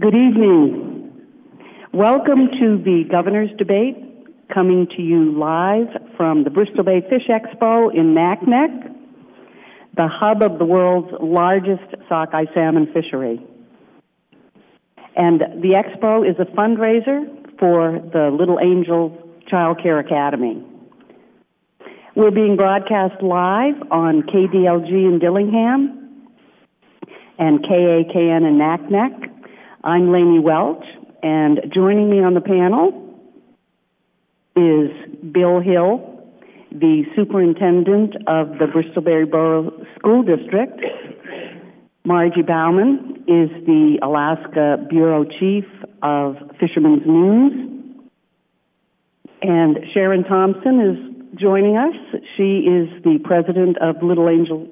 Good evening. Welcome to the Governor's Debate, coming to you live from the Bristol Bay Fish Expo in Naknek, the hub of the world's largest sockeye salmon fishery. And the expo is a fundraiser for the Little Angels Child Care Academy. We're being broadcast live on KDLG in Dillingham and KAKN in Naknek. I'm Lainey Welch, and joining me on the panel is Bill Hill, the superintendent of the Bristol Bay Borough School District. Margie Bauman is the Alaska Bureau Chief of Fishermen's News. And Sharon Thompson is joining us. She is the president of Little Angels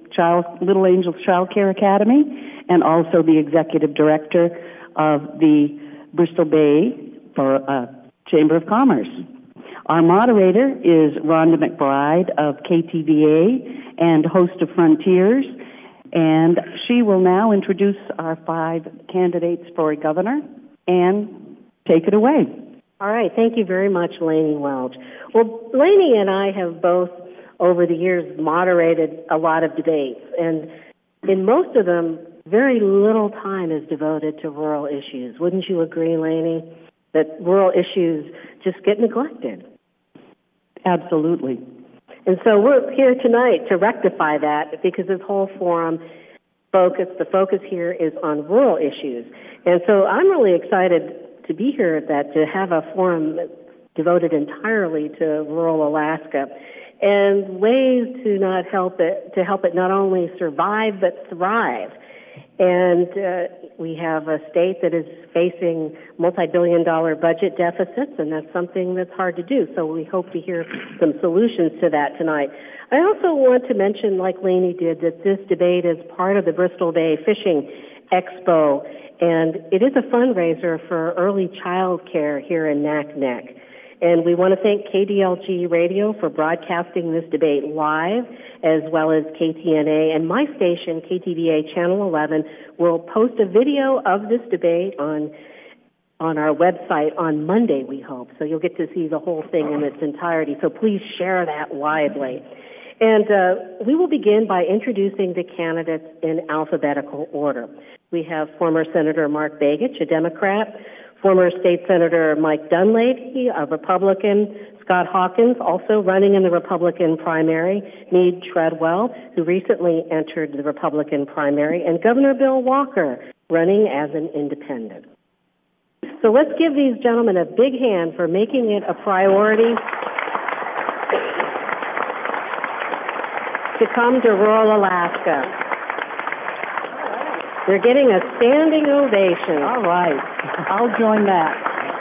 Child Care Academy and also the executive director of the Bristol Bay Chamber of Commerce. Our moderator is Rhonda McBride of KTVA and host of Frontiers, and she will now introduce our 5 candidates for governor. And take it away. All right, thank you very much, Lainey Welch. Well, Lainey and I have both, over the years, moderated a lot of debates, and in most of them, very little time is devoted to rural issues. Wouldn't you agree, Lainey, that rural issues just get neglected? Absolutely. And so we're here tonight to rectify that, because this whole forum the focus here is on rural issues. And so I'm really excited to be here to have a forum devoted entirely to rural Alaska and ways to help it not only survive but thrive. And we have a state that is facing multi-billion-dollar budget deficits, and that's something that's hard to do. So we hope to hear some solutions to that tonight. I also want to mention, like Lainey did, that this debate is part of the Bristol Bay Fishing Expo, and it is a fundraiser for early child care here in Naknek. And we want to thank KDLG Radio for broadcasting this debate live, as well as KTNA. And my station, KTVA Channel 11, will post a video of this debate on our website on Monday, we hope. So you'll get to see the whole thing in its entirety. So please share that widely. And we will begin by introducing the candidates in alphabetical order. We have former Senator Mark Begich, a Democrat, former State Senator Mike Dunleavy, a Republican, Scott Hawkins, also running in the Republican primary, Meade Treadwell, who recently entered the Republican primary, and Governor Bill Walker, running as an independent. So let's give these gentlemen a big hand for making it a priority to come to rural Alaska. They're getting a standing ovation. All right. I'll join that.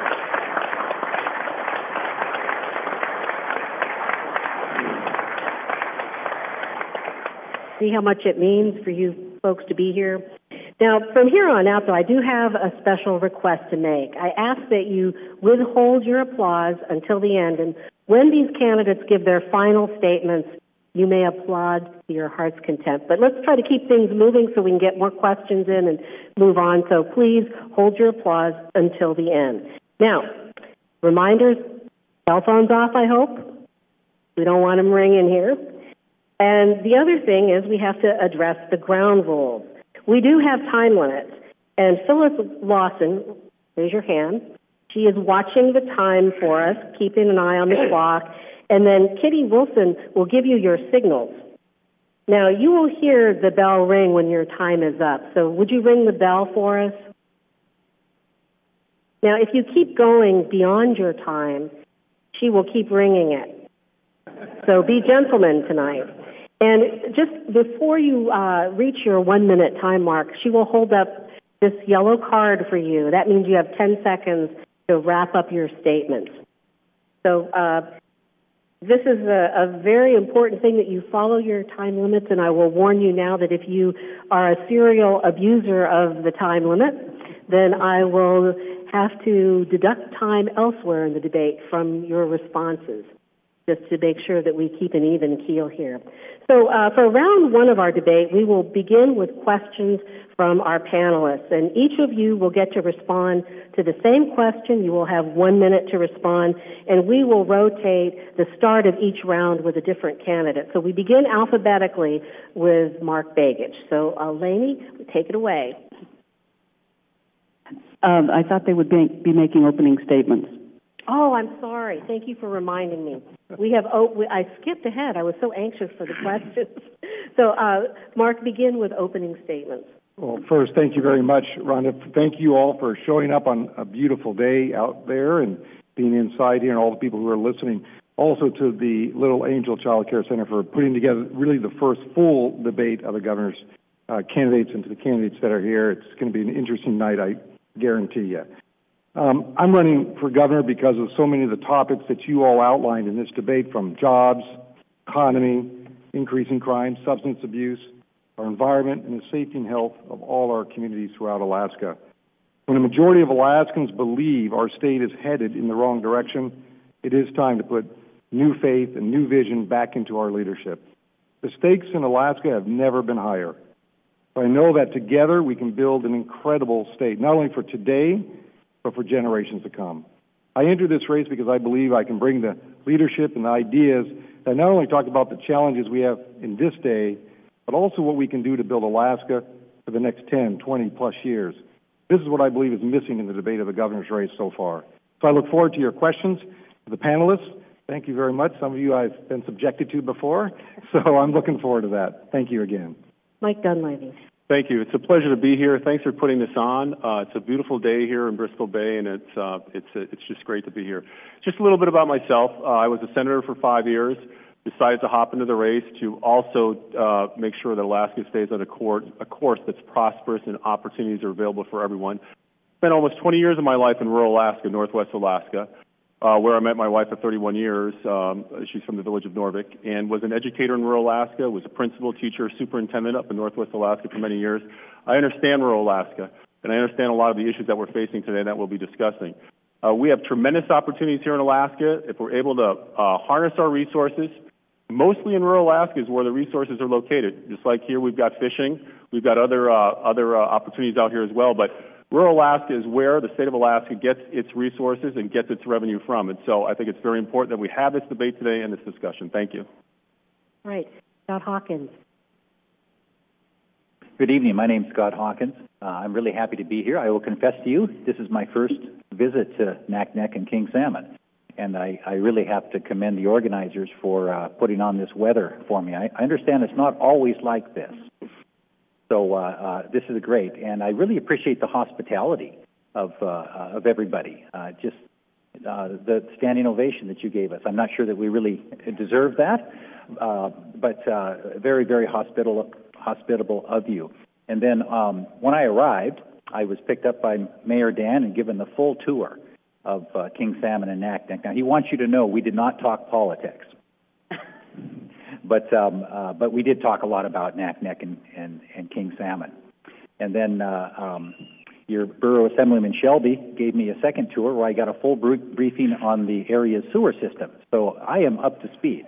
See how much it means for you folks to be here? Now, from here on out, though, I do have a special request to make. I ask that you withhold your applause until the end, and when these candidates give their final statements, you may applaud to your heart's content. But let's try to keep things moving so we can get more questions in and move on. So please hold your applause until the end. Now, reminders, cell phones off, I hope. We don't want them ringing here. And the other thing is we have to address the ground rules. We do have time limits. And Phyllis Lawson, raise your hand. She is watching the time for us, keeping an eye on the clock. And then Kitty Wilson will give you your signals. Now, you will hear the bell ring when your time is up. So would you ring the bell for us? Now, if you keep going beyond your time, she will keep ringing it. So be gentlemen tonight. And just before you reach your 1-minute time mark, she will hold up this yellow card for you. That means you have 10 seconds to wrap up your statements. So this is a very important thing that you follow your time limits, and I will warn you now that if you are a serial abuser of the time limit, then I will have to deduct time elsewhere in the debate from your responses. just to make sure that we keep an even keel here. So for round one of our debate, we will begin with questions from our panelists, and each of you will get to respond to the same question. You will have 1 minute to respond, and we will rotate the start of each round with a different candidate. So we begin alphabetically with Mark Begich. So Lainey, take it away. I thought they would be making opening statements. Oh, I'm sorry. Thank you for reminding me. I skipped ahead. I was so anxious for the questions. So, Mark, begin with opening statements. Well, first, thank you very much, Rhonda. Thank you all for showing up on a beautiful day out there and being inside here, and all the people who are listening. Also to the Little Angel Child Care Center for putting together really the first full debate of the governor's candidates, and to the candidates that are here. It's going to be an interesting night, I guarantee you. I'm running for governor because of so many of the topics that you all outlined in this debate, from jobs, economy, increasing crime, substance abuse, our environment, and the safety and health of all our communities throughout Alaska. When a majority of Alaskans believe our state is headed in the wrong direction, it is time to put new faith and new vision back into our leadership. The stakes in Alaska have never been higher. But I know that together we can build an incredible state, not only for today, but for generations to come. I entered this race because I believe I can bring the leadership and the ideas that not only talk about the challenges we have in this day, but also what we can do to build Alaska for the next 10, 20 plus years. This is what I believe is missing in the debate of the governor's race so far. So I look forward to your questions. To the panelists, thank you very much. Some of you I've been subjected to before, so I'm looking forward to that. Thank you again. Mike Dunleavy. Thank you. It's a pleasure to be here. Thanks for putting this on. It's a beautiful day here in Bristol Bay, and it's just great to be here. Just a little bit about myself. I was a senator for 5 years. Decided to hop into the race to also make sure that Alaska stays on a course that's prosperous and opportunities are available for everyone. Spent almost 20 years of my life in rural Alaska, northwest Alaska, where I met my wife for 31 years. She's from the village of Norvik, and was an educator in rural Alaska, was a principal, teacher, superintendent up in northwest Alaska for many years. I understand rural Alaska, and I understand a lot of the issues that we're facing today that we'll be discussing. We have tremendous opportunities here in Alaska if we're able to harness our resources. Mostly in rural Alaska is where the resources are located. Just like here, we've got fishing. We've got other opportunities out here as well. But rural Alaska is where the state of Alaska gets its resources and gets its revenue from. And so I think it's very important that we have this debate today and this discussion. Thank you. All right. Scott Hawkins. Good evening. My name's Scott Hawkins. I'm really happy to be here. I will confess to you, this is my first visit to Naknek and King Salmon. And I really have to commend the organizers for putting on this weather for me. I understand it's not always like this. So this is great. And I really appreciate the hospitality of everybody. Just the standing ovation that you gave us. I'm not sure that we really deserve that, but very, very hospitable of you. And then when I arrived, I was picked up by Mayor Dan and given the full tour of King Salmon and Naknek. Now, he wants you to know we did not talk politics, but we did talk a lot about Naknek and King Salmon. And then your Borough Assemblyman Shelby gave me a second tour where I got a full briefing on the area's sewer system. So I am up to speed.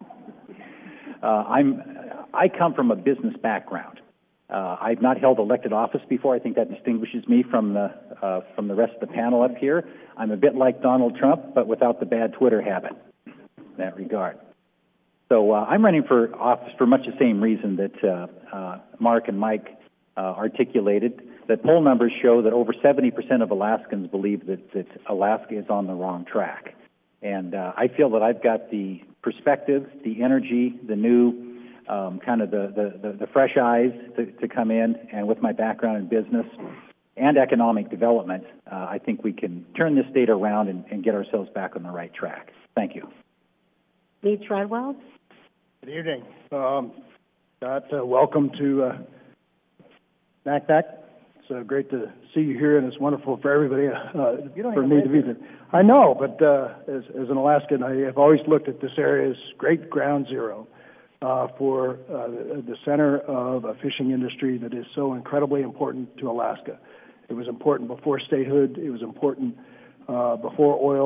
I come from a business background. I've not held elected office before. I think that distinguishes me from the rest of the panel up here. I'm a bit like Donald Trump, but without the bad Twitter habit in that regard. So I'm running for office for much the same reason that Mark and Mike articulated, that poll numbers show that over 70% of Alaskans believe that Alaska is on the wrong track. And I feel that I've got the perspective, the energy, the new kind of the fresh eyes to come in, and with my background in business and economic development, I think we can turn this state around and get ourselves back on the right track. Thank you. Lee Treadwell. Good evening. Scott, welcome to Naknek. It's great to see you here, and it's wonderful for everybody, for me to visit. I know, but as an Alaskan, I have always looked at this area as great ground zero for the center of a fishing industry that is so incredibly important to Alaska. It was important before statehood. It was important before oil,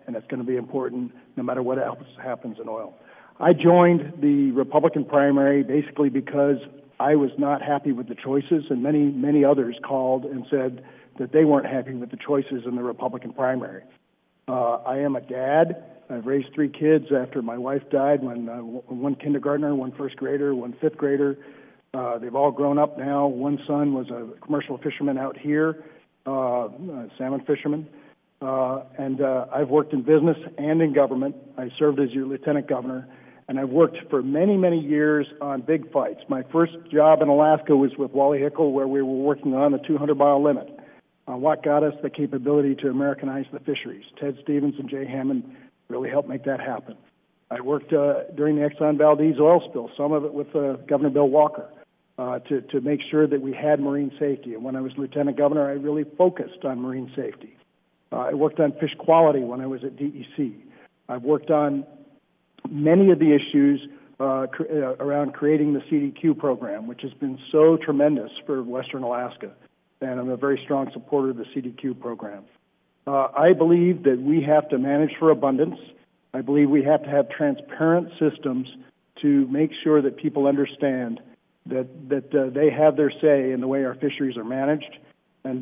and it's going to be important no matter what else happens in oil. I joined the Republican primary basically because I was not happy with the choices, and many others called and said that they weren't happy with the choices in the Republican primary. I am a dad. I've raised 3 kids after my wife died, one kindergartner, one first grader, one fifth grader. They've all grown up now. One son was a commercial fisherman out here, salmon fisherman. And I've worked in business and in government. I served as your lieutenant governor, and I've worked for many years on big fights. My first job in Alaska was with Wally Hickel, where we were working on the 200-mile limit. What got us the capability to Americanize the fisheries. Ted Stevens and Jay Hammond really helped make that happen. I worked during the Exxon Valdez oil spill, some of it with Governor Bill Walker, to make sure that we had marine safety. And when I was lieutenant governor, I really focused on marine safety. I worked on fish quality when I was at DEC. I've worked on many of the issues around creating the CDQ program, which has been so tremendous for Western Alaska. And I'm a very strong supporter of the CDQ program. I believe that we have to manage for abundance. I believe we have to have transparent systems to make sure that people understand that they have their say in the way our fisheries are managed. And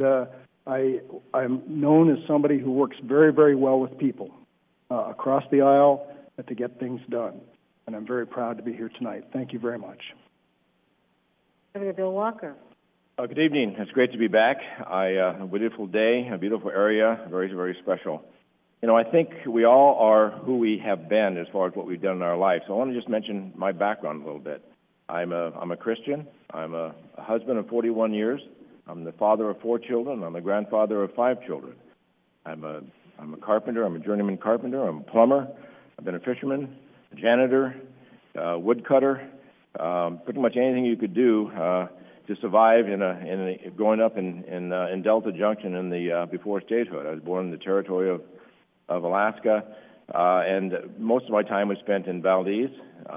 I'm known as somebody who works very well with people across the aisle to get things done. And I'm very proud to be here tonight. Thank you very much. Governor Bill Walker. Good evening. It's great to be back. A beautiful day, a beautiful area, very special. You know, I think we all are who we have been as far as what we've done in our life. So I want to just mention my background a little bit. I'm a Christian. I'm a husband of 41 years. I'm the father of 4 children. I'm a grandfather of 5 children. I'm a carpenter. I'm a journeyman carpenter. I'm a plumber. I've been a fisherman, a janitor, woodcutter, pretty much anything you could do to survive growing up in Delta Junction in the before statehood. I was born in the territory of Alaska, and most of my time was spent in Valdez.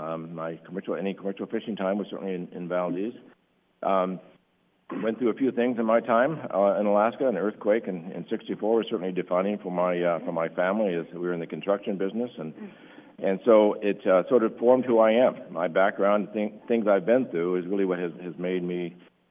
Any commercial fishing time was certainly in Valdez. Went through a few things in my time in Alaska. An earthquake in '64 was certainly defining for my family, as we were in the construction business, and so it sort of formed who I am. My background, things I've been through, is really what has made me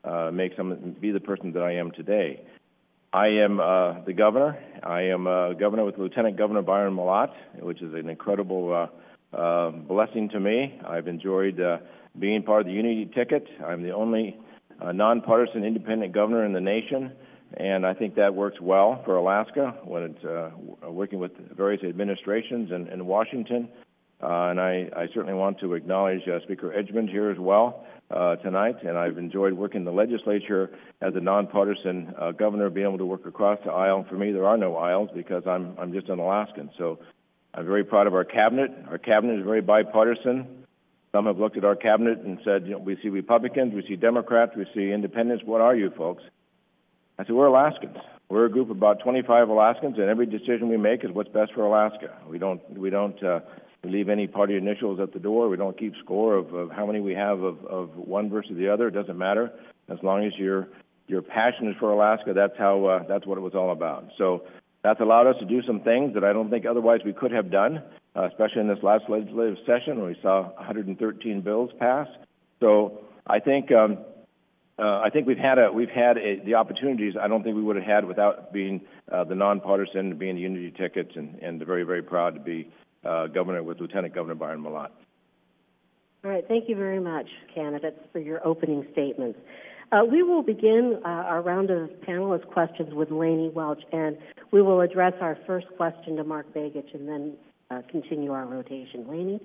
be the person that I am today. I am the governor. I am governor with Lieutenant Governor Byron Mallott, which is an incredible blessing to me. I've enjoyed being part of the Unity Ticket. I'm the only nonpartisan independent governor in the nation, and I think that works well for Alaska when it's working with various administrations in Washington. And I certainly want to acknowledge Speaker Edgmond here as well tonight, and I've enjoyed working in the legislature as a nonpartisan governor, being able to work across the aisle. For me, there are no aisles because I'm just an Alaskan. So I'm very proud of our cabinet. Our cabinet is very bipartisan. Some have looked at our cabinet and said, you know, we see Republicans, we see Democrats, we see independents. What are you folks? I said, we're Alaskans. We're a group of about 25 Alaskans, and every decision we make is what's best for Alaska. We don't leave any party initials at the door. We don't keep score of how many we have of one versus the other. It doesn't matter. As long as your passion is for Alaska, that's what it was all about. So that's allowed us to do some things that I don't think otherwise we could have done, especially in this last legislative session when we saw 113 bills pass. So I think we've had the opportunities I don't think we would have had without being the nonpartisan, being the Unity Ticket, and very proud to be governor with Lieutenant Governor Byron Mallott. All right, thank you very much, candidates, for your opening statements. We will begin our round of panelist questions with Lainey Welch, and we will address our first question to Mark Begich and then continue our rotation. Lainey?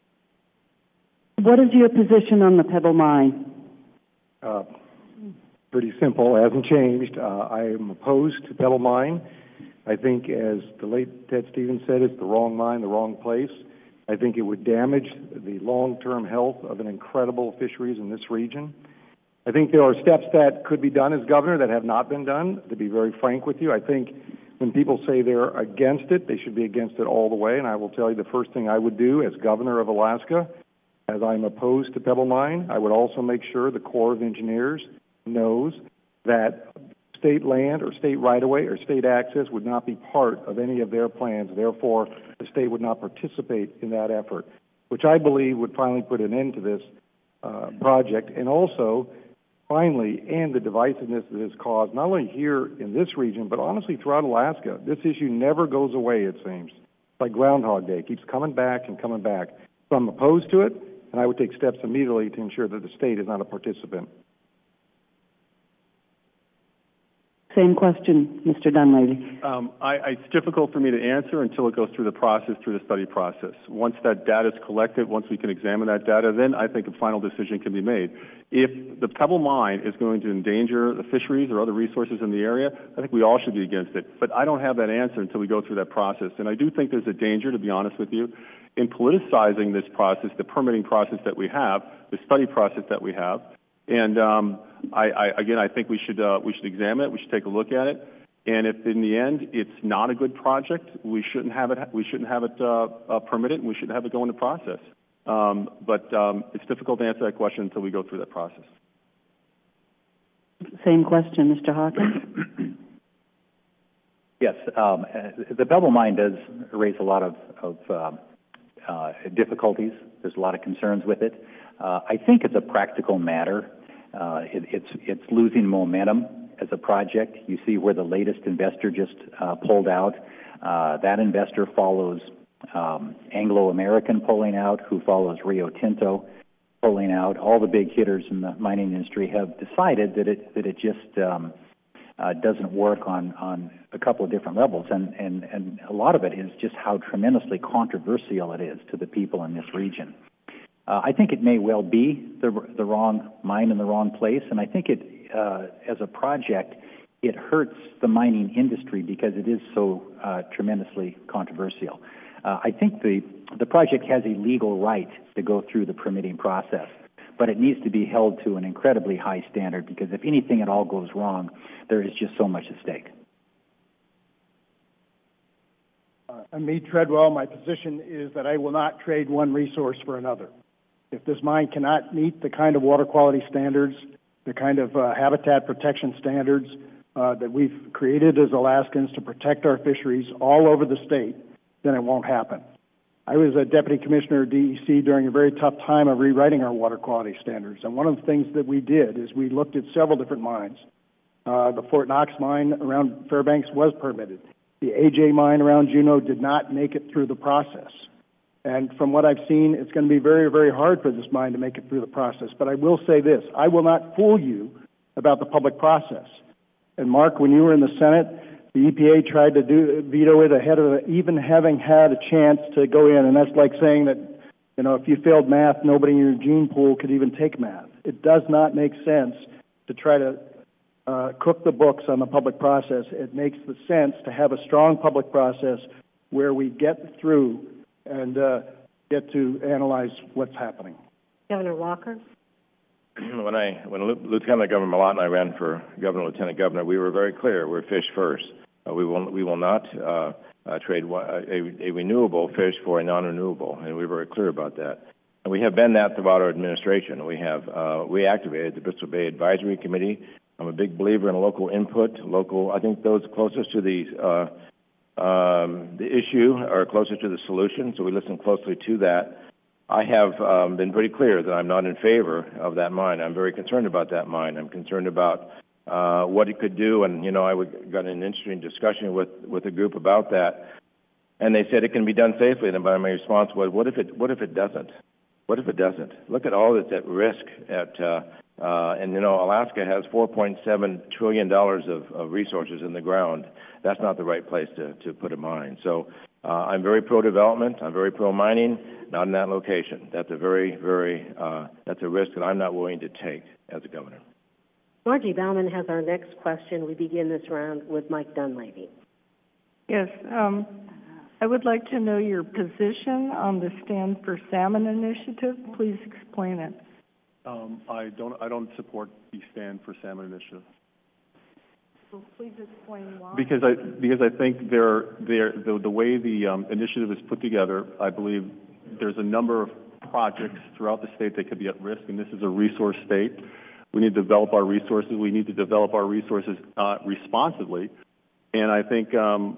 What is your position on the Pebble Mine? Pretty simple, hasn't changed. I am opposed to Pebble Mine. I think, as the late Ted Stevens said, it's the wrong mine, the wrong place. I think it would damage the long-term health of an incredible fisheries in this region. I think there are steps that could be done as governor that have not been done. To be very frank with you, I think when people say they're against it, they should be against it all the way. And I will tell you the first thing I would do as governor of Alaska, as I'm opposed to Pebble Mine, I would also make sure the Corps of Engineers knows that State land or state right-of-way or state access would not be part of any of their plans. Therefore, the state would not participate in that effort, which I believe would finally put an end to this project, and also finally end the divisiveness that has caused not only here in this region, but honestly throughout Alaska. This issue never goes away, it seems. It's like Groundhog Day. It keeps coming back and coming back. So I'm opposed to it, and I would take steps immediately to ensure that the state is not a participant. Same question, Mr. Dunleavy. It's difficult for me to answer until it goes through the process, through the study process. Once that data is collected, once we can examine that data, then I think a final decision can be made. If the Pebble Mine is going to endanger the fisheries or other resources in the area, I think we all should be against it. But I don't have that answer until we go through that process. And I do think there's a danger, to be honest with you, in politicizing this process, the permitting process that we have, the study process that we have. And I think we should examine it. We should take a look at it. And if in the end it's not a good project, we shouldn't have it. We shouldn't have it permitted, and we shouldn't have it go into process. But it's difficult to answer that question until we go through that process. Same question, Mr. Hawkins. Yes, the Pebble Mine does raise a lot of difficulties. There's a lot of concerns with it. I think it's a practical matter. It's losing momentum as a project. You see where the latest investor just pulled out. That investor follows Anglo American pulling out, who follows Rio Tinto pulling out. All the big hitters in the mining industry have decided that it just doesn't work on a couple of different levels, and a lot of it is just how tremendously controversial it is to the people in this region. I think it may well be the wrong mine in the wrong place, and I think it, as a project, it hurts the mining industry because it is so tremendously controversial. I think the project has a legal right to go through the permitting process, but it needs to be held to an incredibly high standard because if anything at all goes wrong, there is just so much at stake. I'm Meade Treadwell. My position is that I will not trade one resource for another. If this mine cannot meet the kind of water quality standards, the kind of habitat protection standards that we've created as Alaskans to protect our fisheries all over the state, then it won't happen. I was a deputy commissioner of DEC during a very tough time of rewriting our water quality standards, and one of the things that we did is we looked at several different mines. The Fort Knox mine around Fairbanks was permitted. The AJ mine around Juneau did not make it through the process. And from what I've seen, it's going to be very, very hard for this mine to make it through the process. But I will say this, I will not fool you about the public process. And Mark, when you were in the Senate, the EPA tried to veto it ahead of even having had a chance to go in. And that's like saying that, you know, if you failed math, nobody in your gene pool could even take math. It does not make sense to try to cook the books on the public process. It makes the sense to have a strong public process where we get through and get to analyze what's happening. Governor Walker? When Lieutenant Governor Malott and I ran for governor, lieutenant governor, we were very clear. We're fish first. We will not trade a renewable fish for a non-renewable, and we were very clear about that. And we have been that throughout our administration. We have reactivated the Bristol Bay Advisory Committee. I'm a big believer in local input. I think those closest to the issue are closer to the solution, so we listen closely to that. I have been pretty clear that I'm not in favor of that mine. I'm very concerned about that mine. I'm concerned about what it could do, and I got in an interesting discussion with a group about that, and they said it can be done safely. And my response was, what if it doesn't? What if it doesn't? Look at all that's at risk and Alaska has $4.7 trillion of resources in the ground. That's not the right place to put a mine. So I'm very pro-development. I'm very pro-mining, not in that location. That's a that's a risk that I'm not willing to take as a governor. Margie Bauman has our next question. We begin this round with Mike Dunleavy. Yes. I would like to know your position on the Stand for Salmon initiative. Please explain it. I don't support the Stand for Salmon initiative. So please explain why. Because I think the way the initiative is put together, I believe there's a number of projects throughout the state that could be at risk, and this is a resource state. We need to develop our resources. We need to develop our resources responsibly. And I think,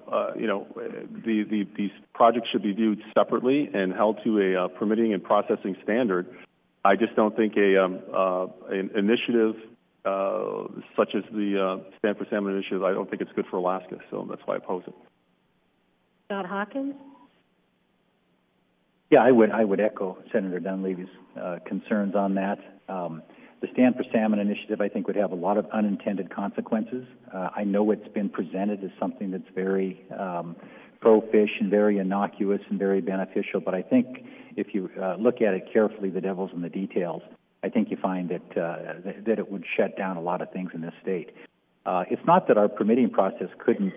these projects should be viewed separately and held to a permitting and processing standard. I just don't think an initiative such as the Stand for Salmon initiative, I don't think it's good for Alaska. So that's why I oppose it. Scott Hawkins? Yeah, I would echo Senator Dunleavy's concerns on that. The Stand for Salmon initiative, I think, would have a lot of unintended consequences. I know it's been presented as something that's very pro-fish and very innocuous and very beneficial, but I think if you look at it carefully, the devil's in the details. I think you find that it would shut down a lot of things in this state. It's not that our permitting process couldn't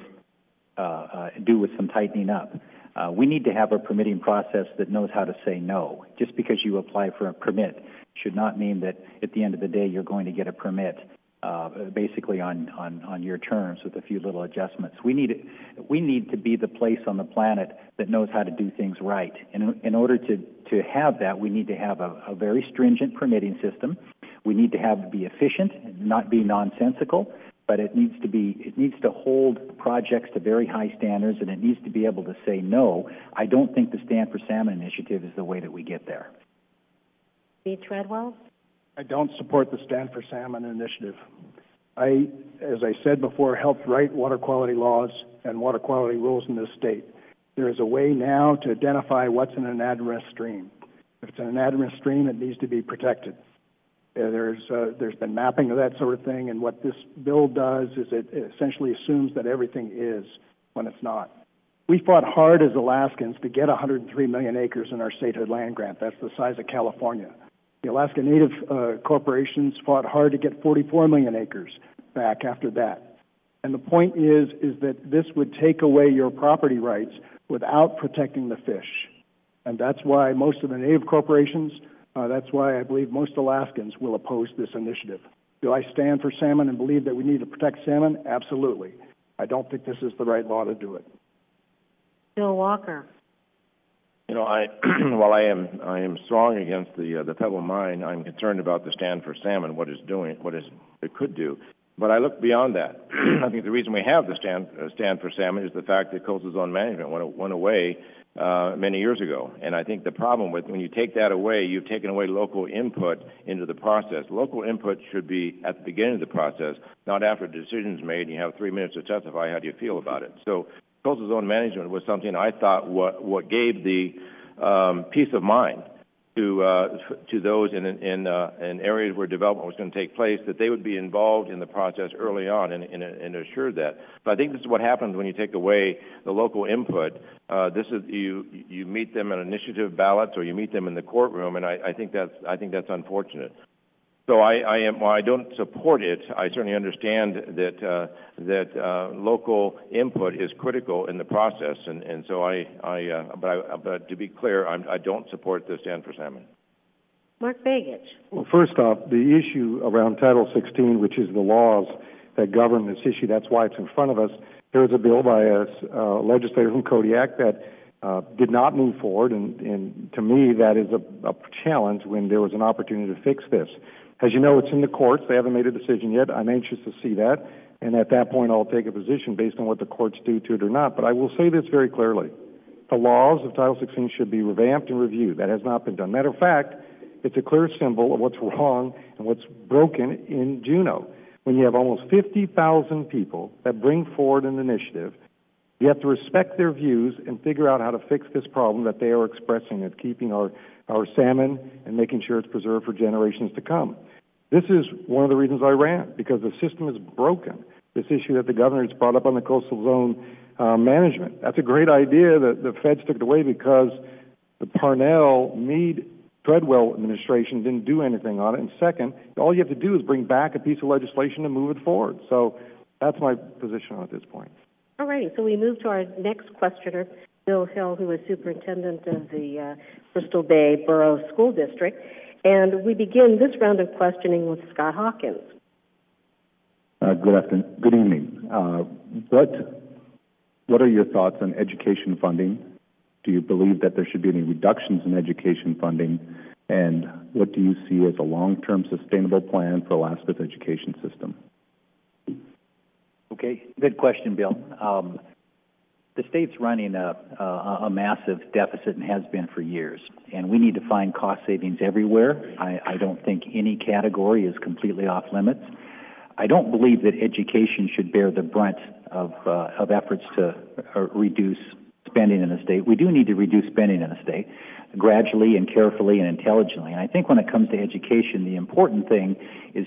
do with some tightening up. We need to have a permitting process that knows how to say no. Just because you apply for a permit should not mean that at the end of the day you're going to get a permit basically on your terms with a few little adjustments. We need to be the place on the planet that knows how to do things right. And in order to have that, we need to have a very stringent permitting system. We need to be efficient and not be nonsensical, but it needs to hold projects to very high standards, and it needs to be able to say no. I don't think the Stand for Salmon initiative is the way that we get there. Steve Treadwell? I don't support the Stand for Salmon initiative. As I said before, helped write water quality laws and water quality rules in this state. There is a way now to identify what's in an anadromous stream. If it's an anadromous stream, it needs to be protected. There's been mapping of that sort of thing, and what this bill does is it essentially assumes that everything is when it's not. We fought hard as Alaskans to get 103 million acres in our statehood land grant. That's the size of California. The Alaska Native corporations fought hard to get 44 million acres back after that. And the point is that this would take away your property rights without protecting the fish. And that's why most of the Native corporations, that's why I believe most Alaskans will oppose this initiative. Do I stand for salmon and believe that we need to protect salmon? Absolutely. I don't think this is the right law to do it. Bill Walker. While I am strong against the Pebble Mine, I'm concerned about the Stand for Salmon, what it could do. But I look beyond that. I think the reason we have the Stand for Salmon is the fact that coastal zone management went away many years ago. And I think the problem with when you take that away, you've taken away local input into the process. Local input should be at the beginning of the process, not after the decision's made and you have 3 minutes to testify. How do you feel about it? So coastal zone management was something I thought what gave the peace of mind to those in areas where development was going to take place, that they would be involved in the process early on and assured that. But I think this is what happens when you take away the local input. This is you meet them in initiative ballots or you meet them in the courtroom, and I think that's unfortunate. So while I don't support it, I certainly understand that local input is critical in the process, and so but to be clear, I don't support the Stand for Salmon. Mark Begich. Well, first off, the issue around Title 16, which is the laws that govern this issue, that's why it's in front of us. There is a bill by a legislator from Kodiak that did not move forward, and to me, that is a challenge when there was an opportunity to fix this. As you know, it's in the courts. They haven't made a decision yet. I'm anxious to see that, and at that point, I'll take a position based on what the courts do to it or not. But I will say this very clearly. The laws of Title 16 should be revamped and reviewed. That has not been done. Matter of fact, it's a clear symbol of what's wrong and what's broken in Juneau. When you have almost 50,000 people that bring forward an initiative, you have to respect their views and figure out how to fix this problem that they are expressing of keeping our salmon and making sure it's preserved for generations to come. This is one of the reasons I ran, because the system is broken. This issue that the governor has brought up on the coastal zone management, that's a great idea. The feds took it away because the Parnell, Meade, Treadwell administration didn't do anything on it. And second, all you have to do is bring back a piece of legislation and move it forward. So that's my position at this point. All right, so we move to our next questioner, Bill Hill, who is superintendent of the Bristol Bay Borough School District. And we begin this round of questioning with Scott Hawkins. Good evening. What are your thoughts on education funding? Do you believe that there should be any reductions in education funding? And what do you see as a long-term sustainable plan for Alaska's education system? Okay, good question, Bill. The state's running a massive deficit and has been for years, and we need to find cost savings everywhere. I don't think any category is completely off limits. I don't believe that education should bear the brunt of efforts to reduce spending in the state. We do need to reduce spending in the state gradually and carefully and intelligently. And I think when it comes to education, the important thing is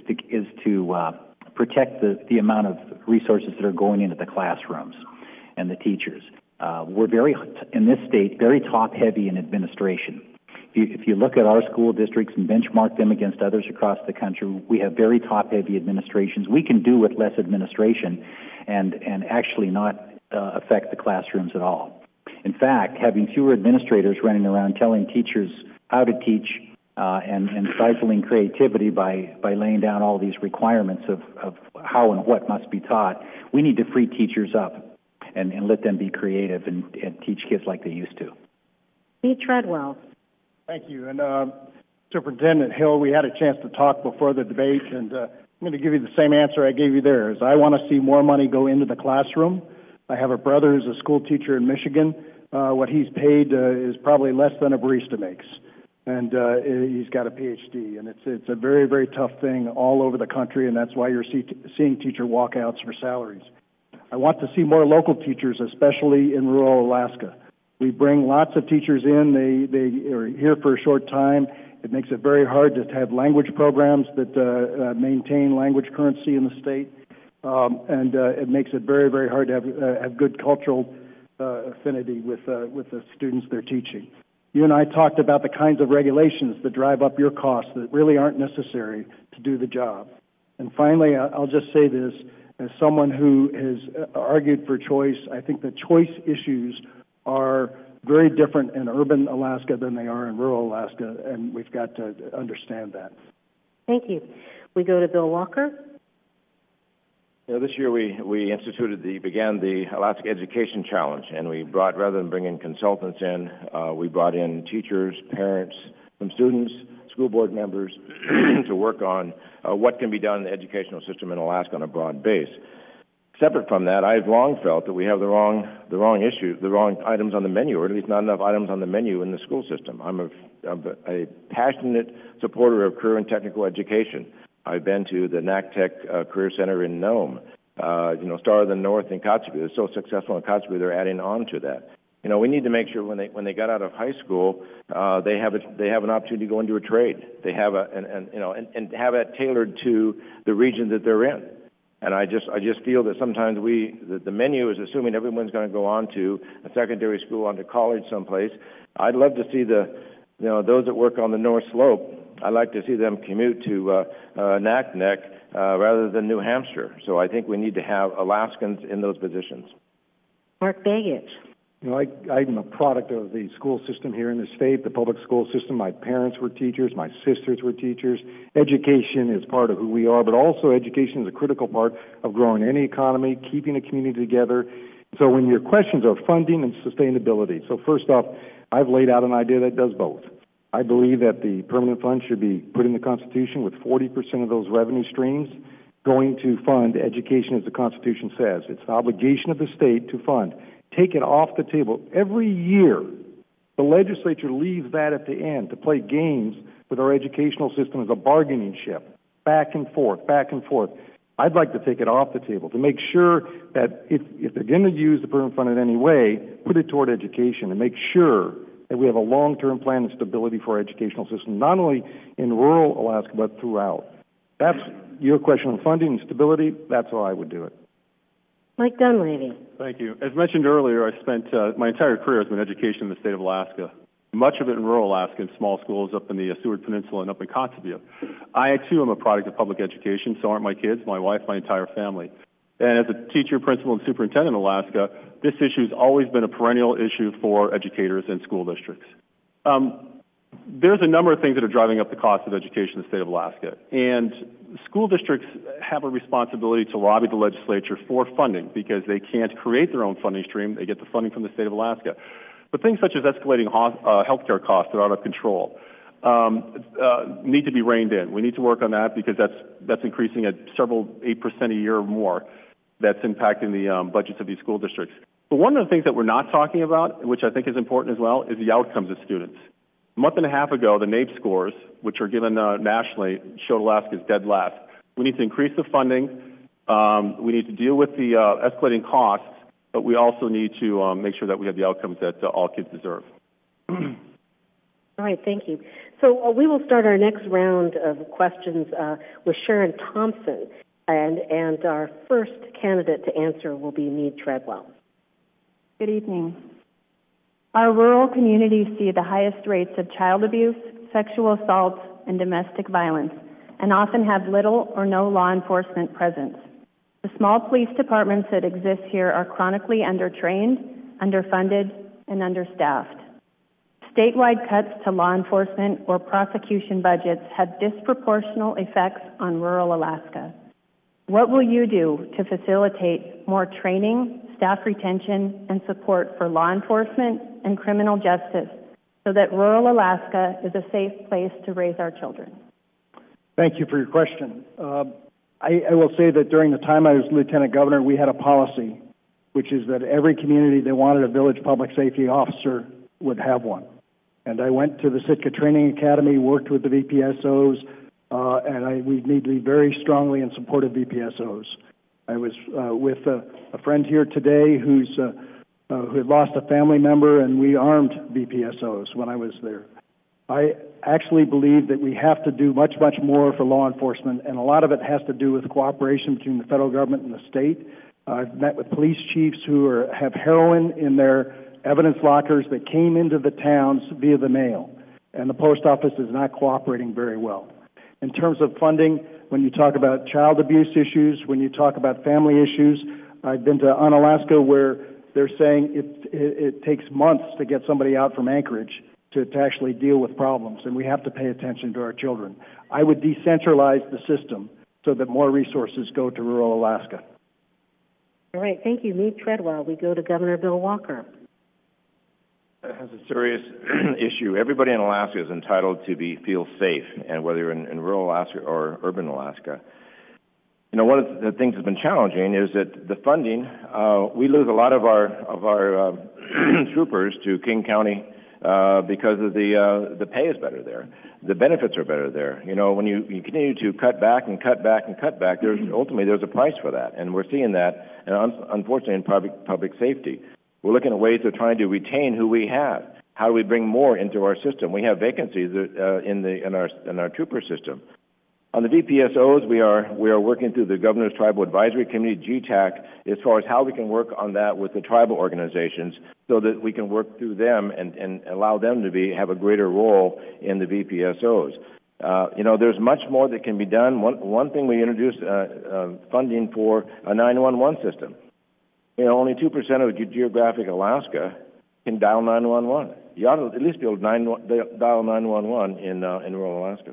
to protect the amount of resources that are going into the classrooms and the teachers. We're in this state, very top-heavy in administration. If you look at our school districts and benchmark them against others across the country, we have very top-heavy administrations. We can do with less administration and actually not affect the classrooms at all. In fact, having fewer administrators running around telling teachers how to teach and stifling creativity by laying down all these requirements of how and what must be taught, we need to free teachers up and let them be creative and teach kids like they used to. Pete Treadwell. Thank you. And Superintendent Hill, we had a chance to talk before the debate, and I'm going to give you the same answer I gave you there. Is I want to see more money go into the classroom. I have a brother who's a school teacher in Michigan. What he's paid is probably less than a barista makes, and he's got a PhD. And it's a very, very tough thing all over the country, and that's why you're seeing teacher walkouts for salaries. I want to see more local teachers, especially in rural Alaska. We bring lots of teachers in. They are here for a short time. It makes it very hard to have language programs that maintain language currency in the state. And it makes it very, very hard to have good cultural affinity with the students they're teaching. You and I talked about the kinds of regulations that drive up your costs that really aren't necessary to do the job. And finally, I'll just say this. As someone who has argued for choice, I think the choice issues are very different in urban Alaska than they are in rural Alaska, and we've got to understand that. Thank you. We go to Bill Walker. This year we began the Alaska Education Challenge, and we brought, rather than bringing consultants in, we brought in teachers, parents, some students, school board members to work on what can be done in the educational system in Alaska on a broad base. Separate from that, I've long felt that we have the wrong items on the menu, or at least not enough items on the menu in the school system. I'm a passionate supporter of career and technical education. I've been to the NACTech Career Center in Nome, Star of the North in Kotzebue. They're so successful in Kotzebue, they're adding on to that. We need to make sure when they got out of high school, they have an opportunity to go into a trade. They have and have it tailored to the region that they're in. And I just feel that sometimes the menu is assuming everyone's going to go on to a secondary school, on to college someplace. I'd love to see those that work on the North Slope. I'd like to see them commute to Naknek rather than New Hampshire. So I think we need to have Alaskans in those positions. Mark Begich. I'm a product of the school system here in the state, the public school system. My parents were teachers. My sisters were teachers. Education is part of who we are, but also education is a critical part of growing any economy, keeping a community together. So when your questions are funding and sustainability, so first off, I've laid out an idea that does both. I believe that the permanent fund should be put in the Constitution with 40% of those revenue streams going to fund education as the Constitution says. It's the obligation of the state to fund. Take it off the table. Every year, the legislature leaves that at the end to play games with our educational system as a bargaining chip, back and forth, back and forth. I'd like to take it off the table to make sure that if they're going to use the permanent fund in any way, put it toward education and make sure that we have a long-term plan and stability for our educational system, not only in rural Alaska, but throughout. That's your question on funding and stability. That's how I would do it. Mike Dunleavy. Thank you. As mentioned earlier, I spent my entire career has been education in the state of Alaska, much of it in rural Alaska in small schools up in the Seward Peninsula and up in Kotzebue. I, too, am a product of public education, so aren't my kids, my wife, my entire family. And as a teacher, principal, and superintendent in Alaska, this issue has always been a perennial issue for educators and school districts. There's a number of things that are driving up the cost of education in the state of Alaska, and school districts have a responsibility to lobby the legislature for funding because they can't create their own funding stream. They get the funding from the state of Alaska. But things such as escalating healthcare costs are out of control. need to be reined in. We need to work on that because that's increasing at several 8% a year or more. That's impacting the budgets of these school districts. But one of the things that we're not talking about, which I think is important as well, is the outcomes of students. A month and a half ago, the NAEP scores, which are given nationally, showed Alaska's dead last. We need to increase the funding. We need to deal with the escalating costs, but we also need to make sure that we have the outcomes that all kids deserve. All right, thank you. So we will start our next round of questions with Sharon Thompson, and our first candidate to answer will be Meade Treadwell. Good evening. Our rural communities see the highest rates of child abuse, sexual assault, and domestic violence, and often have little or no law enforcement presence. The small police departments that exist here are chronically undertrained, underfunded, and understaffed. Statewide cuts to law enforcement or prosecution budgets have disproportional effects on rural Alaska. What will you do to facilitate more training, staff retention, and support for law enforcement and criminal justice so that rural Alaska is a safe place to raise our children? Thank you for your question. I will say that during the time I was Lieutenant Governor, we had a policy, which is that every community that wanted a village public safety officer would have one. And I went to the Sitka Training Academy, worked with the VPSOs, and we need to be very strongly in support of VPSOs. I was with a friend here today who had lost a family member, and we armed VPSOs when I was there. I actually believe that we have to do much, much more for law enforcement, and a lot of it has to do with cooperation between the federal government and the state. I've met with police chiefs who have heroin in their evidence lockers that came into the towns via the mail, and the post office is not cooperating very well. In terms of funding, when you talk about child abuse issues, when you talk about family issues, I've been to Unalaska where they're saying it takes months to get somebody out from Anchorage to actually deal with problems, and we have to pay attention to our children. I would decentralize the system so that more resources go to rural Alaska. All right, thank you. Meade Treadwell. We go to Governor Bill Walker. That's a serious issue. Everybody in Alaska is entitled to feel safe, and whether you're in rural Alaska or urban Alaska. You know, one of the things that's been challenging is that the funding, we lose a lot of our troopers to King County because of the pay is better there. The benefits are better there. You know, when you continue to cut back and cut back and cut back, ultimately there's a price for that, and we're seeing that, and unfortunately, in public safety. We're looking at ways of trying to retain who we have. How do we bring more into our system? We have vacancies in our trooper system. On the VPSOs, we are working through the Governor's Tribal Advisory Committee, GTAC, as far as how we can work on that with the tribal organizations so that we can work through them and allow them to have a greater role in the VPSOs. You know, there's much more that can be done. One thing we introduced funding for a 911 system. You know, only 2% of geographic Alaska can dial 911. You ought to at least be able to dial 911 in rural Alaska.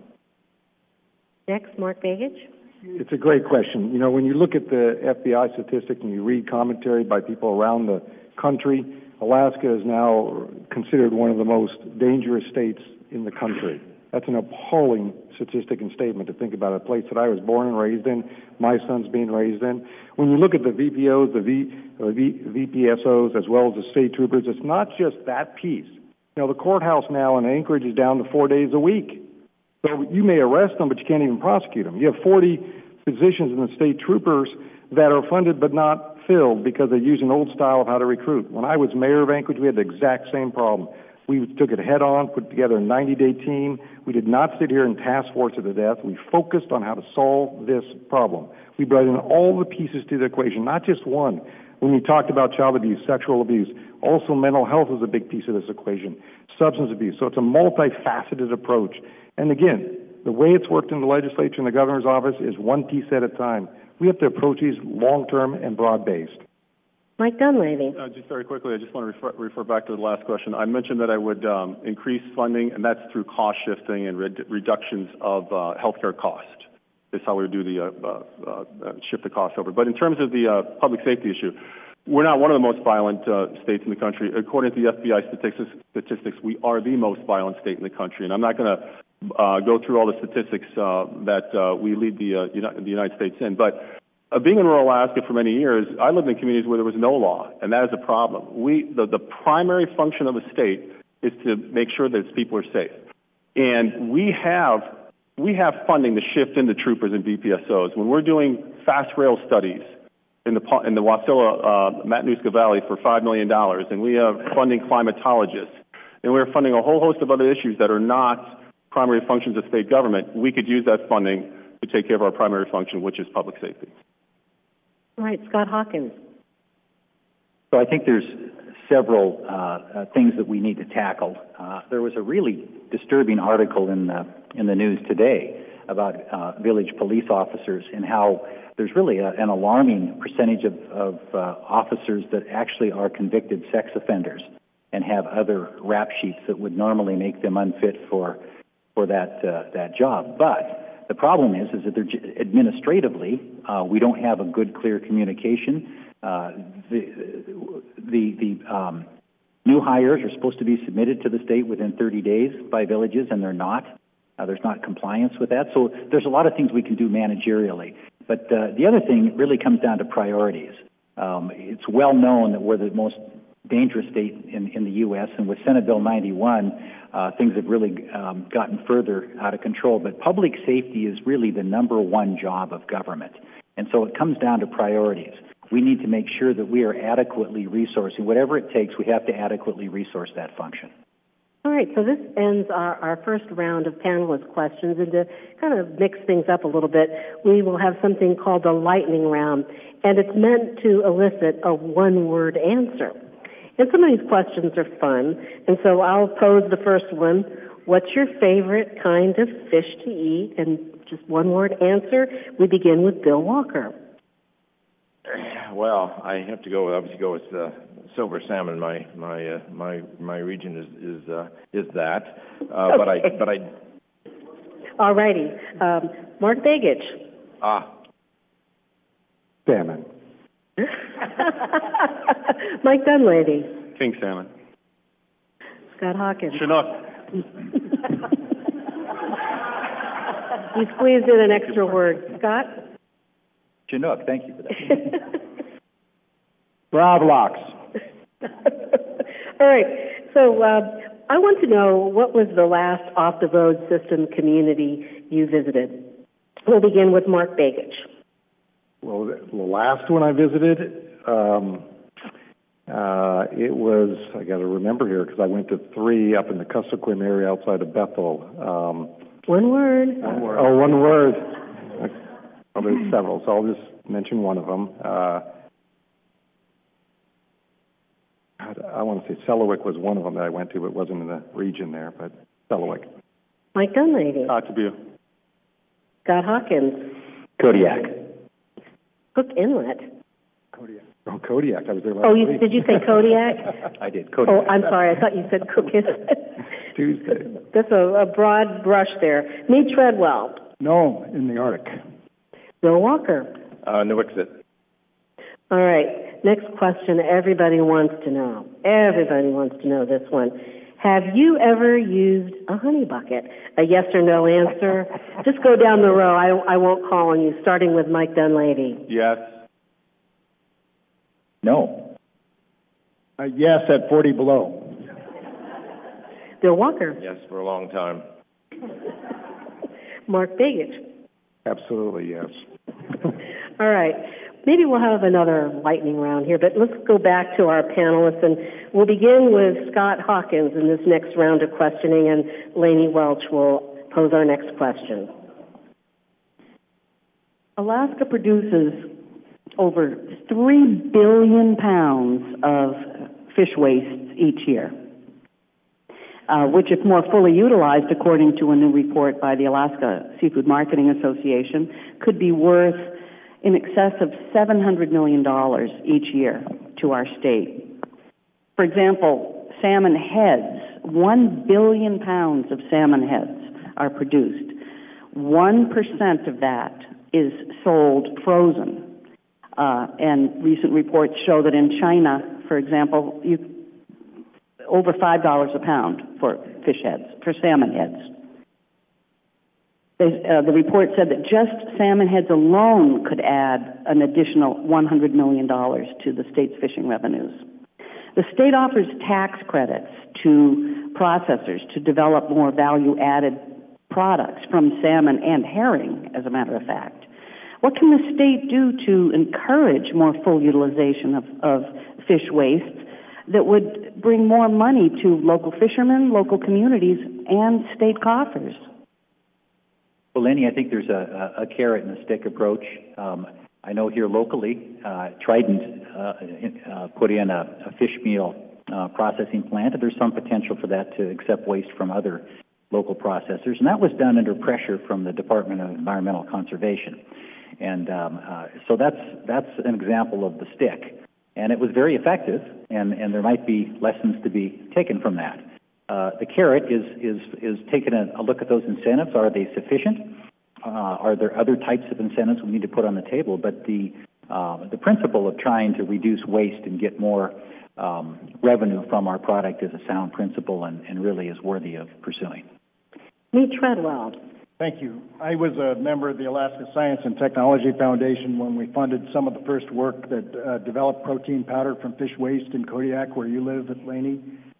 Next, Mark Begich. It's a great question. You know, when you look at the FBI statistics and you read commentary by people around the country, Alaska is now considered one of the most dangerous states in the country. That's an appalling statistic and statement to think about a place that I was born and raised in, my son's being raised in. When you look at the VPOs, the VPSOs, as well as the state troopers, it's not just that piece. You know, the courthouse now in Anchorage is down to 4 days a week. So you may arrest them, but you can't even prosecute them. You have 40 positions in the state troopers that are funded but not filled because they use an old style of how to recruit. When I was mayor of Anchorage, we had the exact same problem. We took it head on, put together a 90-day team. We did not sit here and task force it to death. We focused on how to solve this problem. We brought in all the pieces to the equation, not just one. When we talked about child abuse, sexual abuse, also mental health is a big piece of this equation, substance abuse. So it's a multifaceted approach. And again, the way it's worked in the legislature and the governor's office is one piece at a time. We have to approach these long-term and broad-based. Mike Dunleavy. Just very quickly, I just want to refer back to the last question. I mentioned that I would increase funding, and that's through cost shifting and reductions of healthcare cost. That's how we do the shift the cost over. But in terms of the public safety issue, We're not one of the most violent states in the country. According to the FBI statistics, we are the most violent state in the country. And I'm not going to go through all the statistics that we lead the United States in. But being in rural Alaska for many years, I lived in communities where there was no law, and that is a problem. The primary function of a state is to make sure that its people are safe. And we have funding to shift into troopers and BPSOs. When we're doing fast rail studies in the Wasilla Matanuska Valley for $5 million, and we have funding climatologists, and we're funding a whole host of other issues that are not primary functions of state government, we could use that funding to take care of our primary function, which is public safety. All right, Scott Hawkins. So I think there's several things that we need to tackle. There was a really disturbing article in the news today about village police officers and how there's really an alarming percentage of officers that actually are convicted sex offenders and have other rap sheets that would normally make them unfit for that job. But the problem is that they're administratively we don't have a good, clear communication. The new hires are supposed to be submitted to the state within 30 days by villages, and they're not. There's not compliance with that. So there's a lot of things we can do managerially. But the other thing really comes down to priorities. It's well known that we're the most dangerous state in the U.S., and with Senate Bill 91, things have really gotten further out of control. But public safety is really the number one job of government. And so it comes down to priorities. We need to make sure that we are adequately resourcing. Whatever it takes, we have to adequately resource that function. All right, so this ends our first round of panelist questions. And to kind of mix things up a little bit, we will have something called the lightning round, and it's meant to elicit a one-word answer. And some of these questions are fun, and so I'll pose the first one. What's your favorite kind of fish to eat? And just one-word answer. We begin with Bill Walker. Well, I have to obviously go with silver salmon. My region is that. Okay. But I. All righty, Mark Begich. Salmon. Mike Dunleavy. King salmon. Scott Hawkins. Chinook. You squeezed in an extra word. Scott? Chinook, thank you for that. Gravlax. All right, so I want to know, what was the last off-the-road system community you visited? We'll begin with Mark Begich. Well, the last one I visited, it was, I got to remember here because I went to 3 up in the Kuskokwim area outside of Bethel. One word. Oh, one word. Well, there's several, so I'll just mention one of them. I want to say Selawik was one of them that I went to, but it wasn't in the region there, but Selawik. Mike Dunleavy. Kotzebue. Scott Hawkins. Kodiak. Cook Inlet. Kodiak. Oh, Kodiak. I was there last week. Did you say Kodiak? I did. Kodiak. Oh, I'm sorry. I thought you said Cook Inlet. Tuesday. That's a broad brush there. Meade Treadwell. No, in the Arctic. Bill Walker. Nuiqsut. All right. Next question everybody wants to know. Everybody wants to know this one. Have you ever used a honey bucket? A yes or no answer. Just go down the row. I won't call on you, starting with Mike Dunleavy. Yes. No. Yes at 40 below. Bill Walker. Yes, for a long time. Mark Begich. Absolutely, yes. All right. Maybe we'll have another lightning round here, but let's go back to our panelists, and we'll begin with Scott Hawkins in this next round of questioning, and Lainey Welch will pose our next question. Alaska produces over 3 billion pounds of fish waste each year, which, if more fully utilized, according to a new report by the Alaska Seafood Marketing Association, could be worth in excess of $700 million each year to our state. For example, salmon heads, 1 billion pounds of salmon heads are produced. 1% of that is sold frozen. And recent reports show that in China, for example, over $5 a pound for fish heads, for salmon heads. The report said that just salmon heads alone could add an additional $100 million to the state's fishing revenues. The state offers tax credits to processors to develop more value-added products from salmon and herring, as a matter of fact. What can the state do to encourage more full utilization of fish waste that would bring more money to local fishermen, local communities, and state coffers? Well, Lenny, I think there's a carrot and a stick approach. I know here locally, Trident put in a fish meal processing plant. There's some potential for that to accept waste from other local processors, and that was done under pressure from the Department of Environmental Conservation. And so that's an example of the stick. And it was very effective, and there might be lessons to be taken from that. The carrot is taking a look at those incentives. Are they sufficient? Are there other types of incentives we need to put on the table? But the principle of trying to reduce waste and get more revenue from our product is a sound principle and really is worthy of pursuing. Meet Treadwell. Thank you. I was a member of the Alaska Science and Technology Foundation when we funded some of the first work that developed protein powder from fish waste in Kodiak, where you live at Laney.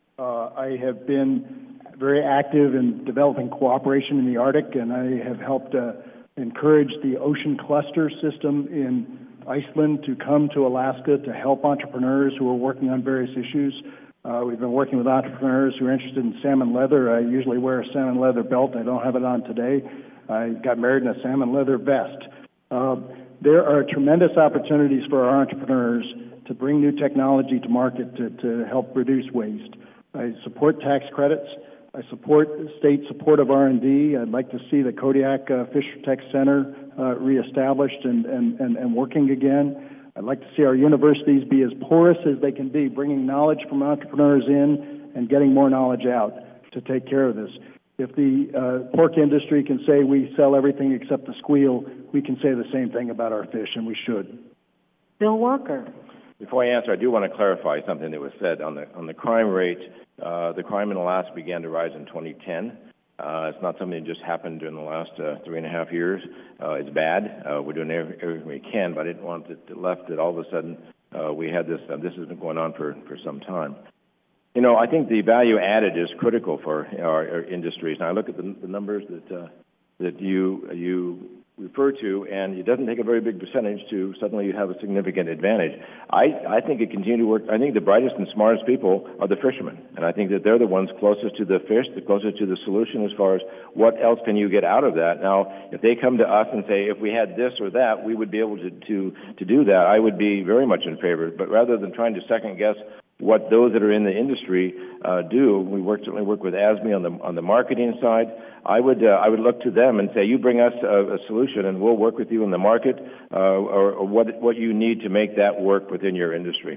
I have been very active in developing cooperation in the Arctic, and I have helped encourage the Ocean Cluster system in Iceland to come to Alaska to help entrepreneurs who are working on various issues. We've been working with entrepreneurs who are interested in salmon leather. I usually wear a salmon leather belt. I don't have it on today. I got married in a salmon leather vest. There are tremendous opportunities for our entrepreneurs to bring new technology to market to help reduce waste. I support tax credits. I support state support of R&D. I'd like to see the Kodiak Fish Tech Center reestablished and working again. I'd like to see our universities be as porous as they can be, bringing knowledge from entrepreneurs in and getting more knowledge out to take care of this. If the pork industry can say we sell everything except the squeal, we can say the same thing about our fish, and we should. Bill Walker. Before I answer, I do want to clarify something that was said on the crime rate. The crime in Alaska began to rise in 2010. It's not something that just happened during the last 3.5 years. It's bad. We're doing everything we can, but I didn't want it left that all of a sudden we had this. This has been going on for some time. You know, I think the value added is critical for our industries. Now, I look at the numbers that you refer to, and it doesn't take a very big percentage to suddenly have a significant advantage. I think it continue to work. I think the brightest and smartest people are the fishermen, and I think that they're the ones closest to the fish, the closest to the solution as far as what else can you get out of that. Now, if they come to us and say, if we had this or that, we would be able to do that, I would be very much in favor. But rather than trying to second guess what those that are in the industry do, we certainly work with ASME on the marketing side. I would look to them and say, you bring us a solution, and we'll work with you in the market, or what you need to make that work within your industry.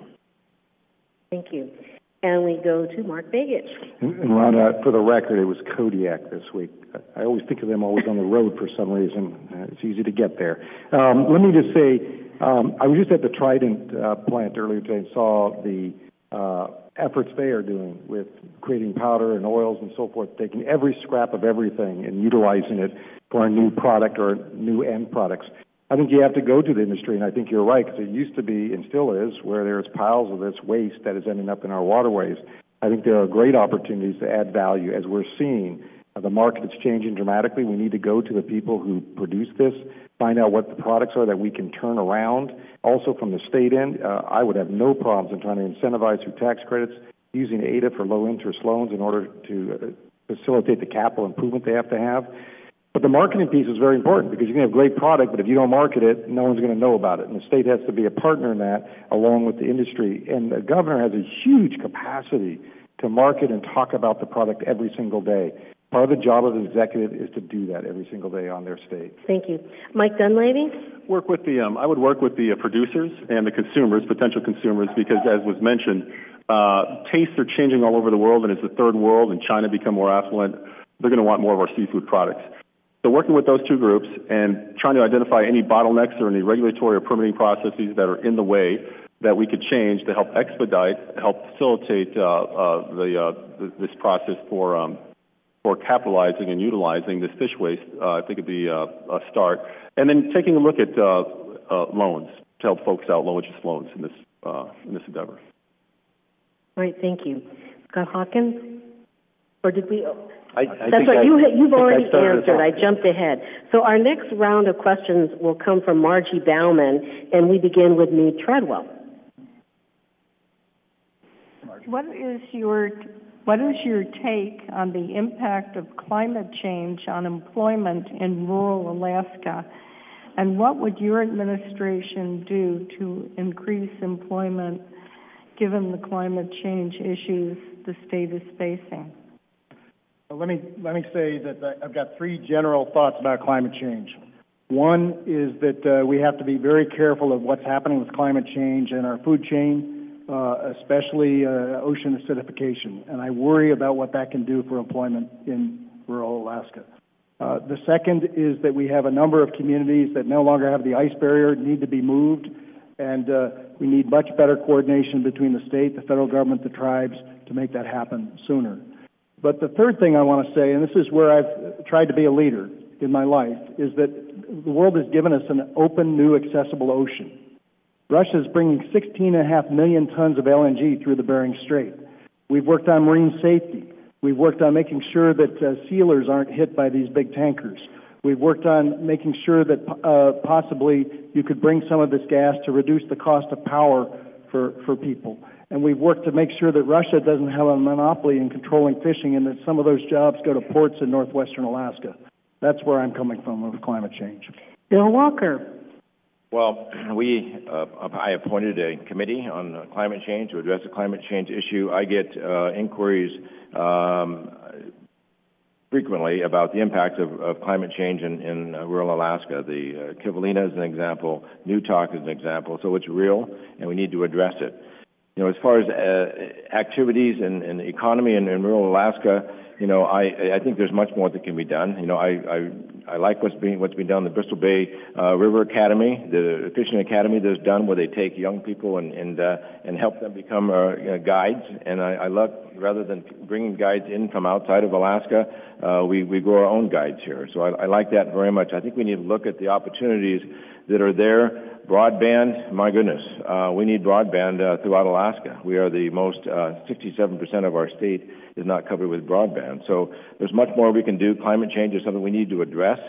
Thank you. And we go to Mark Begich. And Ron, for the record, it was Kodiak this week. I always think of them always on the road for some reason. It's easy to get there. Let me just say, I was just at the Trident plant earlier today and saw the efforts they are doing with creating powder and oils and so forth, taking every scrap of everything and utilizing it for a new product or new end products. I think you have to go to the industry, and I think you're right, because it used to be, and still is, where there's piles of this waste that is ending up in our waterways. I think there are great opportunities to add value. As we're seeing, the market is changing dramatically. We need to go to the people who produce this, find out what the products are that we can turn around. Also, from the state end, I would have no problems in trying to incentivize through tax credits, using ADA for low-interest loans in order to facilitate the capital improvement they have to have. But the marketing piece is very important, because you can have great product, but if you don't market it, no one's going to know about it. And the state has to be a partner in that, along with the industry. And the governor has a huge capacity to market and talk about the product every single day. Part of the job of the executive is to do that every single day on their state. Thank you. Mike Dunleavy? I would work with the producers and the consumers, potential consumers, because as was mentioned, tastes are changing all over the world, and as the third world and China become more affluent, they're going to want more of our seafood products. So working with those two groups and trying to identify any bottlenecks or any regulatory or permitting processes that are in the way that we could change to help expedite, help facilitate this process for capitalizing and utilizing this fish waste, I think it'd be a start. And then taking a look at loans to help folks out, low interest loans in this endeavor. All right, thank you. Scott Hawkins? Or did we... That's right. You've already answered. I jumped ahead. So our next round of questions will come from Margie Bauman, and we begin with Meade Treadwell. What is your take on the impact of climate change on employment in rural Alaska, and what would your administration do to increase employment given the climate change issues the state is facing? Well, let me say that I've got three general thoughts about climate change. One is that we have to be very careful of what's happening with climate change in our food chain, especially ocean acidification, and I worry about what that can do for employment in rural Alaska. The second is that we have a number of communities that no longer have the ice barrier, need to be moved, and we need much better coordination between the state, the federal government, the tribes to make that happen sooner. But the third thing I want to say, and this is where I've tried to be a leader in my life, is that the world has given us an open, new, accessible ocean. Russia is bringing 16.5 million tons of LNG through the Bering Strait. We've worked on marine safety. We've worked on making sure that sealers aren't hit by these big tankers. We've worked on making sure that possibly you could bring some of this gas to reduce the cost of power for people. And we've worked to make sure that Russia doesn't have a monopoly in controlling fishing and that some of those jobs go to ports in northwestern Alaska. That's where I'm coming from with climate change. Bill Walker. Well, I appointed a committee on climate change to address the climate change issue. I get inquiries frequently about the impact of climate change in rural Alaska. The Kivalina is an example, Newtok is an example, so it's real and we need to address it. You know, as far as activities and the economy in rural Alaska, you know, I think there's much more that can be done. You know, I like what's being done. The Bristol Bay River Academy, the fishing academy that's done, where they take young people and help them become guides. And I love, rather than bringing guides in from outside of Alaska, we grow our own guides here. So I like that very much. I think we need to look at the opportunities that are there. Broadband, my goodness, we need broadband throughout Alaska. We are the most, 67% of our state is not covered with broadband. So there's much more we can do. Climate change is something we need to address.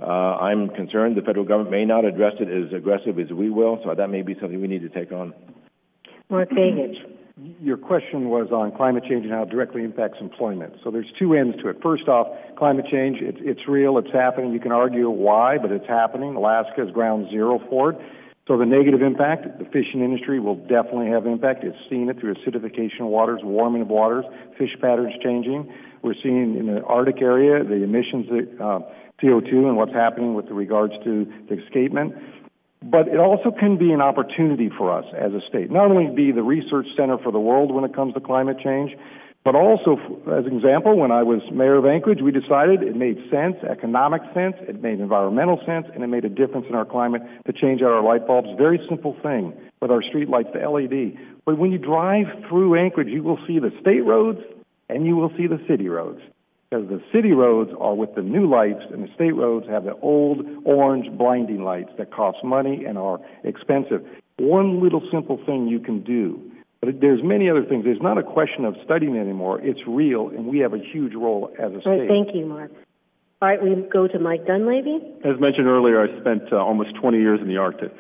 I'm concerned the federal government may not address it as aggressive as we will, so that may be something we need to take on. Mark Begich. Your question was on climate change and how it directly impacts employment. So there's two ends to it. First off, climate change, it's real, it's happening. You can argue why, but it's happening. Alaska is ground zero for it. So the negative impact, the fishing industry will definitely have impact. It's seen it through acidification of waters, warming of waters, fish patterns changing. We're seeing in the Arctic area the emissions of CO2 and what's happening with regards to the escapement. But it also can be an opportunity for us as a state. Not only be the research center for the world when it comes to climate change, but also, as an example, when I was mayor of Anchorage, we decided it made sense, economic sense, it made environmental sense, and it made a difference in our climate to change out our light bulbs. Very simple thing with our street lights, the LED. But when you drive through Anchorage, you will see the state roads and you will see the city roads. Because the city roads are with the new lights and the state roads have the old orange blinding lights that cost money and are expensive. One little simple thing you can do. But there's many other things. There's not a question of studying anymore. It's real, and we have a huge role as a state. Right, thank you, Mark. All right, we go to Mike Dunleavy. As mentioned earlier, I spent almost 20 years in the Arctic.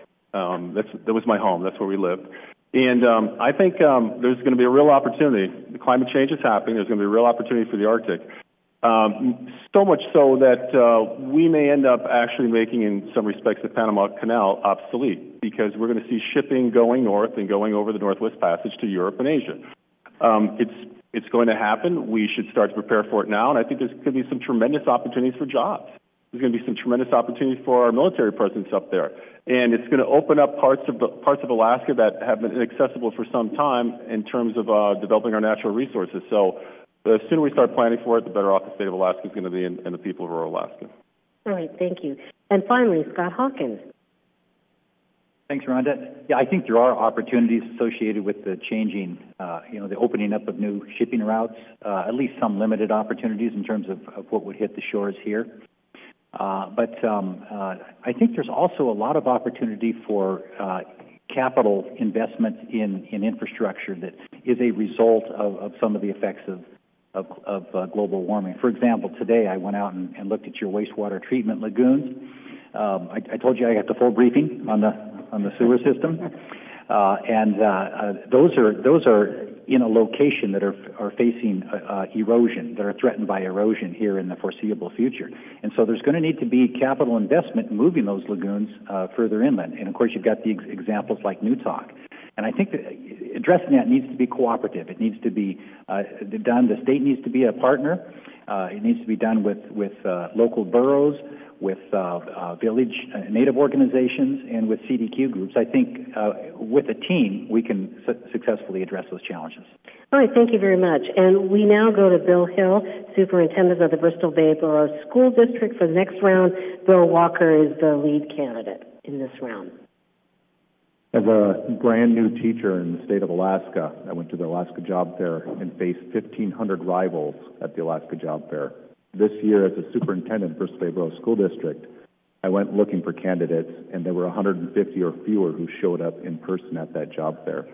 That was my home. That's where we lived. And I think there's going to be a real opportunity. The climate change is happening. There's going to be a real opportunity for the Arctic. So much so that we may end up actually making, in some respects, the Panama Canal obsolete, because we're going to see shipping going north and going over the Northwest Passage to Europe and Asia. It's going to happen. We should start to prepare for it now, and I think there's going to be some tremendous opportunities for jobs. There's going to be some tremendous opportunities for our military presence up there, and it's going to open up parts of Alaska that have been inaccessible for some time in terms of developing our natural resources. So the sooner we start planning for it, the better off the state of Alaska is going to be and the people of rural Alaska. All right, thank you. And finally, Scott Hawkins. Thanks, Rhonda. Yeah, I think there are opportunities associated with the changing, the opening up of new shipping routes, at least some limited opportunities in terms of what would hit the shores here. But I think there's also a lot of opportunity for capital investment in infrastructure that is a result of some of the effects of global warming. For example, today I went out and looked at your wastewater treatment lagoons. I told you I got the full briefing on the sewer system, and those are in a location that are facing erosion, that are threatened by erosion here in the foreseeable future. And so there's going to need to be capital investment in moving those lagoons further inland. And of course, you've got the examples like Newtok. And I think that addressing that needs to be cooperative. It needs to be done. The state needs to be a partner. It needs to be done with local boroughs, with village native organizations, and with CDQ groups. I think with a team, we can successfully address those challenges. All right, thank you very much. And we now go to Bill Hill, Superintendent of the Bristol Bay Borough School District for the next round. Bill Walker is the lead candidate in this round. As a brand new teacher in the state of Alaska, I went to the Alaska Job Fair and faced 1,500 rivals at the Alaska Job Fair. This year, as a superintendent of Bristol Bay Borough School District, I went looking for candidates, and there were 150 or fewer who showed up in person at that job fair.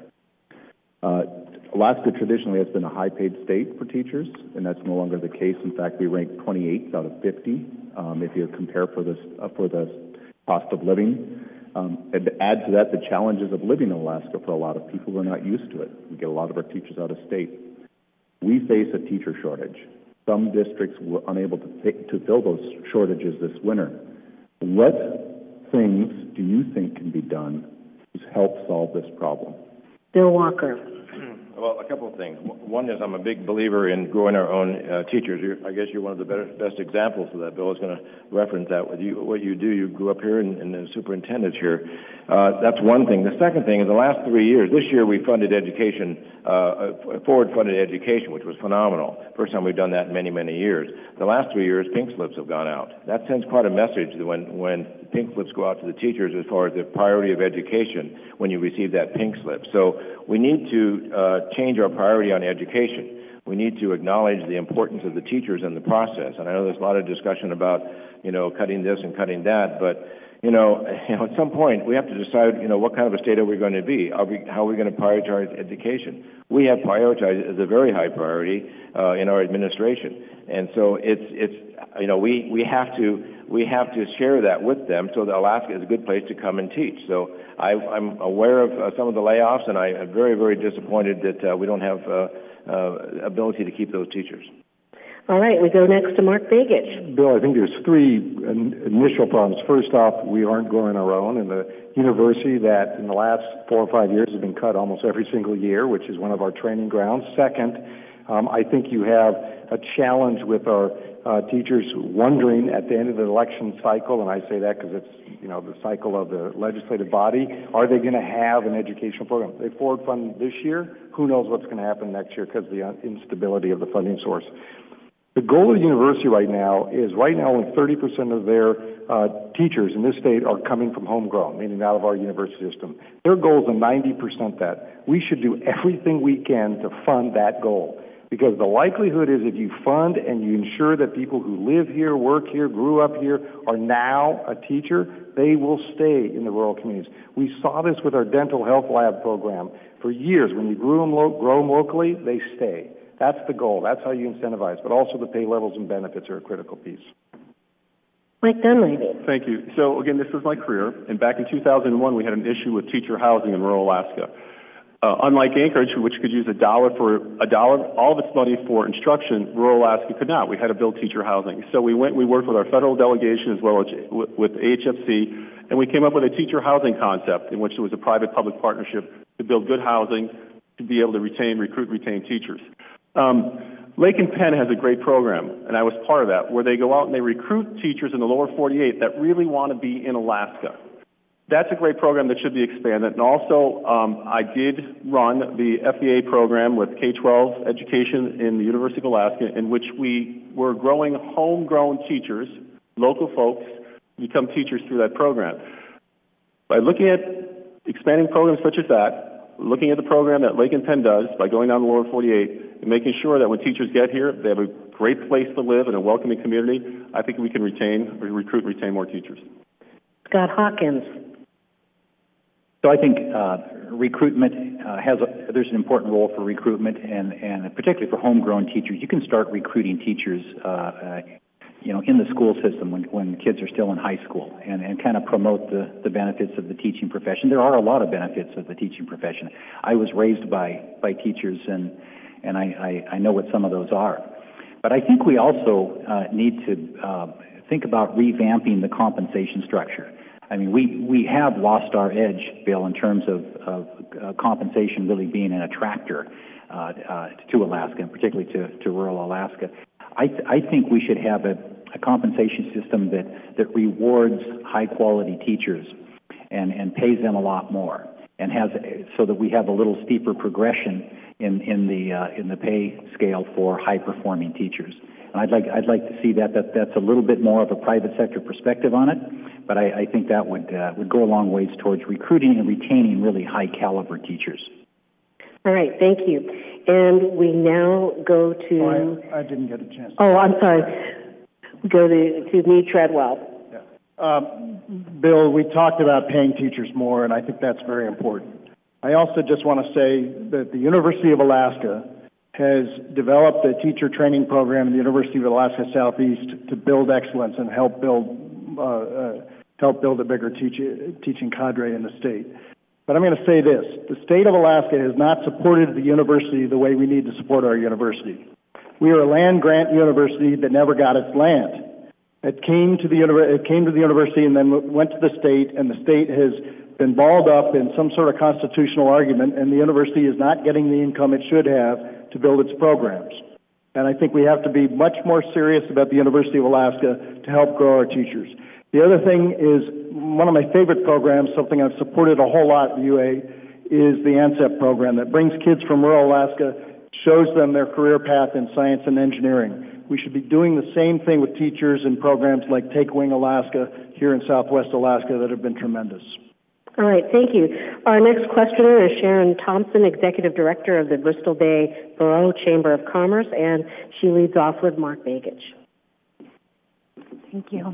Alaska traditionally has been a high-paid state for teachers, and that's no longer the case. In fact, we rank 28th out of 50 if you compare for the cost of living. And to add to that, the challenges of living in Alaska for a lot of people who are not used to it. We get a lot of our teachers out of state. We face a teacher shortage. Some districts were unable to fill those shortages this winter. What things do you think can be done to help solve this problem? Bill Walker. Well, a couple of things. One is I'm a big believer in growing our own teachers. I guess you're one of the best examples of that. Bill is going to reference that with you. What you do, you grew up here and the superintendent's here. That's one thing. The second thing is the last 3 years, this year we funded education, forward-funded education, which was phenomenal. First time we've done that in many, many years. The last 3 years, pink slips have gone out. That sends quite a message when pink slips go out to the teachers as far as the priority of education when you receive that pink slip. So we need to change our priority on education. We need to acknowledge the importance of the teachers in the process. And I know there's a lot of discussion about, cutting this and cutting that, but, at some point we have to decide, what kind of a state are we going to be? How are we going to prioritize education? We have prioritized it as a very high priority in our administration. And so we have to share that with them so that Alaska is a good place to come and teach. So I'm aware of some of the layoffs, and I am very, very disappointed that we don't have ability to keep those teachers. All right, we go next to Mark Begich. Bill, I think there's three initial problems. First off, we aren't growing our own, and the university that in the last 4 or 5 years has been cut almost every single year, which is one of our training grounds. Second, I think you have a challenge with our teachers wondering at the end of the election cycle, and I say that because it's the cycle of the legislative body, are they going to have an educational program? They forward fund this year. Who knows what's going to happen next year because of the instability of the funding source. The goal of the university right now only 30% of their teachers in this state are coming from homegrown, meaning out of our university system. Their goal is a 90% that. We should do everything we can to fund that goal. Because the likelihood is if you fund and you ensure that people who live here, work here, grew up here, are now a teacher, they will stay in the rural communities. We saw this with our dental health lab program. For years, when you grow them locally, they stay. That's the goal. That's how you incentivize. But also the pay levels and benefits are a critical piece. Mike Dunleavy. Thank you. So, again, this is my career. And back in 2001, we had an issue with teacher housing in rural Alaska. Unlike Anchorage, which could use all of its money for instruction, rural Alaska could not. We had to build teacher housing. So we worked with our federal delegation as well as with AHFC, and we came up with a teacher housing concept in which there was a private-public partnership to build good housing to be able to recruit, retain teachers. Lake and Penn has a great program, and I was part of that, where they go out and they recruit teachers in the lower 48 that really want to be in Alaska. That's a great program that should be expanded. And also, I did run the FEA program with K-12 education in the University of Alaska, in which we were growing homegrown teachers, local folks become teachers through that program. By looking at expanding programs such as that, looking at the program that Lake and Penn does by going down the lower 48 and making sure that when teachers get here, they have a great place to live and a welcoming community, I think we can recruit and retain more teachers. Scott Hawkins. So I think recruitment there's an important role for recruitment and particularly for homegrown teachers. You can start recruiting teachers in the school system when kids are still in high school and kind of promote the benefits of the teaching profession. There are a lot of benefits of the teaching profession. I was raised by teachers and I know what some of those are. But I think we also need to think about revamping the compensation structure. I mean, we have lost our edge, Bill, in terms of compensation really being an attractor to Alaska, and particularly to rural Alaska. I think we should have a compensation system that rewards high-quality teachers and pays them a lot more, and has so that we have a little steeper progression in the pay scale for high-performing teachers. And I'd like to see that's a little bit more of a private sector perspective on it, but I think that would go a long ways towards recruiting and retaining really high-caliber teachers. All right, thank you. And we now go to... Oh, I didn't get a chance. Oh, I'm sorry. We go to Meade Treadwell. Yeah. Bill, we talked about paying teachers more, and I think that's very important. I also just want to say that the University of Alaska has developed a teacher training program in the University of Alaska Southeast to build excellence and help build a bigger teaching cadre in the state. But I'm going to say this. The state of Alaska has not supported the university the way we need to support our university. We are a land-grant university that never got its land. It came to the university and then went to the state, and the state has been balled up in some sort of constitutional argument, and the university is not getting the income it should have to build its programs. And I think we have to be much more serious about the University of Alaska to help grow our teachers. The other thing is, one of my favorite programs, something I've supported a whole lot at the UA, is the ANCEP program that brings kids from rural Alaska, shows them their career path in science and engineering. We should be doing the same thing with teachers in programs like Take Wing Alaska here in Southwest Alaska that have been tremendous. All right, thank you. Our next questioner is Sharon Thompson, Executive Director of the Bristol Bay Borough Chamber of Commerce, and she leads off with Mark Begich. Thank you.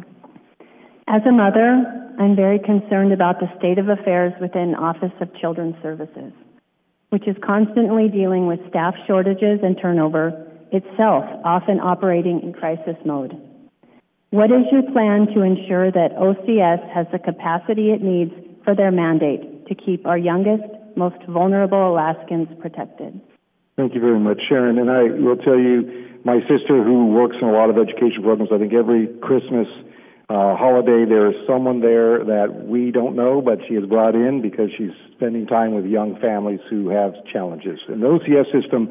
As a mother, I'm very concerned about the state of affairs within Office of Children's Services, which is constantly dealing with staff shortages and turnover, itself often operating in crisis mode. What is your plan to ensure that OCS has the capacity it needs for their mandate to keep our youngest, most vulnerable Alaskans protected? Thank you very much, Sharon. And I will tell you, my sister, who works in a lot of education programs, I think every Christmas holiday there is someone there that we don't know, but she is brought in because she's spending time with young families who have challenges. And the OCS system,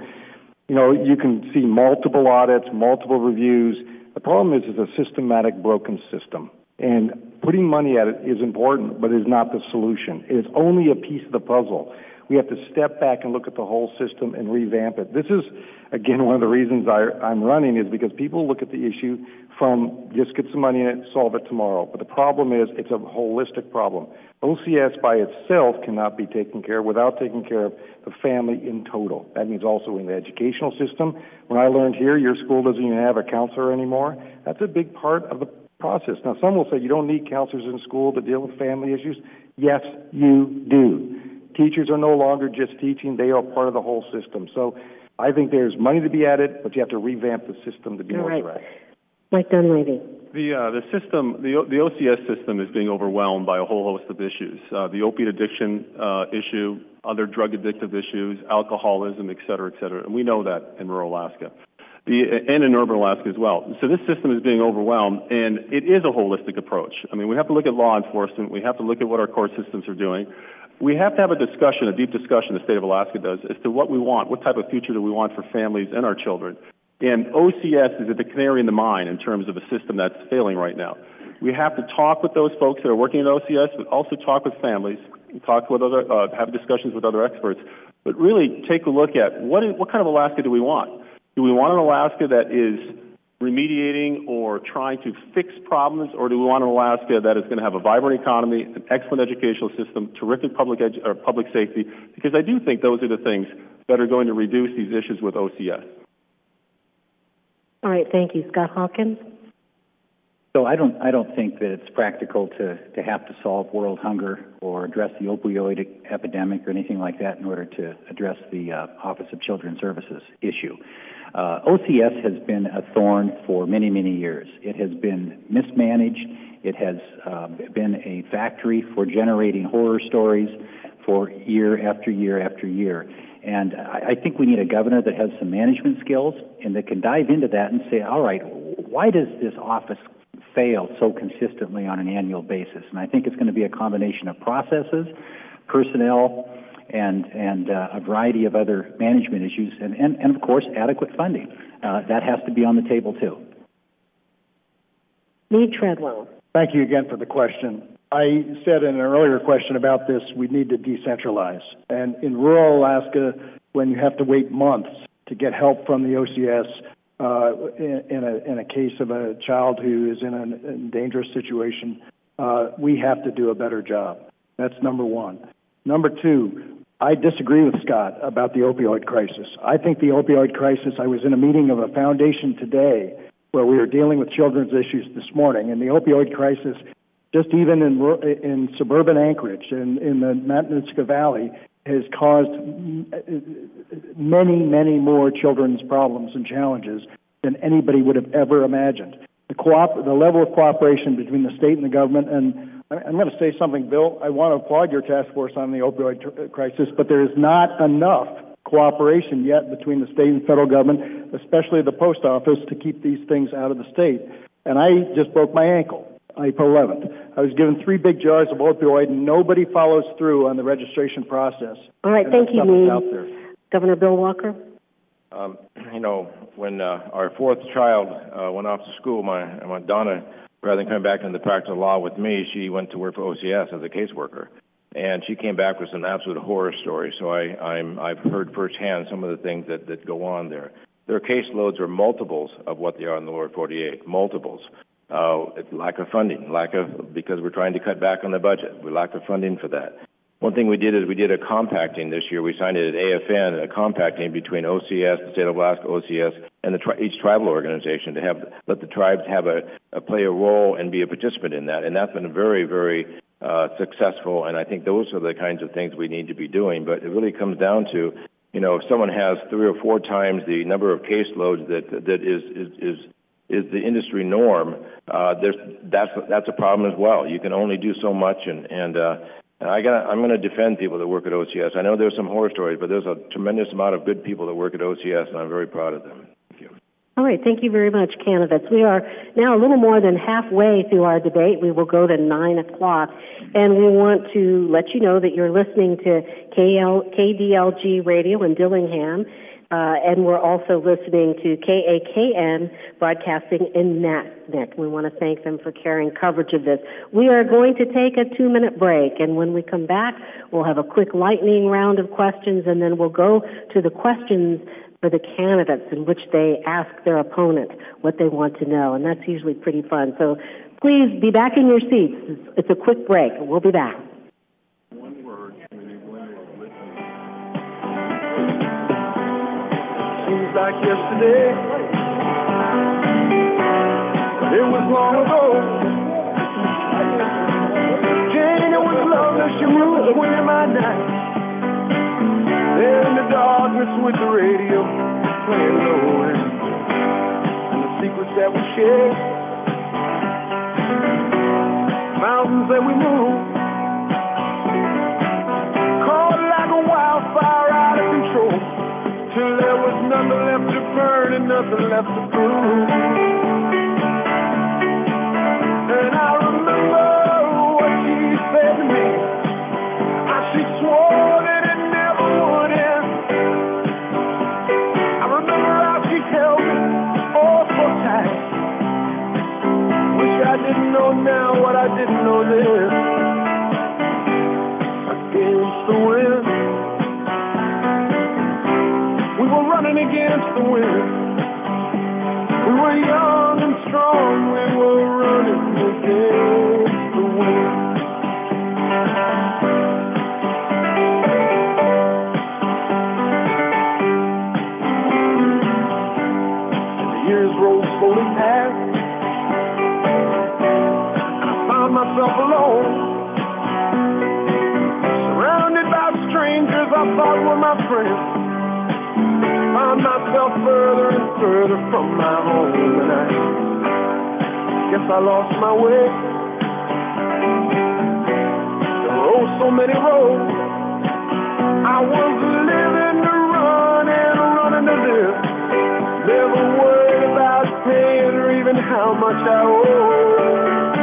you can see multiple audits, multiple reviews. The problem is it's a systematic, broken system. And putting money at it is important, but is not the solution. It is only a piece of the puzzle. We have to step back and look at the whole system and revamp it. This is, again, one of the reasons I'm running is because people look at the issue from just get some money in it, solve it tomorrow. But the problem is it's a holistic problem. OCS by itself cannot be taken care of without taking care of the family in total. That means also in the educational system. When I learned here, your school doesn't even have a counselor anymore. That's a big part of the process. Now, some will say you don't need counselors in school to deal with family issues. Yes, you do. Teachers are no longer just teaching. They are part of the whole system. So I think there's money to be added, but you have to revamp the system to be more direct. Mike Dunleavy. The system, the OCS system is being overwhelmed by a whole host of issues. The opiate addiction issue, other drug addictive issues, alcoholism, et cetera, and we know that in rural Alaska. And in urban Alaska as well. So this system is being overwhelmed, and it is a holistic approach. I mean, we have to look at law enforcement. We have to look at what our court systems are doing. We have to have a discussion, a deep discussion, the state of Alaska does, as to what we want, what type of future do we want for families and our children. And OCS is at the canary in the mine in terms of a system that's failing right now. We have to talk with those folks that are working at OCS, but also talk with families, talk with have discussions with other experts, but really take a look at what kind of Alaska do we want? Do we want an Alaska that is remediating or trying to fix problems, or do we want an Alaska that is going to have a vibrant economy, an excellent educational system, terrific public safety? Because I do think those are the things that are going to reduce these issues with OCS. All right, thank you. Scott Hawkins? So I don't think that it's practical to have to solve world hunger or address the opioid epidemic or anything like that in order to address the Office of Children's Services issue. OCS has been a thorn for many, many years. It has been mismanaged. It has been a factory for generating horror stories for year after year after year. And I think we need a governor that has some management skills and that can dive into that and say, all right, why does this office fail so consistently on an annual basis? And I think it's going to be a combination of processes, personnel, and a variety of other management issues, and of course, adequate funding. That has to be on the table, too. Lee Treadwell. Thank you again for the question. I said in an earlier question about this, we need to decentralize. And in rural Alaska, when you have to wait months to get help from the OCS in a case of a child who is in a dangerous situation, we have to do a better job. That's number one. Number two, I disagree with Scott about the opioid crisis. I think the opioid crisis, I was in a meeting of a foundation today where we were dealing with children's issues this morning, and the opioid crisis, just even in suburban Anchorage and in the Matanuska Valley, has caused many, many more children's problems and challenges than anybody would have ever imagined. The level of cooperation between the state and the government, and I'm going to say something, Bill, I want to applaud your task force on the opioid crisis, but there is not enough cooperation yet between the state and federal government, especially the post office, to keep these things out of the state. And I just broke my ankle April 11th. I was given 3 big jars of opioid, and nobody follows through on the registration process. All right, thank you, Lee. Governor Bill Walker? When our 4th child went off to school, my Donna, rather than coming back into the practice of law with me, she went to work for OCS as a caseworker. And she came back with some absolute horror stories. So I've heard firsthand some of the things that go on there. Their caseloads are multiples of what they are in the lower 48, multiples. Lack of funding, because we're trying to cut back on the budget. We lack the funding for that. One thing we did is we did a compacting this year. We signed it at AFN, a compacting between OCS, the state of Alaska, OCS, and each tribal organization to let the tribes have play a role and be a participant in that. And that's been very, very successful. And I think those are the kinds of things we need to be doing. But it really comes down to, if someone has 3 or 4 times the number of caseloads that is the industry norm, that's a problem as well. You can only do so much, and I'm going to defend people that work at OCS. I know there's some horror stories, but there's a tremendous amount of good people that work at OCS, and I'm very proud of them. Thank you. All right, thank you very much, candidates. We are now a little more than halfway through our debate. We will go to 9 o'clock, and we want to let you know that you're listening to KDLG Radio in Dillingham, and we're also listening to KAKN broadcasting in Naknek. We want to thank them for carrying coverage of this. We are going to take a 2-minute break, and when we come back, we'll have a quick lightning round of questions, and then we'll go to the questions for the candidates in which they ask their opponent what they want to know, and that's usually pretty fun. So please be back in your seats. It's a quick break. We'll be back. One word. Seems like yesterday, but it was long ago. Jane, it was love that she moved away my night. There in the darkness with the radio playing low, and the secrets that we shared, mountains that we moved, caught like a wildfire out of control, till there was nothing left to burn and nothing left to prove. And I remember what she said to me, how she swore that it never would end. I remember how she held me oh so tight. Wish I didn't know now what I didn't know then. Against the wind, we were running against the wind, were young and strong, we were running against the wind. And the years rolled slowly past, and I found myself alone, surrounded by strangers I thought were my friends. Found myself further and further from my home, and I guess I lost my way. There were oh so many roads. I was living to run and running to live. Never worried about paying or even how much I owed.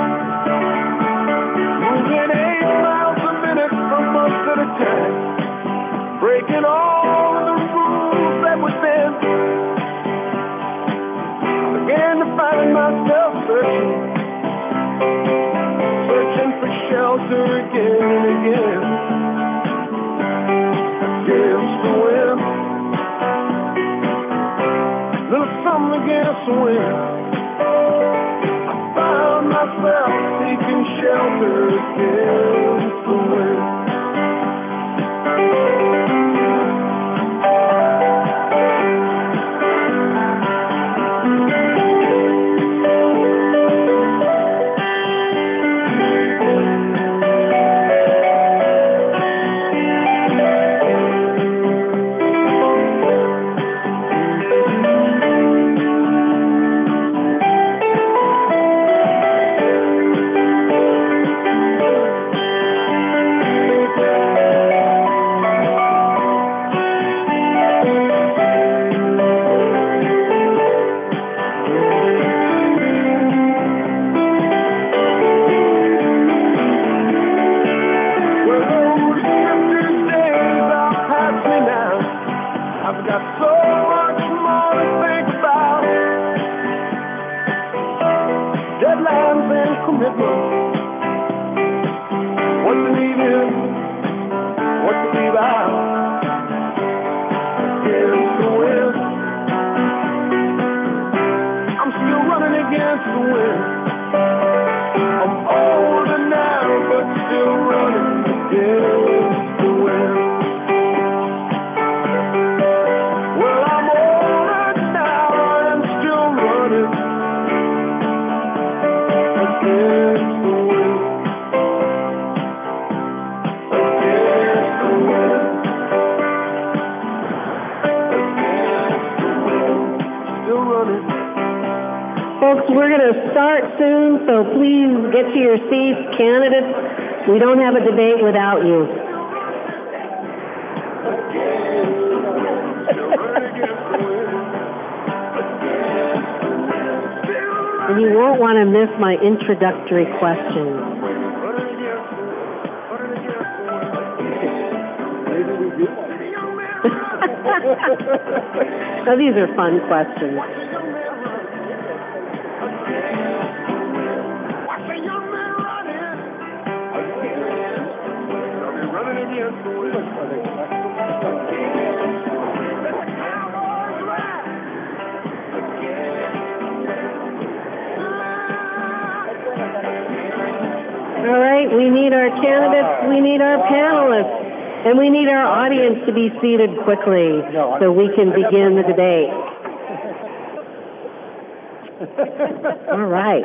Moving 8 miles a minute for months at a time, breaking all of the rules that would bend. I began to find myself searching for shelter again and again, against the wind. Little something against the wind. I found myself seeking shelter against the wind. Candidates, we don't have a debate without you. And you won't want to miss my introductory questions. Now these are fun questions. All right, we need our candidates, we need our panelists, and we need our audience to be seated quickly so we can begin the debate. All right.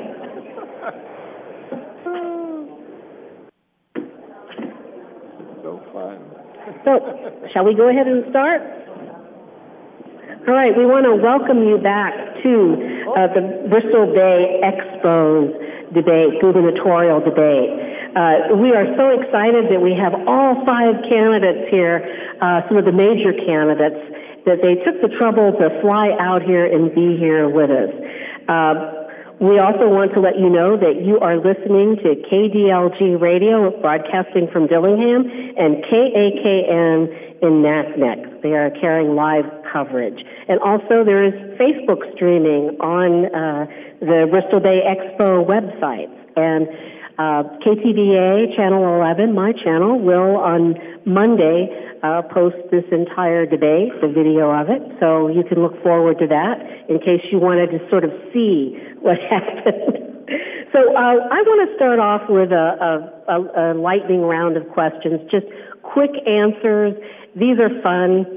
So fun. So, shall we go ahead and start? All right, we want to welcome you back to the Bristol Bay Expo's debate, gubernatorial debate. We are so excited that we have all 5 candidates here, some of the major candidates, that they took the trouble to fly out here and be here with us. We also want to let you know that you are listening to KDLG Radio, broadcasting from Dillingham, and KAKN in Naknek. They are carrying live coverage. And also there is Facebook streaming on the Bristol Bay Expo website. And KTVA Channel 11, my channel, will on Monday post this entire debate, the video of it, so you can look forward to that in case you wanted to sort of see what happened. So I want to start off with a lightning round of questions, just quick answers. These are fun.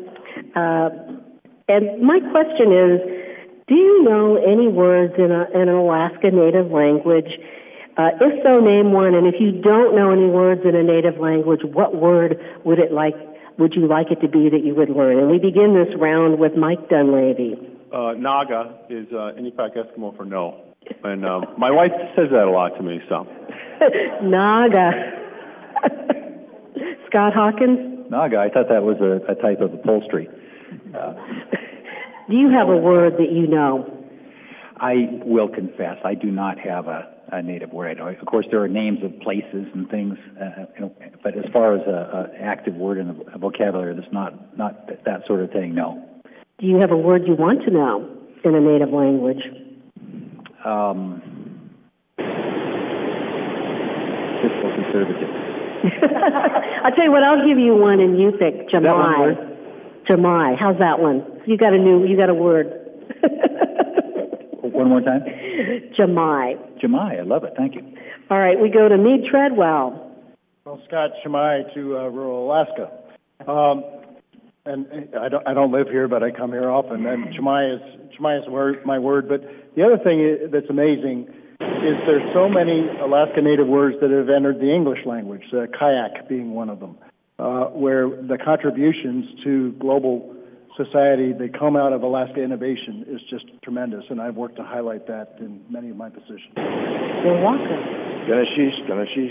And my question is, do you know any words in an Alaska Native language? If so, name one. And if you don't know any words in a Native language, what word would you like it to be that you would learn? And we begin this round with Mike Dunleavy. Naga is Inupiaq Eskimo for no. And my wife says that a lot to me, so. Naga. Scott Hawkins? Naga, I thought that was a type of upholstery. Do you have a word that you know? I will confess, I do not have a native word. Of course, there are names of places and things, but as far as an active word in a vocabulary, that's not that sort of thing, no. Do you have a word you want to know in a native language? Fiscal conservative. I'll tell you what, I'll give you one and you pick. Jamai. Jamai. How's that one? You got a word. One more time? Jamai. Jamai, I love it. Thank you. All right, we go to Meade Treadwell. Well, Scott, Jamai to rural Alaska. And I don't live here, but I come here often. And Jamai is my word. But the other thing that's amazing is there's so many Alaska Native words that have entered the English language, kayak being one of them, where the contributions to global society that come out of Alaska innovation is just tremendous, and I've worked to highlight that in many of my positions. Bill Walker. Ganeshish.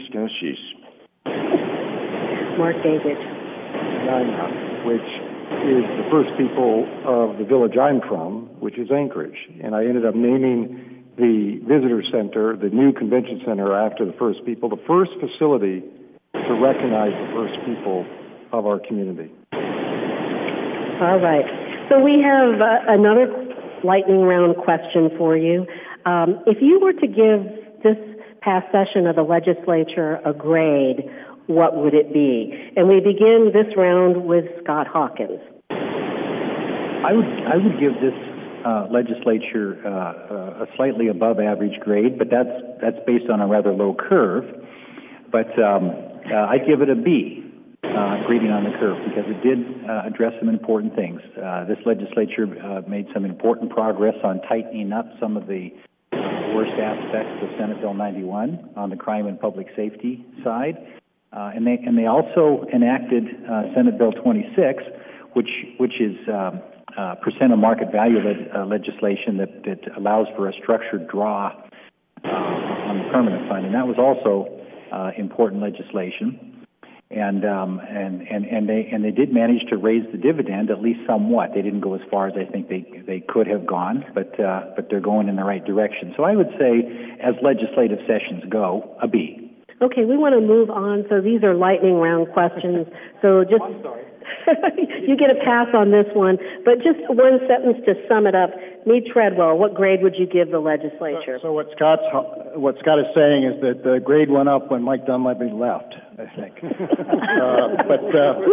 Mark David. Which is the first people of the village I'm from, which is Anchorage. And I ended up naming the visitor center, the new convention center, after the first people, the first facility to recognize the first people of our community. All right. So we have another lightning round question for you. If you were to give this past session of the legislature a grade, what would it be? And we begin this round with Scott Hawkins. I would give this legislature a slightly above average grade, but that's based on a rather low curve. But I'd give it a B. Grading on the curve, because it did address some important things. This legislature made some important progress on tightening up some of the worst aspects of Senate Bill 91 on the crime and public safety side, and they also enacted Senate Bill 26, which is percent of market value legislation that allows for a structured draw on the permanent fund, and that was also important legislation. And they did manage to raise the dividend at least somewhat. They didn't go as far as I think they could have gone, but they're going in the right direction. So I would say, as legislative sessions go, a B. Okay, we want to move on. So these are lightning round questions. So just I'm sorry. you get a pass on this one, but just one sentence to sum it up. Meade Treadwell, what grade would you give the legislature? So what Scott is saying is that the grade went up when Mike Dunleavy left, I think. What's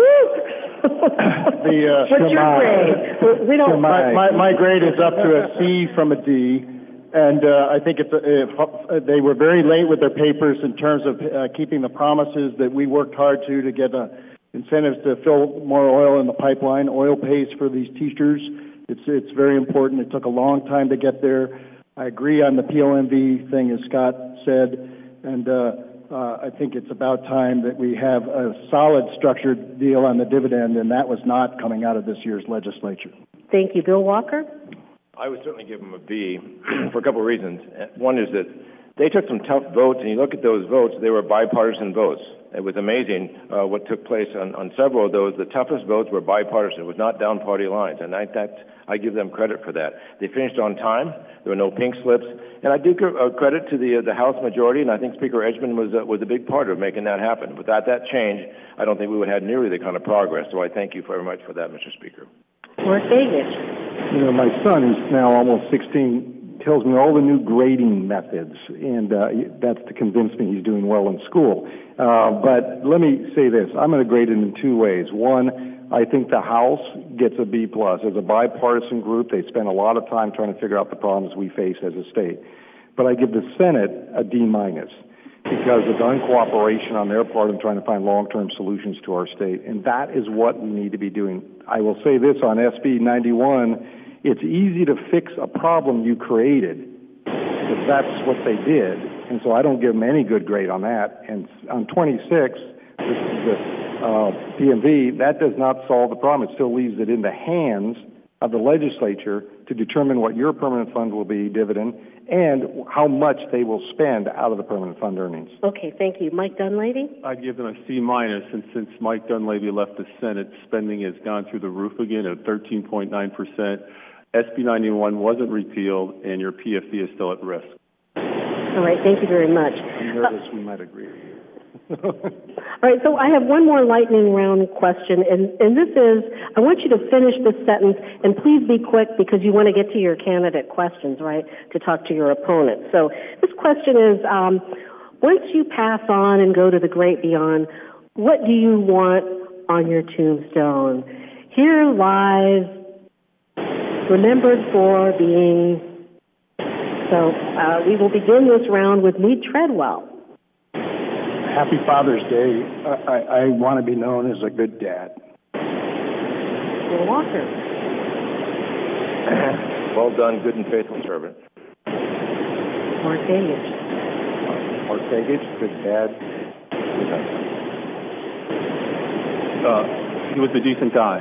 your grade? We don't. My grade is up to a C from a D, and I think they were very late with their papers in terms of keeping the promises that we worked hard to get incentives to fill more oil in the pipeline. Oil pays for these teachers. It's very important. It took a long time to get there. I agree on the POMV thing, as Scott said, and I think it's about time that we have a solid structured deal on the dividend, and that was not coming out of this year's legislature. Thank you. Bill Walker? I would certainly give them a B for a couple of reasons. One is that they took some tough votes, and you look at those votes, they were bipartisan votes. It was amazing what took place on several of those. The toughest votes were bipartisan. It was not down party lines, and I give them credit for that. They finished on time. There were no pink slips, and I do give credit to the House majority, and I think Speaker Edgman was a big part of making that happen. Without that change, I don't think we would have had nearly the kind of progress. So I thank you very much for that, Mr. Speaker. Mark David. You know, my son, who's now almost 16, tells me all the new grading methods, and that's to convince me he's doing well in school. But let me say this. I'm going to grade it in two ways. One, I think the House gets a B+. As a bipartisan group, they spend a lot of time trying to figure out the problems we face as a state. But I give the Senate a D- because of the uncooperation on their part in trying to find long-term solutions to our state. And that is what we need to be doing. I will say this on SB 91, it's easy to fix a problem you created, because that's what they did. And so I don't give them any good grade on that. And on 26, this is the PMV, that does not solve the problem. It still leaves it in the hands of the legislature to determine what your permanent fund will be, dividend, and how much they will spend out of the permanent fund earnings. Okay, thank you. Mike Dunleavy? I'd give them a C-, and since Mike Dunleavy left the Senate, spending has gone through the roof again at 13.9%. SB 91 wasn't repealed, and your PFD is still at risk. All right, thank you very much. I'm nervous we might agree with you. All right, so I have one more lightning round question, and this is, I want you to finish this sentence, and please be quick because you want to get to your candidate questions, right, to talk to your opponent. So this question is, once you pass on and go to the great beyond, what do you want on your tombstone? Here lies remembered for being... So we will begin this round with Meade Treadwell. Happy Father's Day. I want to be known as a good dad. Bill Walker. Well done, good and faithful servant. Mark Begich. Mark Begich, good dad. He was a decent guy.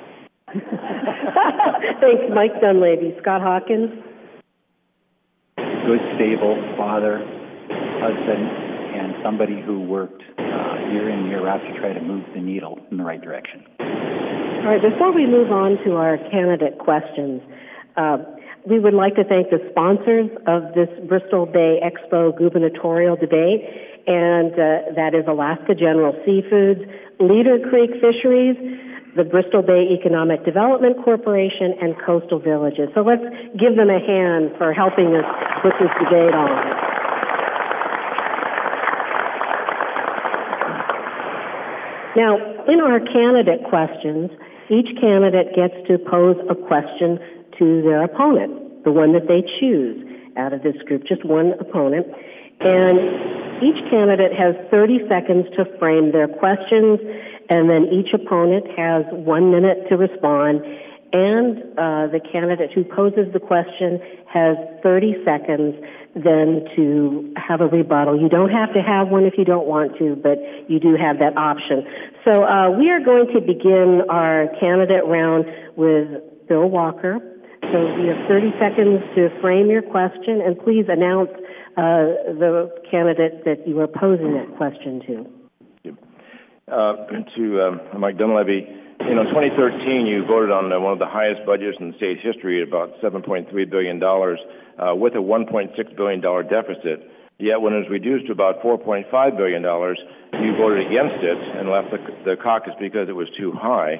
Thanks, Mike Dunleavy. Scott Hawkins. Good, stable father, husband, and somebody who worked year in, year out to try to move the needle in the right direction. All right, before we move on to our candidate questions, we would like to thank the sponsors of this Bristol Bay Expo gubernatorial debate, and that is Alaska General Seafoods, Leader Creek Fisheries, the Bristol Bay Economic Development Corporation, and Coastal Villages. So let's give them a hand for helping us put this debate on. Now, in our candidate questions, each candidate gets to pose a question to their opponent, the one that they choose out of this group, just one opponent. And each candidate has 30 seconds to frame their questions, and then each opponent has 1 minute to respond. And the candidate who poses the question has 30 seconds then to have a rebuttal. You don't have to have one if you don't want to, but you do have that option. So we are going to begin our candidate round with Bill Walker. So you have 30 seconds to frame your question, and please announce the candidate that you are posing that question to. To Mike Dunleavy, in 2013, you voted on one of the highest budgets in the state's history at about $7.3 billion with a $1.6 billion deficit. Yet when it was reduced to about $4.5 billion, you voted against it and left the caucus because it was too high.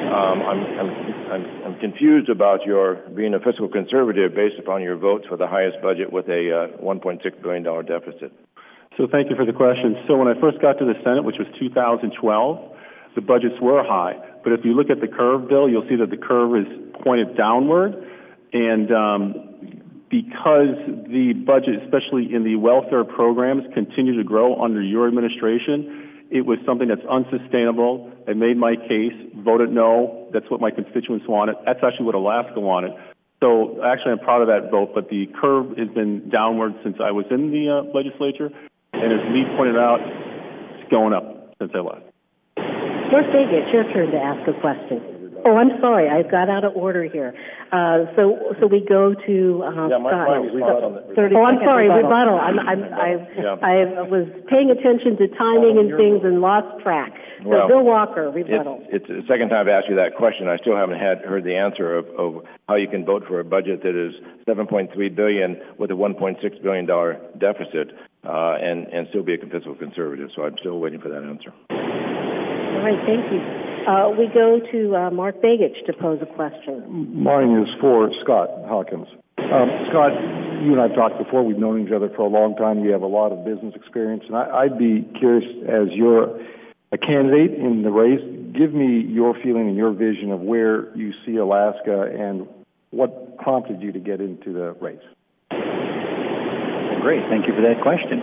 I'm confused about your being a fiscal conservative based upon your votes for the highest budget with a $1.6 billion deficit. So thank you for the question. So when I first got to the Senate, which was 2012, the budgets were high. But if you look at the curve, Bill, you'll see that the curve is pointed downward. And because the budget, especially in the welfare programs, continue to grow under your administration, it was something that's unsustainable. I made my case, voted no. That's what my constituents wanted. That's actually what Alaska wanted. So actually I'm proud of that vote, but the curve has been downward since I was in the legislature. And as Lee pointed out, it's going up since I left. Mark Begich, it's your turn to ask a question. Oh, I'm sorry, I got out of order here. So we go to Scott. I'm sorry, rebuttal. I was paying attention to timing and things and lost track. So well, Bill Walker, rebuttal. It's the second time I've asked you that question. I still haven't heard the answer of how you can vote for a budget that is $7.3 billion with a $1.6 billion deficit and still be a fiscal conservative. So I'm still waiting for that answer. All right, thank you. We go to Mark Begich to pose a question. Mine is for Scott Hawkins. Scott, you and I have talked before. We've known each other for a long time. You have a lot of business experience, and I'd be curious, as you're a candidate in the race, give me your feeling and your vision of where you see Alaska and what prompted you to get into the race. Great. Thank you for that question.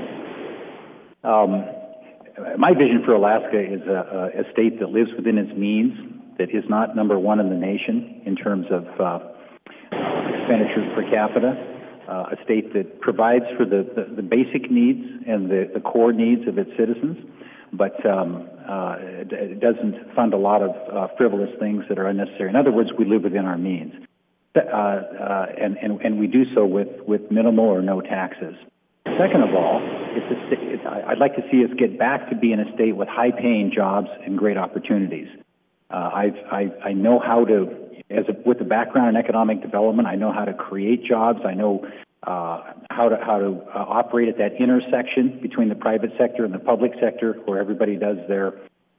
My vision for Alaska is a state that lives within its means, that is not number one in the nation in terms of expenditures per capita, a state that provides for the basic needs and the core needs of its citizens, but it doesn't fund a lot of frivolous things that are unnecessary. In other words, we live within our means, and we do so with minimal or no taxes. Second of all, I'd like to see us get back to being a state with high-paying jobs and great opportunities. I know how to, with the background in economic development, I know how to create jobs. I know how to operate at that intersection between the private sector and the public sector, where everybody does the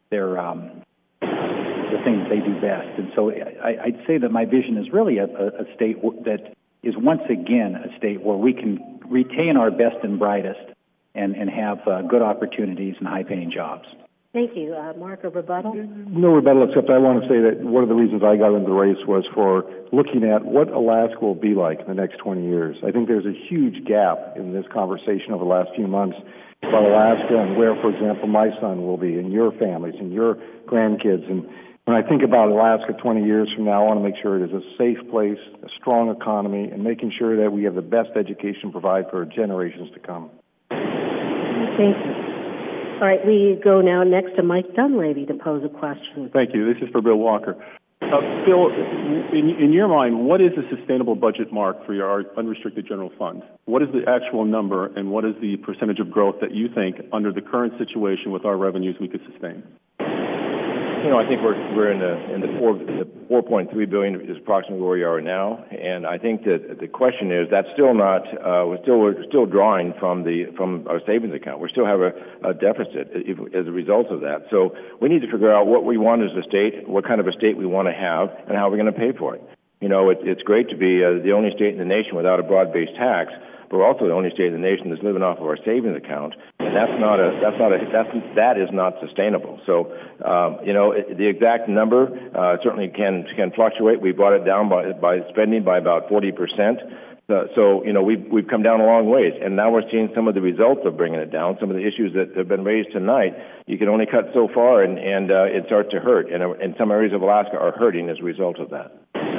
things they do best. And so I'd say that my vision is really a state that is once again a state where we can retain our best and brightest and have good opportunities and high-paying jobs. Thank you. Mark, a rebuttal? No rebuttal, except I want to say that one of the reasons I got into the race was for looking at what Alaska will be like in the next 20 years. I think there's a huge gap in this conversation over the last few months about Alaska and where, for example, my son will be, and your families, and your grandkids. And when I think about Alaska 20 years from now, I want to make sure it is a safe place, a strong economy, and making sure that we have the best education provided for generations to come. Thank you. All right, we go now next to Mike Dunleavy to pose a question. Thank you. This is for Bill Walker. Bill, in your mind, what is a sustainable budget mark for your unrestricted general fund? What is the actual number, and what is the percentage of growth that you think, under the current situation with our revenues, we could sustain? You know, I think we're in the 4.3 billion is approximately where we are now, and I think that the question is that's still not we're still drawing from our savings account. We still have a deficit as a result of that. So we need to figure out what we want as a state, what kind of a state we want to have, and how we're going to pay for it. You know, it's great to be the only state in the nation without a broad-based tax, but we're also the only state in the nation that's living off of our savings account, and that is not sustainable. So, you know, the exact number certainly can fluctuate. We brought it down by spending by about 40%. So, you know, we've come down a long ways, and now we're seeing some of the results of bringing it down. Some of the issues that have been raised tonight, you can only cut so far, and it starts to hurt, and some areas of Alaska are hurting as a result of that.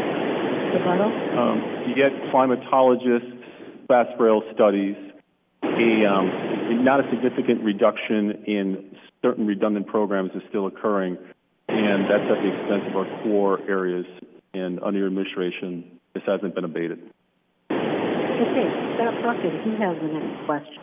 You get climatologists, fast rail studies, not a significant reduction in certain redundant programs is still occurring, and that's at the expense of our core areas. And under your administration, this hasn't been abated. Okay, Scott Hawkins, he has the next question.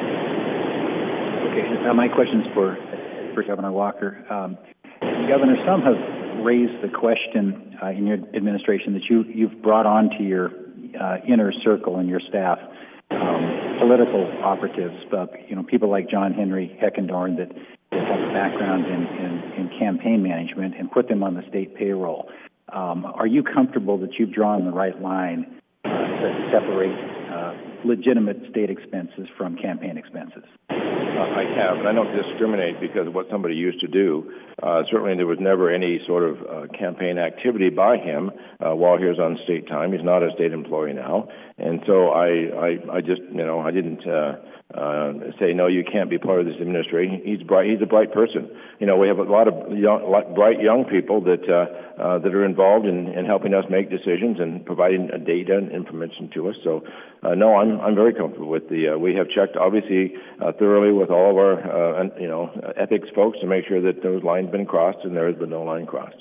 Okay, my question is for Governor Walker. Governor, some have raised the question in your administration that you've brought onto your inner circle and your staff political operatives, you know, people like John Henry Heckendorn that have a background in campaign management, and put them on the state payroll. Are you comfortable that you've drawn the right line to separate legitimate state expenses from campaign expenses? I have, and I don't discriminate because of what somebody used to do. Certainly there was never any sort of campaign activity by him while he was on state time. He's not a state employee now. And so I just, you know, I didn't say, no, you can't be part of this administration. He's a bright person. You know, we have a lot of bright young people that are involved in helping us make decisions and providing data and information to us. So, no, I'm very comfortable with we have checked, obviously, thoroughly with all of our, ethics folks to make sure that those lines have been crossed and there has been no line crossed.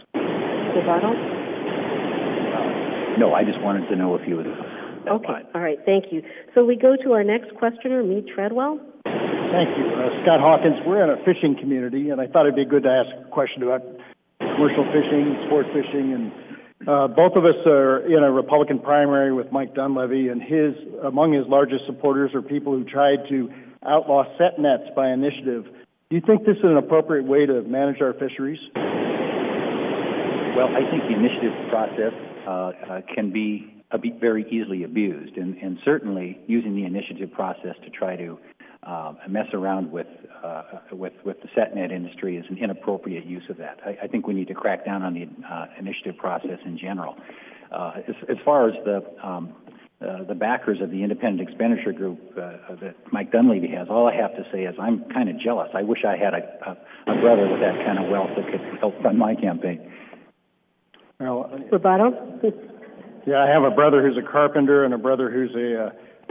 No, I just wanted to know if you would. Okay, all right, thank you. So we go to our next questioner, Meade Treadwell. Thank you. Scott Hawkins, we're in a fishing community, and I thought it'd be good to ask a question about commercial fishing, sport fishing, and both of us are in a Republican primary with Mike Dunleavy, and among his largest supporters are people who tried to outlaw set nets by initiative. Do you think this is an appropriate way to manage our fisheries? Well, I think the initiative process can be very easily abused, and certainly using the initiative process to try to mess around with the SETNet industry is an inappropriate use of that. I think we need to crack down on the initiative process in general. As far as the backers of the Independent Expenditure Group that Mike Dunleavy has, all I have to say is I'm kind of jealous. I wish I had a brother with that kind of wealth that could help fund my campaign. Well, Rebuttal? yeah, I have a brother who's a carpenter and a brother who's a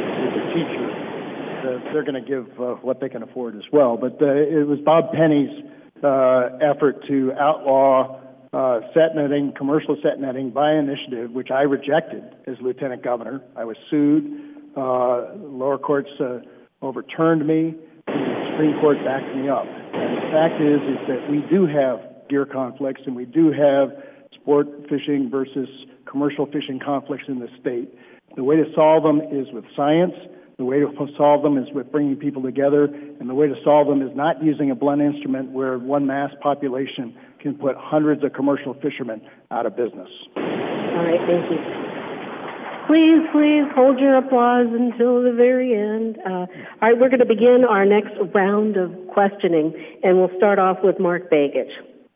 teacher. They're going to give what they can afford as well. But it was Bob Penny's effort to outlaw set netting, commercial set netting by initiative, which I rejected as lieutenant governor. I was sued. Lower courts overturned me. The Supreme Court backed me up. And the fact is that we do have gear conflicts, and we do have sport fishing versus commercial fishing conflicts in the state. The way to solve them is with science. The way to solve them is with bringing people together. And the way to solve them is not using a blunt instrument where one mass population can put hundreds of commercial fishermen out of business. All right, thank you. Please hold your applause until the very end. All right, we're going to begin our next round of questioning, and we'll start off with Mark Begich.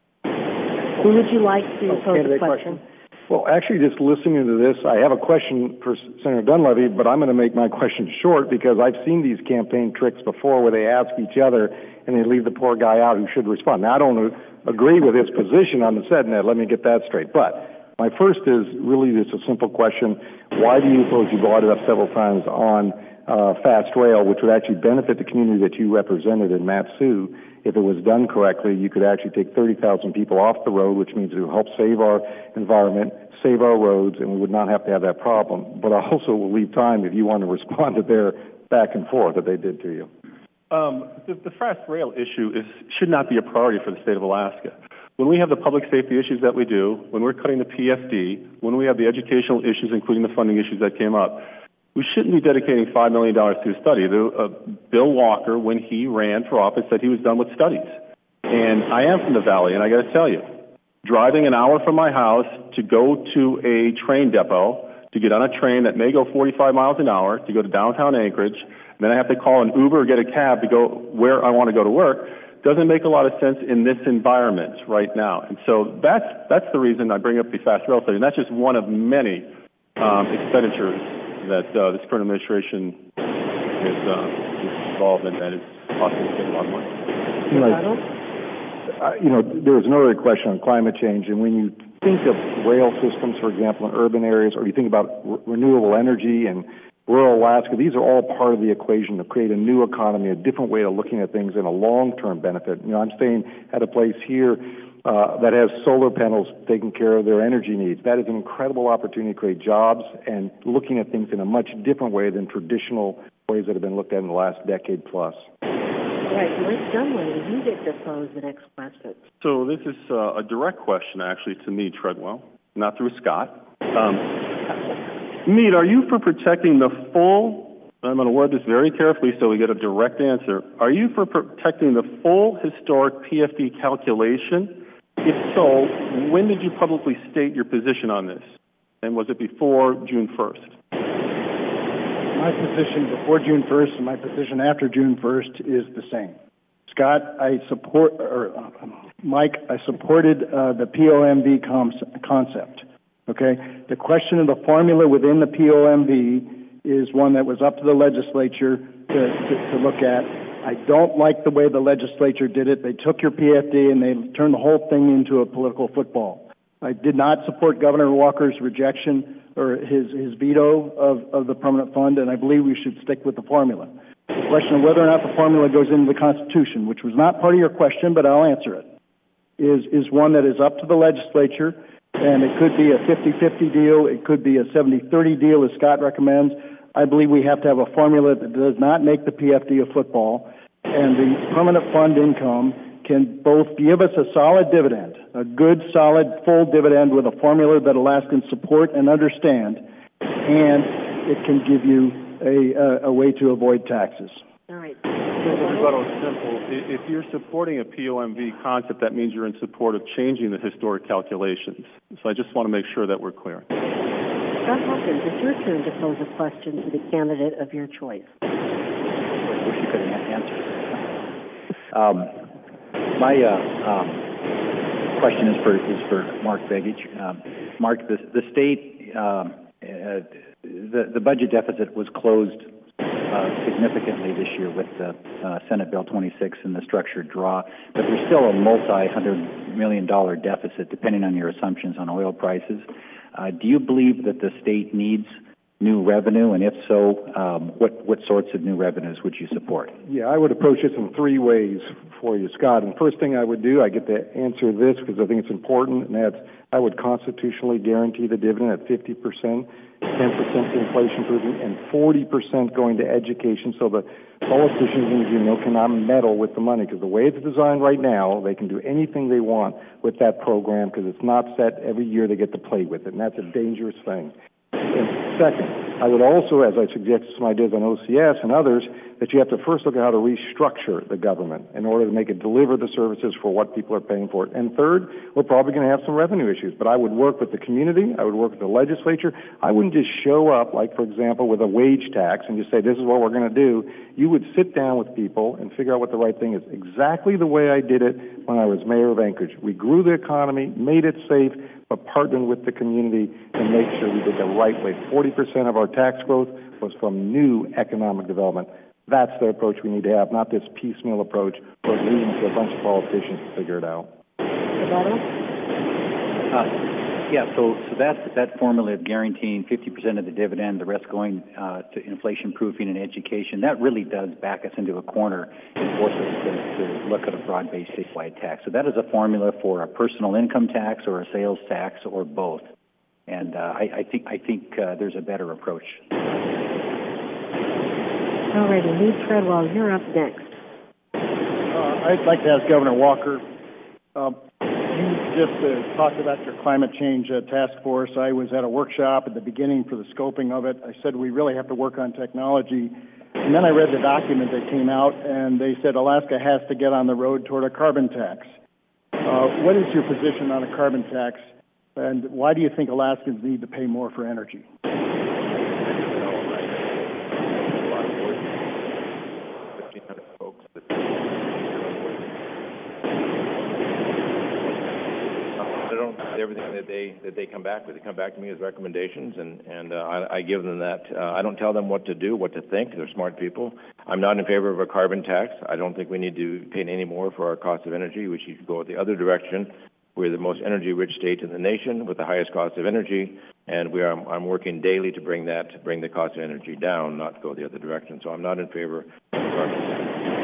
Who would you like to pose a question? Well, actually, just listening to this, I have a question for Senator Dunleavy, but I'm going to make my question short because I've seen these campaign tricks before where they ask each other and they leave the poor guy out who should respond. Now, I don't agree with his position on the SETNet. Let me get that straight. But my first is really just a simple question. Why do you suppose you brought it up several times on fast rail, which would actually benefit the community that you represented in Mat-Su? If it was done correctly, you could actually take 30,000 people off the road, which means it will help save our environment, save our roads, and we would not have to have that problem. But I also will leave time if you want to respond to their back and forth that they did to you. The fast rail issue should not be a priority for the state of Alaska. When we have the public safety issues that we do, when we're cutting the PFD, when we have the educational issues, including the funding issues that came up, we shouldn't be dedicating $5 million to a study. Bill Walker, when he ran for office, said he was done with studies. And I am from the Valley, and I got to tell you, driving an hour from my house to go to a train depot, to get on a train that may go 45 miles an hour, to go to downtown Anchorage, and then I have to call an Uber or get a cab to go where I want to go to work, doesn't make a lot of sense in this environment right now. And so that's the reason I bring up the fast rail study, and that's just one of many expenditures that this current administration is involved in that is costing the state a lot of money. There was another question on climate change, and when you think of rail systems, for example, in urban areas, or you think about renewable energy and rural Alaska, these are all part of the equation to create a new economy, a different way of looking at things, and a long-term benefit. I'm staying at a place here that has solar panels taking care of their energy needs. That is an incredible opportunity to create jobs and looking at things in a much different way than traditional ways that have been looked at in the last decade plus. All right, Mike Dunleavy, you get to pose the next question. So this is a direct question, actually, to me, Treadwell, not through Scott. Meade, are you for protecting the full, I'm going to word this very carefully so we get a direct answer, are you for protecting the full historic PFD calculation? If so, when did you publicly state your position on this? And was it before June 1st? My position before June 1st and my position after June 1st is the same. Scott, Mike, I supported the POMV concept. Okay? The question of the formula within the POMV is one that was up to the legislature to look at. I don't like the way the legislature did it. They took your PFD and they turned the whole thing into a political football. I did not support Governor Walker's rejection or his veto of the permanent fund, and I believe we should stick with the formula. The question of whether or not the formula goes into the Constitution, which was not part of your question, but I'll answer it, is one that is up to the legislature, and it could be a 50-50 deal. It could be a 70-30 deal, as Scott recommends. I believe we have to have a formula that does not make the PFD a football, and the permanent fund income can both give us a solid dividend, a good, solid, full dividend with a formula that Alaskans support and understand, and it can give you a way to avoid taxes. All right. Rebuttal is simple. If you're supporting a POMV concept, that means you're in support of changing the historic calculations. So I just want to make sure that we're clear. Scott Hawkins, it's your turn to pose a question to the candidate of your choice. I wish you could have answered. My question is for Mark Begich. Mark, the state, the budget deficit was closed significantly this year with the Senate Bill 26 and the structured draw, but there's still a multi-$100 million deficit depending on your assumptions on oil prices. Do you believe that the state needs new revenue, and if so, what sorts of new revenues would you support? Yeah, I would approach this in three ways for you, Scott. And the first thing I would do, I get to answer this because I think it's important, and that's I would constitutionally guarantee the dividend at 50%, 10% to inflation proofing, and 40% going to education so the politicians, cannot meddle with the money, because the way it's designed right now, they can do anything they want with that program because it's not set every year they get to play with it, and that's a dangerous thing. And second, I would also, as I suggested some ideas on OCS and others, that you have to first look at how to restructure the government in order to make it deliver the services for what people are paying for. And third, we're probably going to have some revenue issues, but I would work with the community, I would work with the legislature. I wouldn't just show up, like, for example, with a wage tax and just say, this is what we're going to do. You would sit down with people and figure out what the right thing is, exactly the way I did it when I was mayor of Anchorage. We grew the economy, made it safe, but partnered with the community and make sure we did the right way. 40% of our tax growth was from new economic development. That's the approach we need to have, not this piecemeal approach or leading to a bunch of politicians to figure it out. So that's that formula of guaranteeing 50% of the dividend, the rest going to inflation proofing and education. That really does back us into a corner and force us to look at a broad-based statewide tax. So that is a formula for a personal income tax or a sales tax or both. And I think there's a better approach. All righty, Lee Treadwell, you're up next. I'd like to ask Governor Walker, you just talked about your climate change task force. I was at a workshop at the beginning for the scoping of it. I said we really have to work on technology. And then I read the document that came out, and they said Alaska has to get on the road toward a carbon tax. What is your position on a carbon tax, and why do you think Alaskans need to pay more for energy? Everything that they come back with. They come back to me as recommendations, and I give them that. I don't tell them what to do, what to think. They're smart people. I'm not in favor of a carbon tax. I don't think we need to pay any more for our cost of energy. We should go the other direction. We're the most energy-rich state in the nation with the highest cost of energy, and I'm working daily to bring the cost of energy down, not go the other direction. So I'm not in favor of a carbon tax.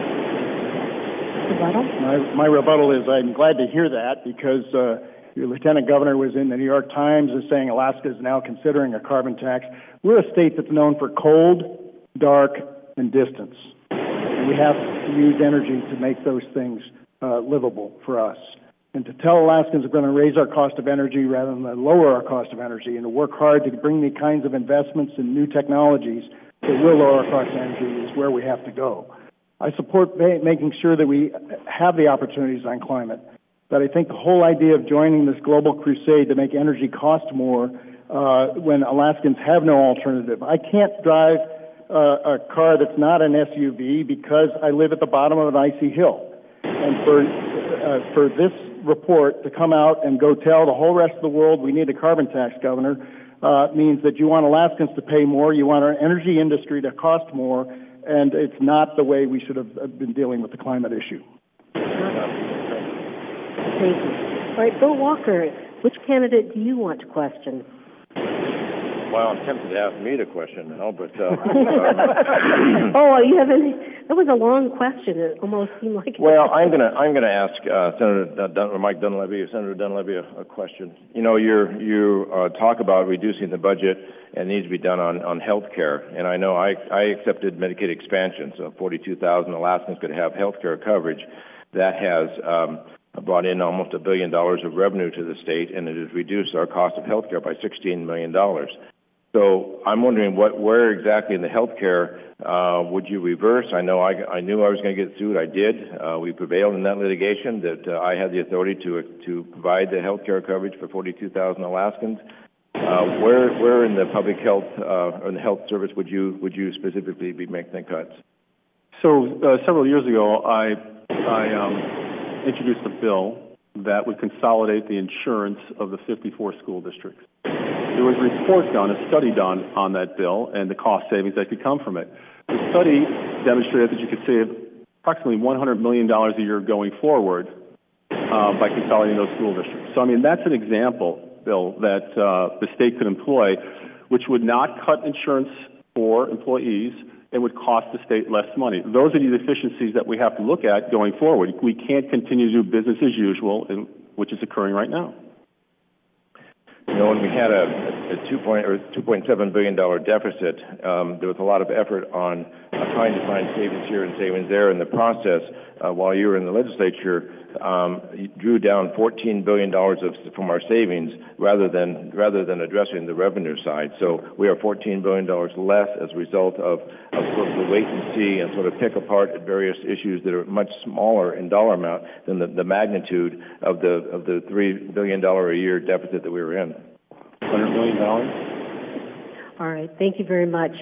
My rebuttal is I'm glad to hear that because your lieutenant governor was in the New York Times and saying Alaska is now considering a carbon tax. We're a state that's known for cold, dark, and distance. And we have to use energy to make those things livable for us. And to tell Alaskans we're going to raise our cost of energy rather than lower our cost of energy and to work hard to bring the kinds of investments in new technologies that will lower our cost of energy is where we have to go. I support making sure that we have the opportunities on climate. But I think the whole idea of joining this global crusade to make energy cost more when Alaskans have no alternative. I can't drive a car that's not an SUV because I live at the bottom of an icy hill. And for this report to come out and go tell the whole rest of the world we need a carbon tax, Governor, means that you want Alaskans to pay more, you want our energy industry to cost more, and it's not the way we should have been dealing with the climate issue. Thank you. All right, Bill Walker, which candidate do you want to question? Well, I'm tempted to ask me to question now, but... Oh, you haven't... That was a long question. It almost seemed like... Well, I'm gonna ask Senator Dunleavy a question. You know, you talk about reducing the budget and it needs to be done on health care. And I know I accepted Medicaid expansion, so 42,000 Alaskans could have health care coverage. That has... brought in almost $1 billion of revenue to the state, and it has reduced our cost of health care by $16 million. So I'm wondering where exactly in the health care would you reverse? I know I knew I was going to get sued. I did. We prevailed in that litigation that I had the authority to provide the health care coverage for 42,000 Alaskans. Where in the public health or in the health service would you specifically be making the cuts? So several years ago, I introduced a bill that would consolidate the insurance of the 54 school districts. There was a report done, a study done on that bill and the cost savings that could come from it. The study demonstrated that you could save approximately $100 million a year going forward by consolidating those school districts. So, I mean, that's an example, Bill, that the state could employ, which would not cut insurance for employees and would cost the state less money. Those are the efficiencies that we have to look at going forward. We can't continue to do business as usual, which is occurring right now. You know, when we had a $2.7 billion deficit, there was a lot of effort on trying to find savings here and savings there. In the process, while you were in the legislature, you drew down $14 billion from our savings rather than addressing the revenue side. So we are $14 billion less as a result of sort of the wait and see and sort of pick apart at various issues that are much smaller in dollar amount than the magnitude of the $3 billion a year deficit that we were in. $100 million. All right. Thank you very much.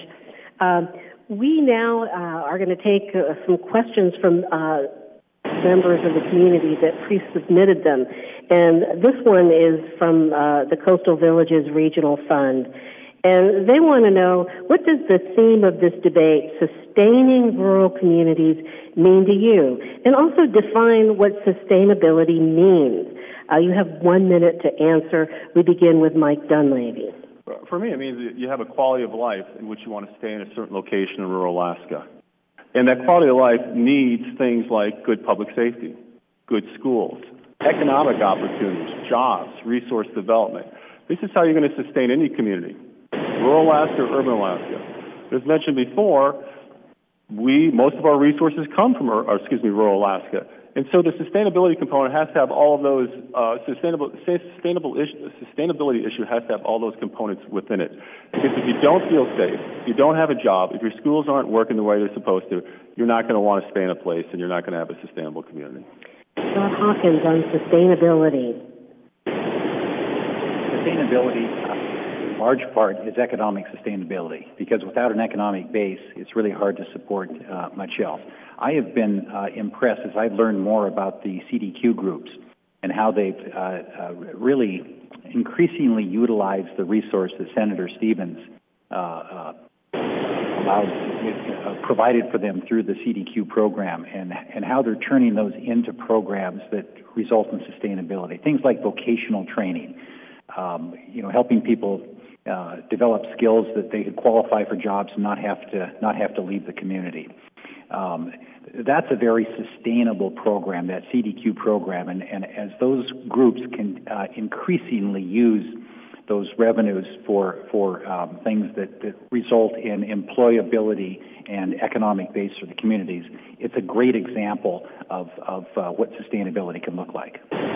We now are going to take some questions from members of the community that pre-submitted them. And this one is from the Coastal Villages Regional Fund. And they want to know, what does the theme of this debate, sustaining rural communities, mean to you? And also define what sustainability means. You have 1 minute to answer. We begin with Mike Dunleavy. For me, it means that you have a quality of life in which you want to stay in a certain location in rural Alaska. And that quality of life needs things like good public safety, good schools, economic opportunities, jobs, resource development. This is how you're going to sustain any community, rural Alaska or urban Alaska. As mentioned before, most of our resources come from rural Alaska. And so the sustainability component has to have all of those, sustainability issue has to have all those components within it. Because if you don't feel safe, if you don't have a job, if your schools aren't working the way they're supposed to, you're not going to want to stay in a place and you're not going to have a sustainable community. Scott Hawkins on sustainability. Sustainability, in large part, is economic sustainability, because without an economic base, it's really hard to support much else. I have been impressed as I've learned more about the CDQ groups and how they've really increasingly utilized the resource that Senator Stevens provided for them through the CDQ program, and how they're turning those into programs that result in sustainability. Things like vocational training, helping people develop skills that they could qualify for jobs and not have to leave the community. That's a very sustainable program, that CDQ program, and as those groups can increasingly use those revenues for things that result in employability and economic base for the communities, it's a great example of what sustainability can look like.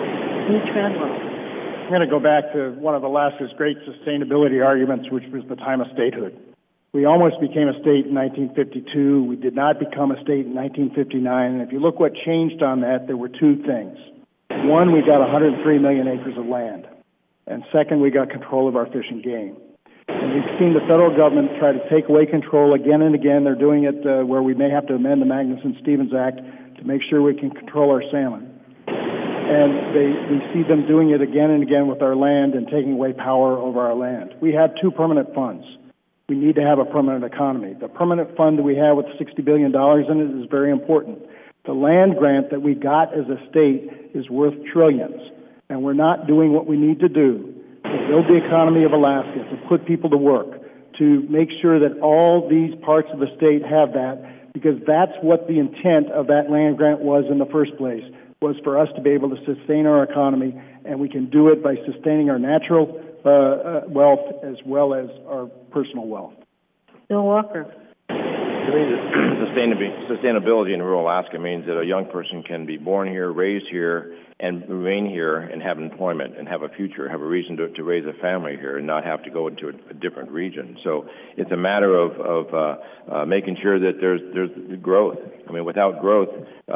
I'm going to go back to one of Alaska's great sustainability arguments, which was the time of statehood. We almost became a state in 1952. We did not become a state in 1959. And if you look what changed on that, there were two things. One, we got 103 million acres of land. And second, we got control of our fish and game. And we've seen the federal government try to take away control again and again. They're doing it where we may have to amend the Magnuson-Stevens Act to make sure we can control our salmon. And we see them doing it again and again with our land and taking away power over our land. We have two permanent funds. We need to have a permanent economy. The permanent fund that we have with $60 billion in it is very important. The land grant that we got as a state is worth trillions, and we're not doing what we need to do to build the economy of Alaska, to put people to work, to make sure that all these parts of the state have that, because that's what the intent of that land grant was in the first place, was for us to be able to sustain our economy, and we can do it by sustaining our natural wealth as well as our personal wealth. Bill Walker. To me, the sustainability in rural Alaska means that a young person can be born here, raised here, and remain here and have employment and have a future, have a reason to raise a family here and not have to go into a different region. So it's a matter of making sure that there's growth. I mean, without growth,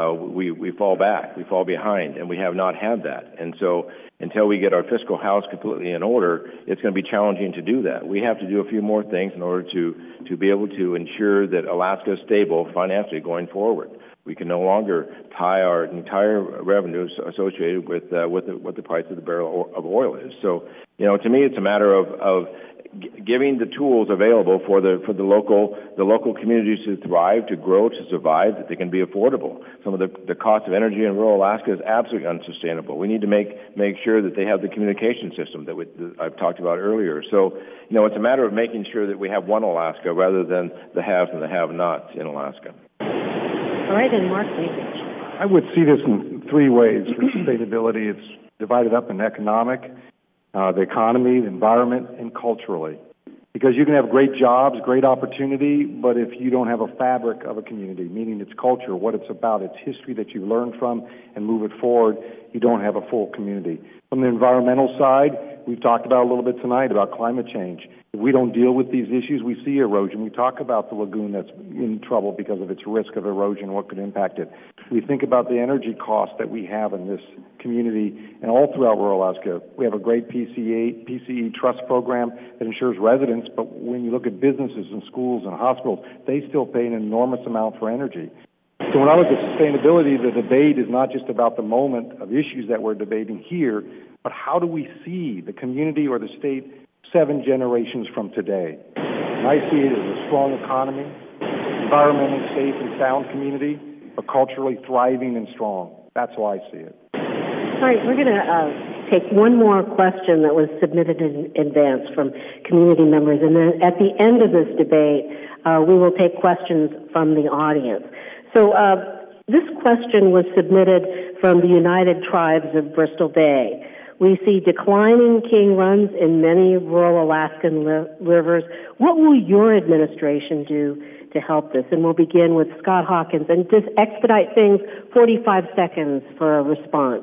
we fall back, we fall behind, and we have not had that. And so until we get our fiscal house completely in order, it's going to be challenging to do that. We have to do a few more things in order to be able to ensure that Alaska is stable financially going forward. We can no longer tie our entire revenues associated with what the price of the barrel of oil is. So, to me, it's a matter of giving the tools available for the local communities to thrive, to grow, to survive, that they can be affordable. Some of the cost of energy in rural Alaska is absolutely unsustainable. We need to make sure that they have the communication system that I've talked about earlier. So, it's a matter of making sure that we have one Alaska rather than the haves and the have-nots in Alaska. All right, and Mark Layridge. I would see this in three ways for sustainability. It's divided up in economic, the economy, the environment, and culturally. Because you can have great jobs, great opportunity, but if you don't have a fabric of a community, meaning its culture, what it's about, its history that you learn from and move it forward, you don't have a full community. From the environmental side, we've talked about a little bit tonight about climate change. If we don't deal with these issues, we see erosion. We talk about the lagoon that's in trouble because of its risk of erosion, what could impact it. We think about the energy costs that we have in this community and all throughout rural Alaska. We have a great PCE trust program that ensures residents, but when you look at businesses and schools and hospitals, they still pay an enormous amount for energy. So when I look at sustainability, the debate is not just about the moment of issues that we're debating here, but how do we see the community or the state 7 generations from today? And I see it as a strong economy, environmentally safe and sound community, but culturally thriving and strong. That's how I see it. All right, we're going to take one more question that was submitted in advance from community members, and then at the end of this debate, we will take questions from the audience. So this question was submitted from the United Tribes of Bristol Bay. We see declining king runs in many rural Alaskan rivers. What will your administration do to help this? And we'll begin with Scott Hawkins. And just expedite things, 45 seconds for a response.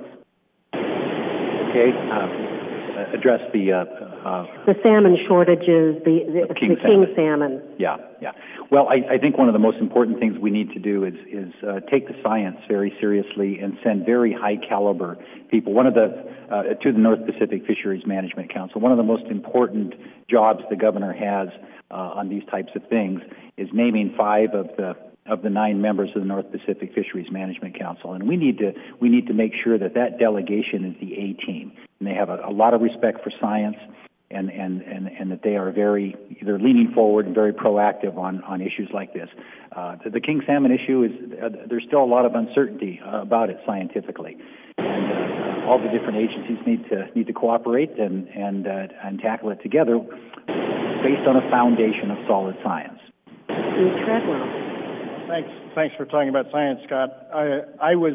Okay. Address the salmon shortages, the king salmon. Yeah. Well, I think one of the most important things we need to do is take the science very seriously and send very high caliber people. One of to the North Pacific Fisheries Management Council. One of the most important jobs the governor has on these types of things is naming 5 of the 9 members of the North Pacific Fisheries Management Council, and we need to make sure that delegation is the A team, and they have a lot of respect for science, and that they are they're leaning forward and very proactive on issues like this. The king salmon issue is there's still a lot of uncertainty about it scientifically, and all the different agencies need to cooperate and tackle it together based on a foundation of solid science. Steve Treadwell. Thanks for talking about science, Scott. I was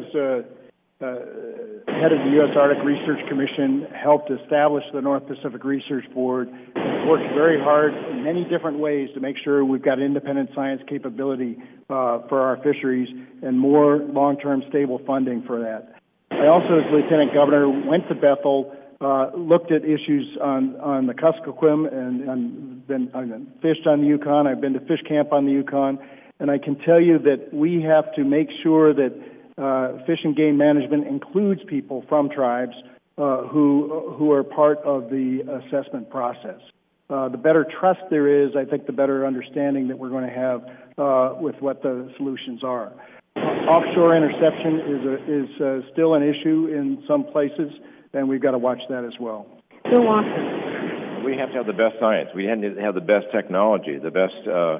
head of the U.S. Arctic Research Commission, helped establish the North Pacific Research Board, and worked very hard in many different ways to make sure we've got independent science capability for our fisheries and more long-term stable funding for that. I also, as Lieutenant Governor, went to Bethel, looked at issues on the Kuskokwim, and I've fished on the Yukon. I've been to fish camp on the Yukon. And I can tell you that we have to make sure that Fish and Game Management includes people from tribes who are part of the assessment process. The better trust there is, I think the better understanding that we're going to have with what the solutions are. Offshore interception is still an issue in some places, and we've got to watch that as well. Bill Watson. We have to have the best science. We have to have the best technology, the best,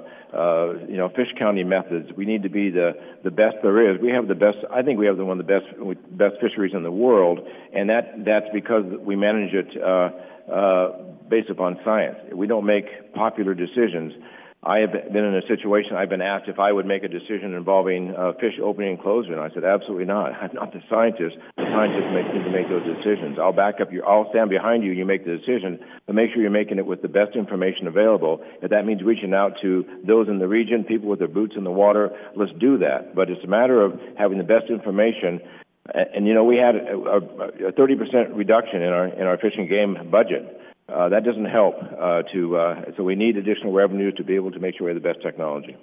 fish counting methods. We need to be the best there is. We have the best. I think we have one of the best fisheries in the world, and that's because we manage it based upon science. We don't make popular decisions. I have been in a situation, I've been asked if I would make a decision involving fish opening and closing, and I said, absolutely not. I'm not the scientist. The scientists need to make those decisions. I'll back up I'll stand behind you, you make the decision, but make sure you're making it with the best information available. If that means reaching out to those in the region, people with their boots in the water, let's do that. But it's a matter of having the best information. And we had a 30% reduction in our fish and game budget. That doesn't help. So we need additional revenue to be able to make sure we have the best technology.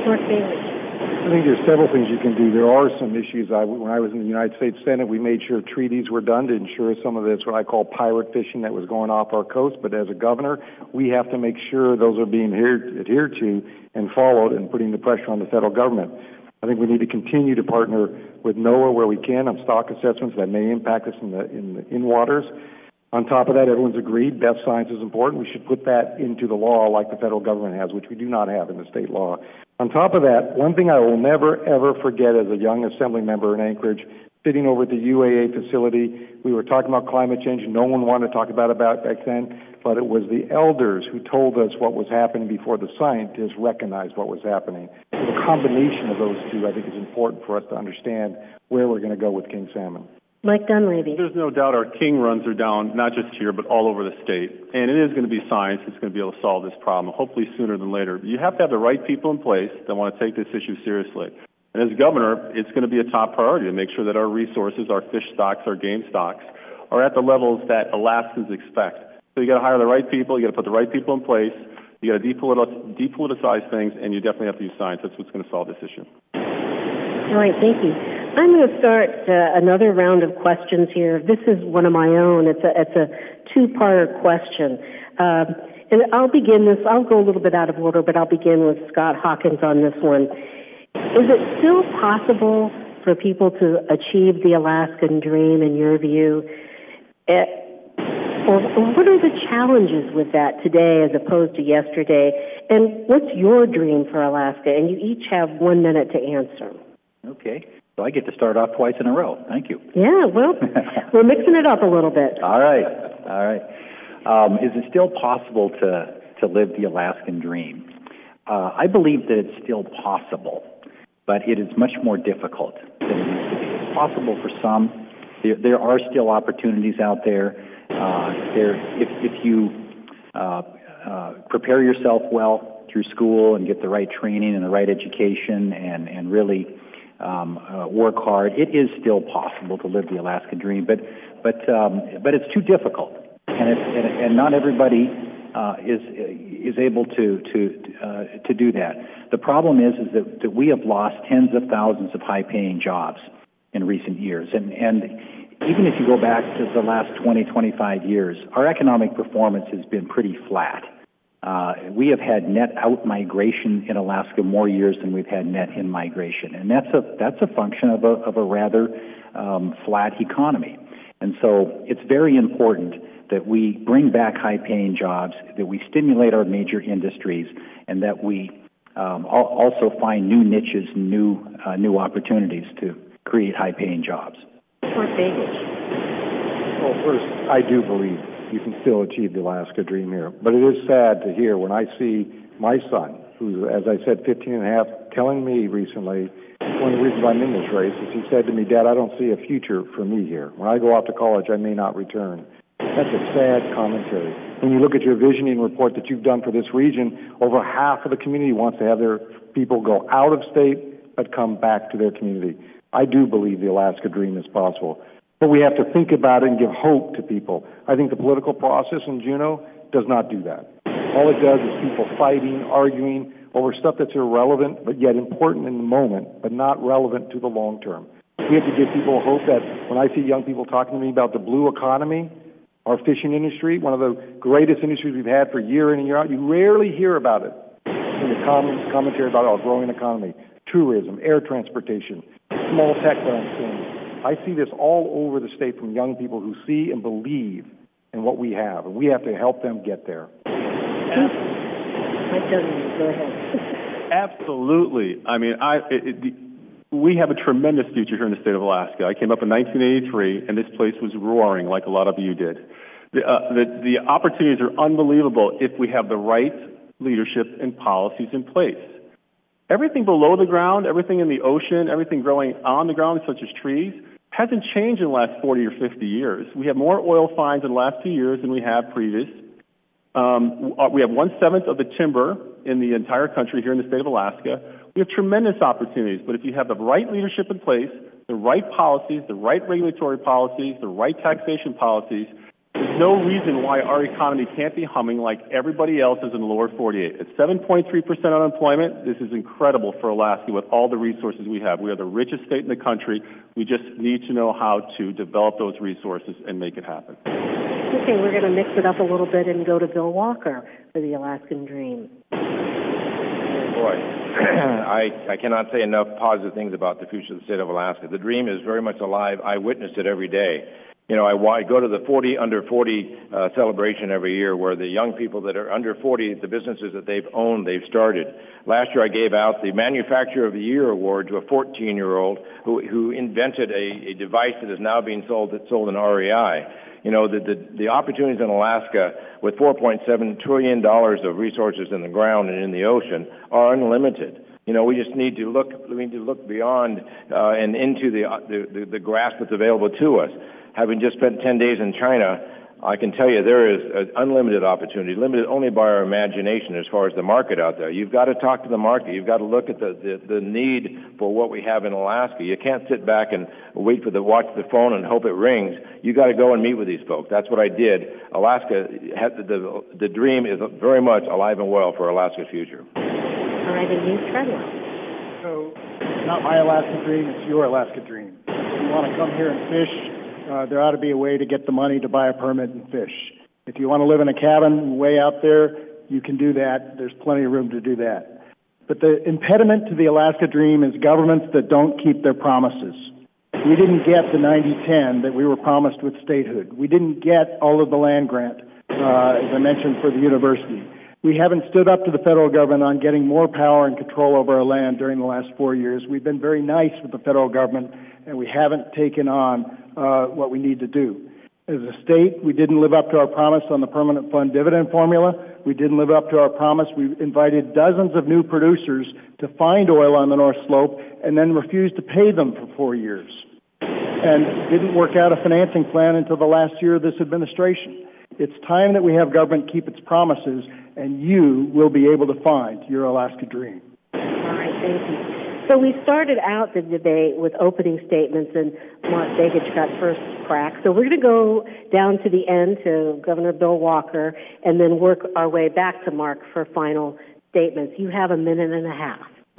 I think there's several things you can do. There are some issues. When I was in the United States Senate, we made sure treaties were done to ensure some of this, what I call pirate fishing, that was going off our coast. But as a governor, we have to make sure those are being adhered to and followed, and putting the pressure on the federal government. I think we need to continue to partner with NOAA where we can on stock assessments that may impact us in waters. On top of that, everyone's agreed best science is important. We should put that into the law like the federal government has, which we do not have in the state law. On top of that, one thing I will never, ever forget as a young assembly member in Anchorage, sitting over at the UAA facility, we were talking about climate change. No one wanted to talk about it back then, but it was the elders who told us what was happening before the scientists recognized what was happening. So the combination of those two, I think, is important for us to understand where we're going to go with king salmon. Mike Dunleavy. There's no doubt our king runs are down, not just here, but all over the state. And it is going to be science that's going to be able to solve this problem, hopefully sooner than later. You have to have the right people in place that want to take this issue seriously. And as governor, it's going to be a top priority to make sure that our resources, our fish stocks, our game stocks, are at the levels that Alaskans expect. So you got to hire the right people, you got to put the right people in place, you got to depoliticize things, and you definitely have to use science. That's what's going to solve this issue. All right, thank you. I'm going to start another round of questions here. This is one of my own. It's a two-part question. And I'll begin this. I'll go a little bit out of order, but I'll begin with Scott Hawkins on this one. Is it still possible for people to achieve the Alaskan dream, in your view? Or what are the challenges with that today as opposed to yesterday? And what's your dream for Alaska? And you each have 1 minute to answer. Okay. So I get to start off twice in a row. Thank you. Yeah, well, we're mixing it up a little bit. All right. Is it still possible to live the Alaskan dream? I believe that it's still possible, but it is much more difficult than it used to be. It's possible for some. There are still opportunities out there. If you prepare yourself well through school and get the right training and the right education and really work hard, it is still possible to live the Alaska dream, but it's too difficult, and not everybody is able to do that. The problem is that we have lost tens of thousands of high-paying jobs in recent years, and even if you go back to the last 20, 25 years, our economic performance has been pretty flat. We have had net out-migration in Alaska more years than we've had net in-migration, and that's a function of a rather flat economy. And so it's very important that we bring back high-paying jobs, that we stimulate our major industries, and that we also find new niches, new opportunities to create high-paying jobs. Fort Vegas. Well, first, I do believe you can still achieve the Alaska dream here. But it is sad to hear when I see my son, who's, as I said, 15 and a half, telling me recently, one of the reasons I'm in this race is he said to me, Dad, I don't see a future for me here. When I go off to college, I may not return. That's a sad commentary. When you look at your visioning report that you've done for this region, over half of the community wants to have their people go out of state but come back to their community. I do believe the Alaska dream is possible. But we have to think about it and give hope to people. I think the political process in Juneau does not do that. All it does is people fighting, arguing over stuff that's irrelevant but yet important in the moment, but not relevant to the long term. We have to give people hope that when I see young people talking to me about the blue economy, our fishing industry, one of the greatest industries we've had for year in and year out, you rarely hear about it in the commentary about our growing economy. Tourism, air transportation, small tech that I'm seeing. I see this all over the state from young people who see and believe in what we have, and we have to help them get there. Go ahead. Absolutely. I mean, we have a tremendous future here in the state of Alaska. I came up in 1983, and this place was roaring like a lot of you did. The opportunities are unbelievable if we have the right leadership and policies in place. Everything below the ground, everything in the ocean, everything growing on the ground, such as trees, hasn't changed in the last 40 or 50 years. We have more oil finds in the last 2 years than we have previous. We have 1/7 of the timber in the entire country here in the state of Alaska. We have tremendous opportunities, but if you have the right leadership in place, the right policies, the right regulatory policies, the right taxation policies, there's no reason why our economy can't be humming like everybody else's in the lower 48. At 7.3% unemployment, this is incredible for Alaska with all the resources we have. We are the richest state in the country. We just need to know how to develop those resources and make it happen. Okay, we're going to mix it up a little bit and go to Bill Walker for the Alaskan Dream. Boy, I cannot say enough positive things about the future of the state of Alaska. The dream is very much alive. I witness it every day. You know, I go to the under 40 celebration every year where the young people that are under 40, the businesses that they've owned, they've started. Last year I gave out the Manufacturer of the Year award to a 14-year-old who invented a device that is now being sold in REI. You know, the opportunities in Alaska with $4.7 trillion of resources in the ground and in the ocean are unlimited. You know, we just need to look beyond and into the grasp that's available to us. Having just spent 10 days in China, I can tell you there is an unlimited opportunity, limited only by our imagination as far as the market out there. You've got to talk to the market. You've got to look at the need for what we have in Alaska. You can't sit back and watch the phone and hope it rings. You got to go and meet with these folks. That's what I did. Alaska, the dream is very much alive and well for Alaska's future. All right, and you, Treadwell. So, it's not my Alaska dream, it's your Alaska dream. If you want to come here and fish, there ought to be a way to get the money to buy a permit and fish. If you want to live in a cabin way out there, you can do that. There's plenty of room to do that. But the impediment to the Alaska dream is governments that don't keep their promises. We didn't get the 90-10 that we were promised with statehood. We didn't get all of the land grant, as I mentioned, for the university. We haven't stood up to the federal government on getting more power and control over our land during the last 4 years. We've been very nice with the federal government, and we haven't taken on what we need to do. As a state, we didn't live up to our promise on the permanent fund dividend formula. We didn't live up to our promise. We invited dozens of new producers to find oil on the North Slope and then refused to pay them for 4 years. And didn't work out a financing plan until the last year of this administration. It's time that we have government keep its promises, and you will be able to find your Alaska dream. All right, thank you. So we started out the debate with opening statements, and Mark Begich got first crack. So we're going to go down to the end to Governor Bill Walker and then work our way back to Mark for final statements. You have a minute and a half.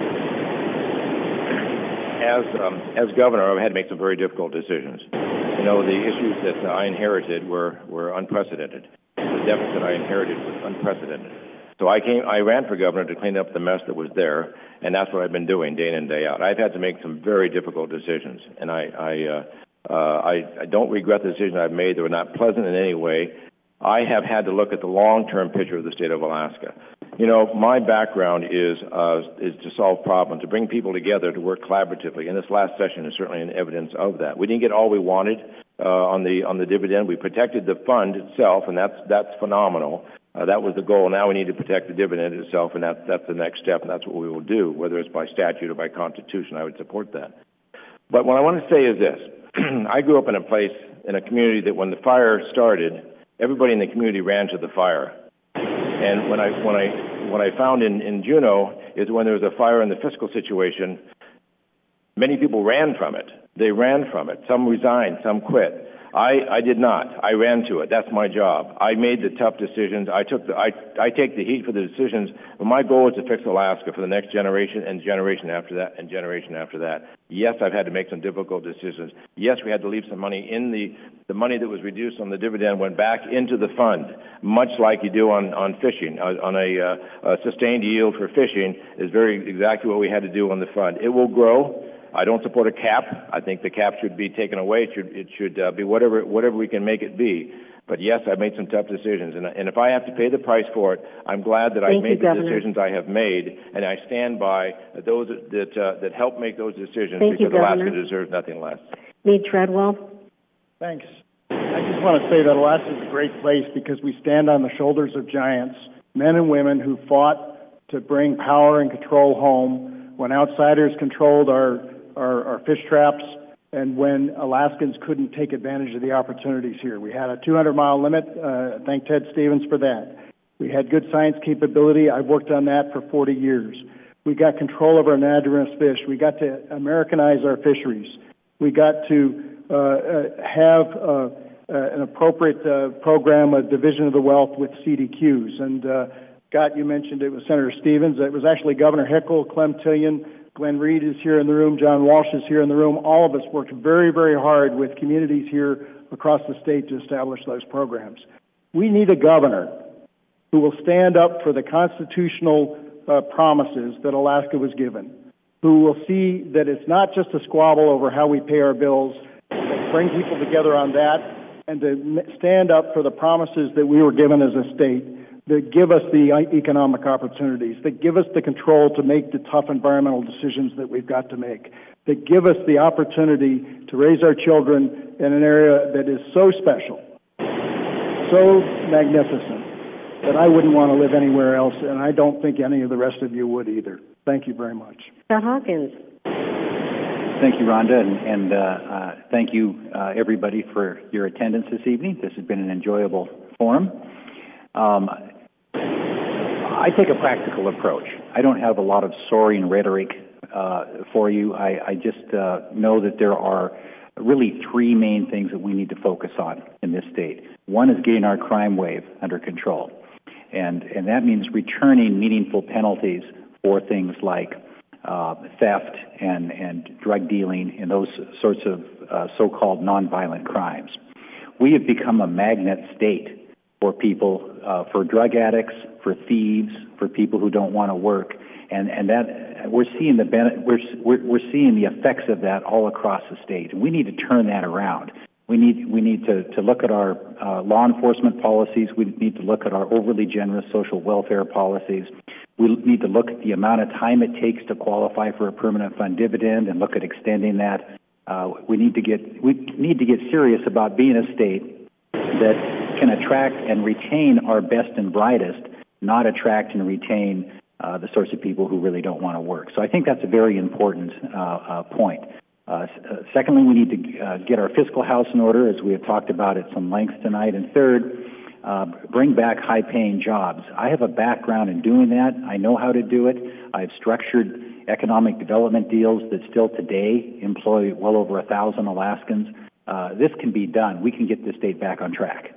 As governor, I had to make some very difficult decisions. You know, the issues that I inherited were unprecedented. The deficit I inherited was unprecedented. So I ran for governor to clean up the mess that was there, and that's what I've been doing day in and day out. I've had to make some very difficult decisions, and I don't regret the decisions I've made. They were not pleasant in any way. I have had to look at the long-term picture of the state of Alaska. You know, my background is to solve problems, to bring people together, to work collaboratively, and this last session is certainly an evidence of that. We didn't get all we wanted on the dividend. We protected the fund itself, and that's phenomenal. That was the goal. Now we need to protect the dividend itself, and that's the next step, and that's what we will do, whether it's by statute or by constitution. I would support that. But what I want to say is this. I grew up in a community that when the fire started, everybody in the community ran to the fire. And what I found in Juneau is when there was a fire in the fiscal situation, many people ran from it. They ran from it. Some resigned, some quit. I did not. I ran to it. That's my job. I made the tough decisions. I take the heat for the decisions, but my goal is to fix Alaska for the next generation and generation after that and generation after that. Yes, I've had to make some difficult decisions. Yes, we had to leave some money in the money that was reduced on the dividend went back into the fund, much like you do on fishing. On a sustained yield for fishing is very exactly what we had to do on the fund. It will grow. I don't support a cap. I think the cap should be taken away. It should be whatever we can make it be. But yes, I've made some tough decisions, and if I have to pay the price for it, I'm glad that I've made the decisions I have made, and I stand by those that help make those decisions because Alaska deserves nothing less. Meade Treadwell. Thanks. I just want to say that Alaska is a great place because we stand on the shoulders of giants. men and women who fought to bring power and control home when outsiders controlled our fish traps and when Alaskans couldn't take advantage of the opportunities here. We had a 200-mile limit. Thank Ted Stevens for that. We had good science capability. I've worked on that for 40 years. We got control of our anadromous fish. We got to Americanize our fisheries. We got to have an appropriate program, a division of the wealth with CDQs. And Scott, you mentioned it was Senator Stevens. It was actually Governor Hickel, Clem Tillion, Glenn Reed is here in the room, John Walsh is here in the room. All of us worked very, very hard with communities here across the state to establish those programs. We need a governor who will stand up for the constitutional promises that Alaska was given, who will see that it's not just a squabble over how we pay our bills, but bring people together on that, and to stand up for the promises that we were given as a state that give us the economic opportunities, that give us the control to make the tough environmental decisions that we've got to make, that give us the opportunity to raise our children in an area that is so special, so magnificent, that I wouldn't want to live anywhere else, and I don't think any of the rest of you would either. Thank you very much. Scott Hawkins. Thank you, Rhonda, and thank you, everybody, for your attendance this evening. This has been an enjoyable forum. I take a practical approach. I don't have a lot of soaring rhetoric for you. I just know that there are really three main things that we need to focus on in this state. One is getting our crime wave under control, and that means returning meaningful penalties for things like theft and drug dealing and those sorts of so-called nonviolent crimes. We have become a magnet state for people, for drug addicts, for thieves, for people who don't want to work, and that we're seeing we're seeing the effects of that all across the state. And we need to turn that around. We need to look at our law enforcement policies. We need to look at our overly generous social welfare policies. We need to look at the amount of time it takes to qualify for a permanent fund dividend and look at extending that. We need to get serious about being a state that can attract and retain our best and brightest, not attract and retain the sorts of people who really don't want to work. So I think that's a very important point. Secondly, we need to get our fiscal house in order, as we have talked about at some length tonight. And third, bring back high-paying jobs. I have a background in doing that. I know how to do it. I've structured economic development deals that still today employ well over 1,000 Alaskans. This can be done. We can get this state back on track.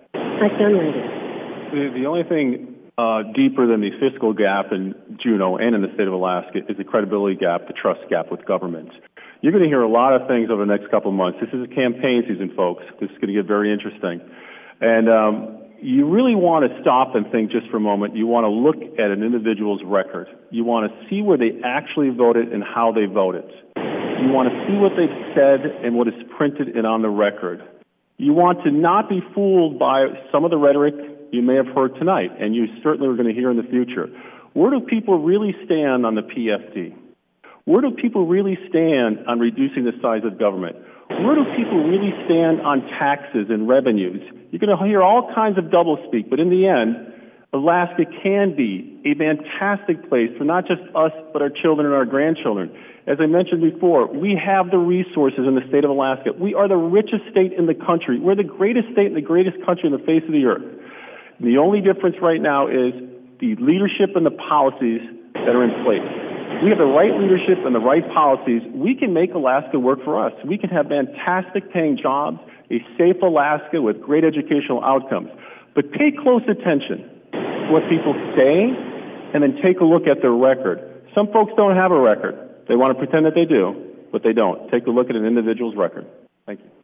The only thing deeper than the fiscal gap in Juneau and in the state of Alaska is the credibility gap, the trust gap with government. You're going to hear a lot of things over the next couple of months. This is a campaign season, folks. This is going to get very interesting. And you really want to stop and think just for a moment. You want to look at an individual's record. You want to see where they actually voted and how they voted. You want to see what they've said and what is printed and on the record. You want to not be fooled by some of the rhetoric you may have heard tonight, and you certainly are going to hear in the future. Where do people really stand on the PFD? Where do people really stand on reducing the size of government? Where do people really stand on taxes and revenues? You're going to hear all kinds of doublespeak, but in the end, Alaska can be a fantastic place for not just us, but our children and our grandchildren. As I mentioned before, we have the resources in the state of Alaska. We are the richest state in the country. We're the greatest state in the greatest country on the face of the earth. And the only difference right now is the leadership and the policies that are in place. We have the right leadership and the right policies. We can make Alaska work for us. We can have fantastic paying jobs, a safe Alaska with great educational outcomes. But pay close attention to what people say and then take a look at their record. Some folks don't have a record. They want to pretend that they do, but they don't. Take a look at an individual's record. Thank you.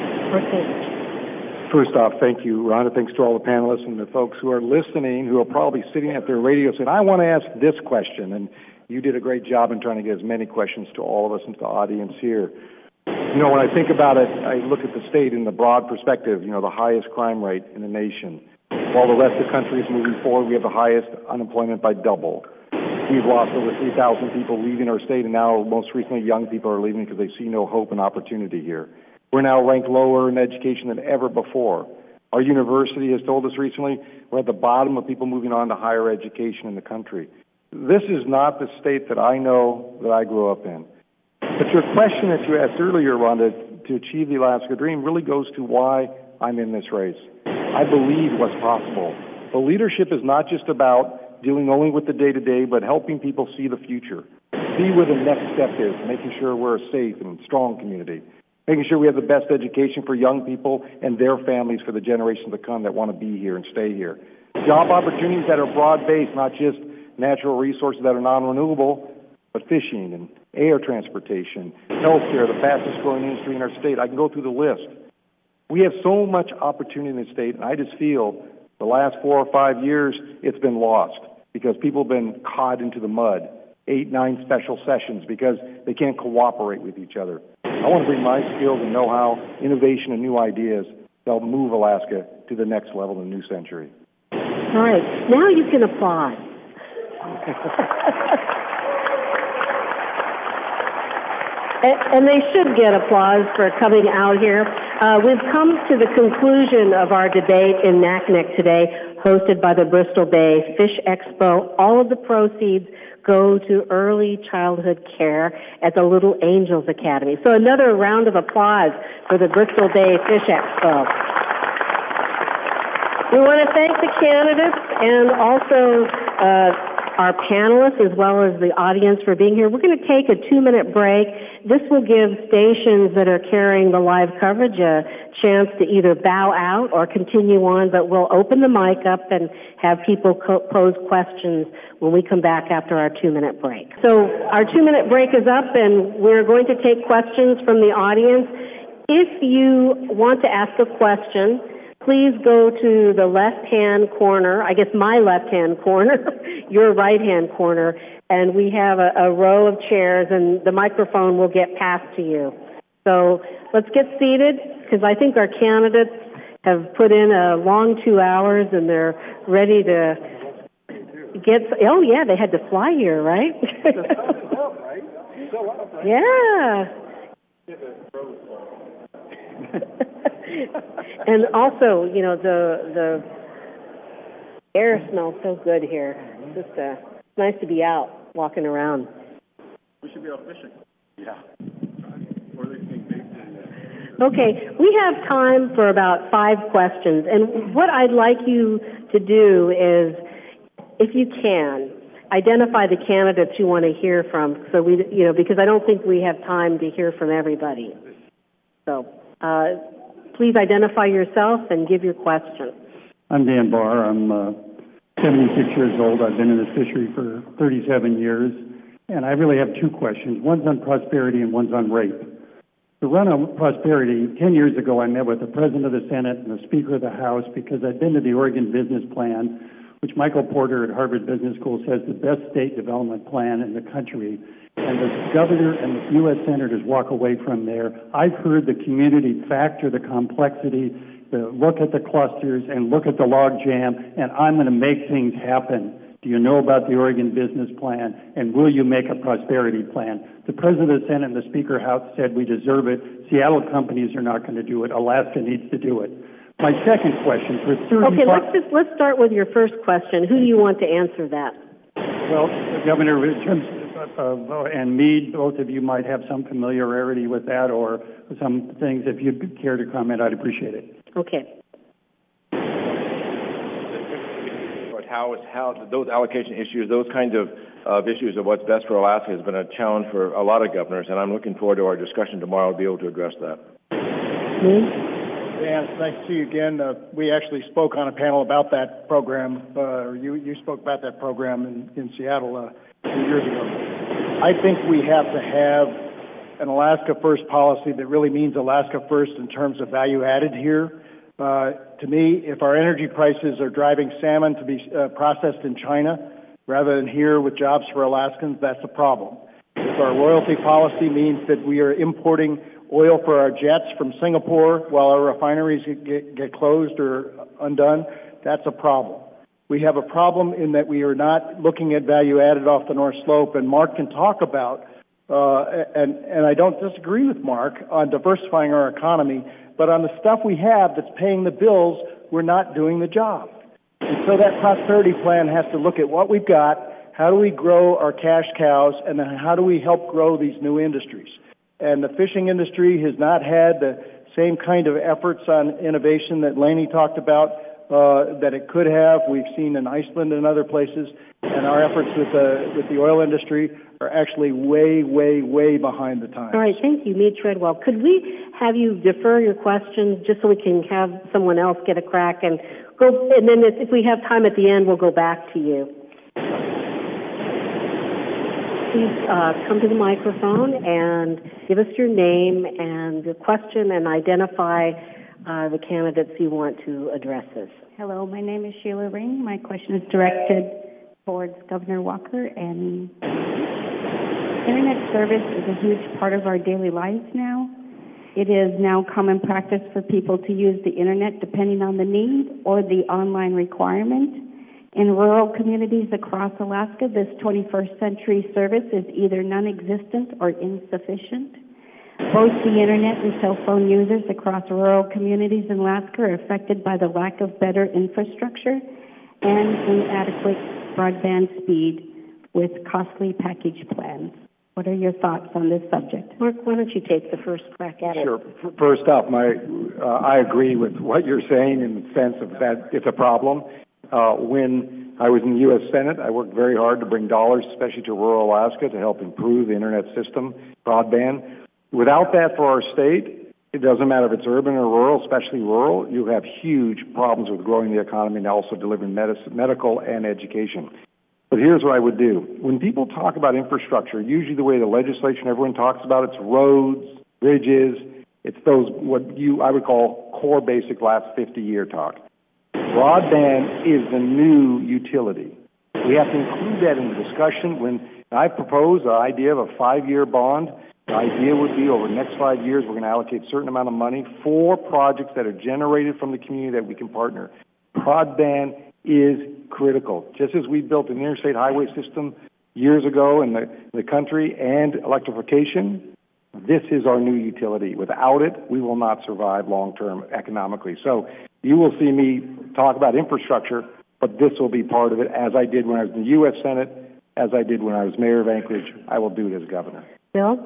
First off, thank you, Rhonda. Thanks to all the panelists and the folks who are listening, who are probably sitting at their radio saying, I want to ask this question. And you did a great job in trying to get as many questions to all of us and to the audience here. You know, when I think about it, I look at the state in the broad perspective, you know, the highest crime rate in the nation. While the rest of the country is moving forward, we have the highest unemployment by double. We've lost over 3,000 people leaving our state, and now most recently young people are leaving because they see no hope and opportunity here. We're now ranked lower in education than ever before. Our university has told us recently we're at the bottom of people moving on to higher education in the country. This is not the state that I know that I grew up in. But your question that you asked earlier, Rhonda, to achieve the Alaska Dream really goes to why I'm in this race. I believe what's possible. But leadership is not just about dealing only with the day-to-day, but helping people see the future, see where the next step is, making sure we're a safe and strong community, making sure we have the best education for young people and their families for the generations to come that want to be here and stay here. Job opportunities that are broad-based, not just natural resources that are non-renewable, but fishing and air transportation, healthcare, the fastest growing industry in our state. I can go through the list. We have so much opportunity in the state, and I just feel the last 4 or 5 years it's been lost because people have been caught into the mud. 8, 9 special sessions because they can't cooperate with each other. I want to bring my skills and know-how, innovation, and new ideas to help move Alaska to the next level in the new century. All right, now you can applaud. And they should get applause for coming out here. We've come to the conclusion of our debate in Naknek today, hosted by the Bristol Bay Fish Expo. All of the proceeds go to early childhood care at the Little Angels Academy. So another round of applause for the Bristol Bay Fish Expo. We want to thank the candidates and also our panelists as well as the audience for being here. We're going to take a 2-minute break. This will give stations that are carrying the live coverage a chance to either bow out or continue on, but we'll open the mic up and have people pose questions when we come back after our 2-minute break. So our 2-minute break is up, and we're going to take questions from the audience. If you want to ask a question, please go to the left-hand corner, I guess my left-hand corner, your right-hand corner, and we have a row of chairs, and the microphone will get passed to you. So let's get seated, because I think our candidates have put in a long 2 hours, and they're ready to get... Oh, yeah, they had to fly here, right? Yeah. And also, you know, the air smells so good here. It's just nice to be out, walking around. We should be out fishing. Yeah. Okay, we have time for about 5 questions. And what I'd like you to do is, if you can, identify the candidates you want to hear from. So we, you know, because I don't think we have time to hear from everybody. So, please identify yourself and give your question. I'm Dan Barr. I'm 76 years old. I've been in this fishery for 37 years, and I really have 2 questions. One's on prosperity and one's on rape. To run on prosperity, 10 years ago I met with the President of the Senate and the Speaker of the House because I'd been to the Oregon Business Plan, which Michael Porter at Harvard Business School says the best state development plan in the country. And the governor and the U.S. senators walk away from there. I've heard the community factor the complexity, look at the clusters, and look at the log jam, and I'm going to make things happen. Do you know about the Oregon Business Plan, and will you make a prosperity plan? The President of the Senate and the Speaker of the House said we deserve it. Seattle companies are not going to do it. Alaska needs to do it. My second question for 35... Okay, let's start with your first question. Who do you want to answer that? Well, Governor and Mead, both of you might have some familiarity with that or some things. If you'd care to comment, I'd appreciate it. Okay. How those allocation issues, those kinds of issues of what's best for Alaska has been a challenge for a lot of governors, and I'm looking forward to our discussion tomorrow to be able to address that. Dan, it's nice to see you again. We actually spoke on a panel about that program, you spoke about that program in Seattle a few years ago. I think we have to have an Alaska First policy that really means Alaska First in terms of value added here. To me, if our energy prices are driving salmon to be processed in China rather than here with jobs for Alaskans, that's a problem. If our royalty policy means that we are importing oil for our jets from Singapore while our refineries get closed or undone, that's a problem. We have a problem in that we are not looking at value added off the North Slope, and Mark can talk about, and I don't disagree with Mark on diversifying our economy, but on the stuff we have that's paying the bills we're not doing the job. And so that prosperity plan has to look at what we've got, how do we grow our cash cows, and then how do we help grow these new industries. And the fishing industry has not had the same kind of efforts on innovation that Laney talked about that it could have. We've seen in Iceland and other places, and our efforts with the oil industry are actually way, way, way behind the times. All right, thank you, Meade Treadwell. Could we have you defer your questions just so we can have someone else get a crack and go? And then if we have time at the end, we'll go back to you. Please come to the microphone and give us your name and the question and identify the candidates you want to address this. Hello, my name is Sheila Ring. My question is directed towards Governor Walker. And Internet service is a huge part of our daily lives now. It is now common practice for people to use the Internet depending on the need or the online requirement. In rural communities across Alaska, this 21st century service is either non-existent or insufficient. Both the Internet and cell phone users across rural communities in Alaska are affected by the lack of better infrastructure and inadequate broadband speed with costly package plans. What are your thoughts on this subject? Mark, why don't you take the first crack at it? Sure. First off, I agree with what you're saying in the sense of that it's a problem. When I was in the U.S. Senate, I worked very hard to bring dollars, especially to rural Alaska, to help improve the Internet system, broadband. Without that for our state, it doesn't matter if it's urban or rural, especially rural, you have huge problems with growing the economy and also delivering medical and education. But here's what I would do. When people talk about infrastructure, usually the way the legislation everyone talks about, it's roads, bridges, it's those what I would call core basic last 50-year talk. Broadband is the new utility. We have to include that in the discussion. When I propose the idea of a 5-year bond, the idea would be over the next 5 years, we're going to allocate a certain amount of money for projects that are generated from the community that we can partner. Broadband is critical. Just as we built an interstate highway system years ago in the country and electrification, this is our new utility. Without it, we will not survive long-term economically. So you will see me talk about infrastructure, but this will be part of it, as I did when I was in the U.S. Senate, as I did when I was mayor of Anchorage. I will do it as governor. Bill?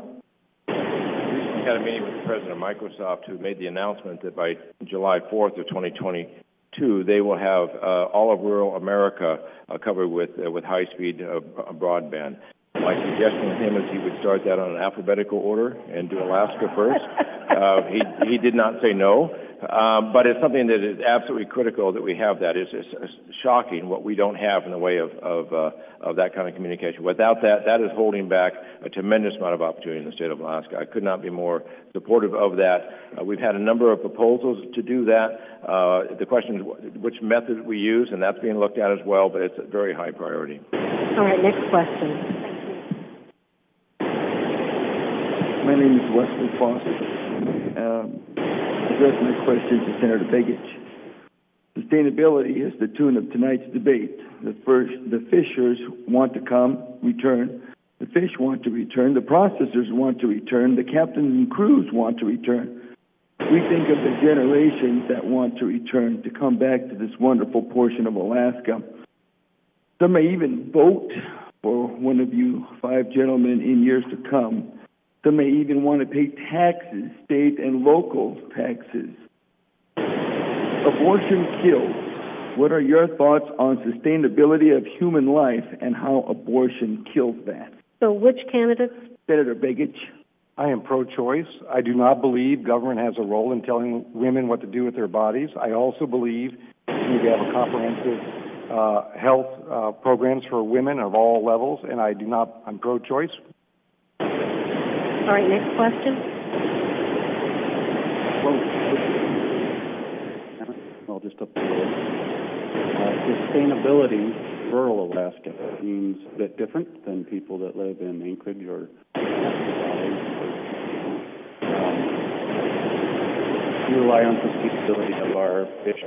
We had a meeting with the president of Microsoft who made the announcement that by July 4th of 2022, they will have all of rural America covered with high-speed broadband. My suggestion to him is he would start that on an alphabetical order and do Alaska first. He did not say no, but it's something that is absolutely critical that we have that. It's shocking what we don't have in the way of that kind of communication. Without that, that is holding back a tremendous amount of opportunity in the state of Alaska. I could not be more supportive of that. We've had a number of proposals to do that. The question is which method we use, and that's being looked at as well, but it's a very high priority. All right, next question. My name is Wesley Foster. Address my question to Senator Begich. Sustainability is the tune of tonight's debate. The fishers want to return. The fish want to return. The processors want to return. The captains and crews want to return. We think of the generations that want to return, to come back to this wonderful portion of Alaska. Some may even vote for one of you 5 gentlemen in years to come. Some may even want to pay taxes, state and local taxes. Abortion kills. What are your thoughts on sustainability of human life and how abortion kills that? So which candidates? Senator Begich. I am pro-choice. I do not believe government has a role in telling women what to do with their bodies. I also believe we need to have a comprehensive health programs for women of all levels, and I'm pro-choice. All right, next question. Well, just up the road. Sustainability, rural Alaska means a bit different than people that live in Anchorage or Valley. We rely on sustainability of our fish.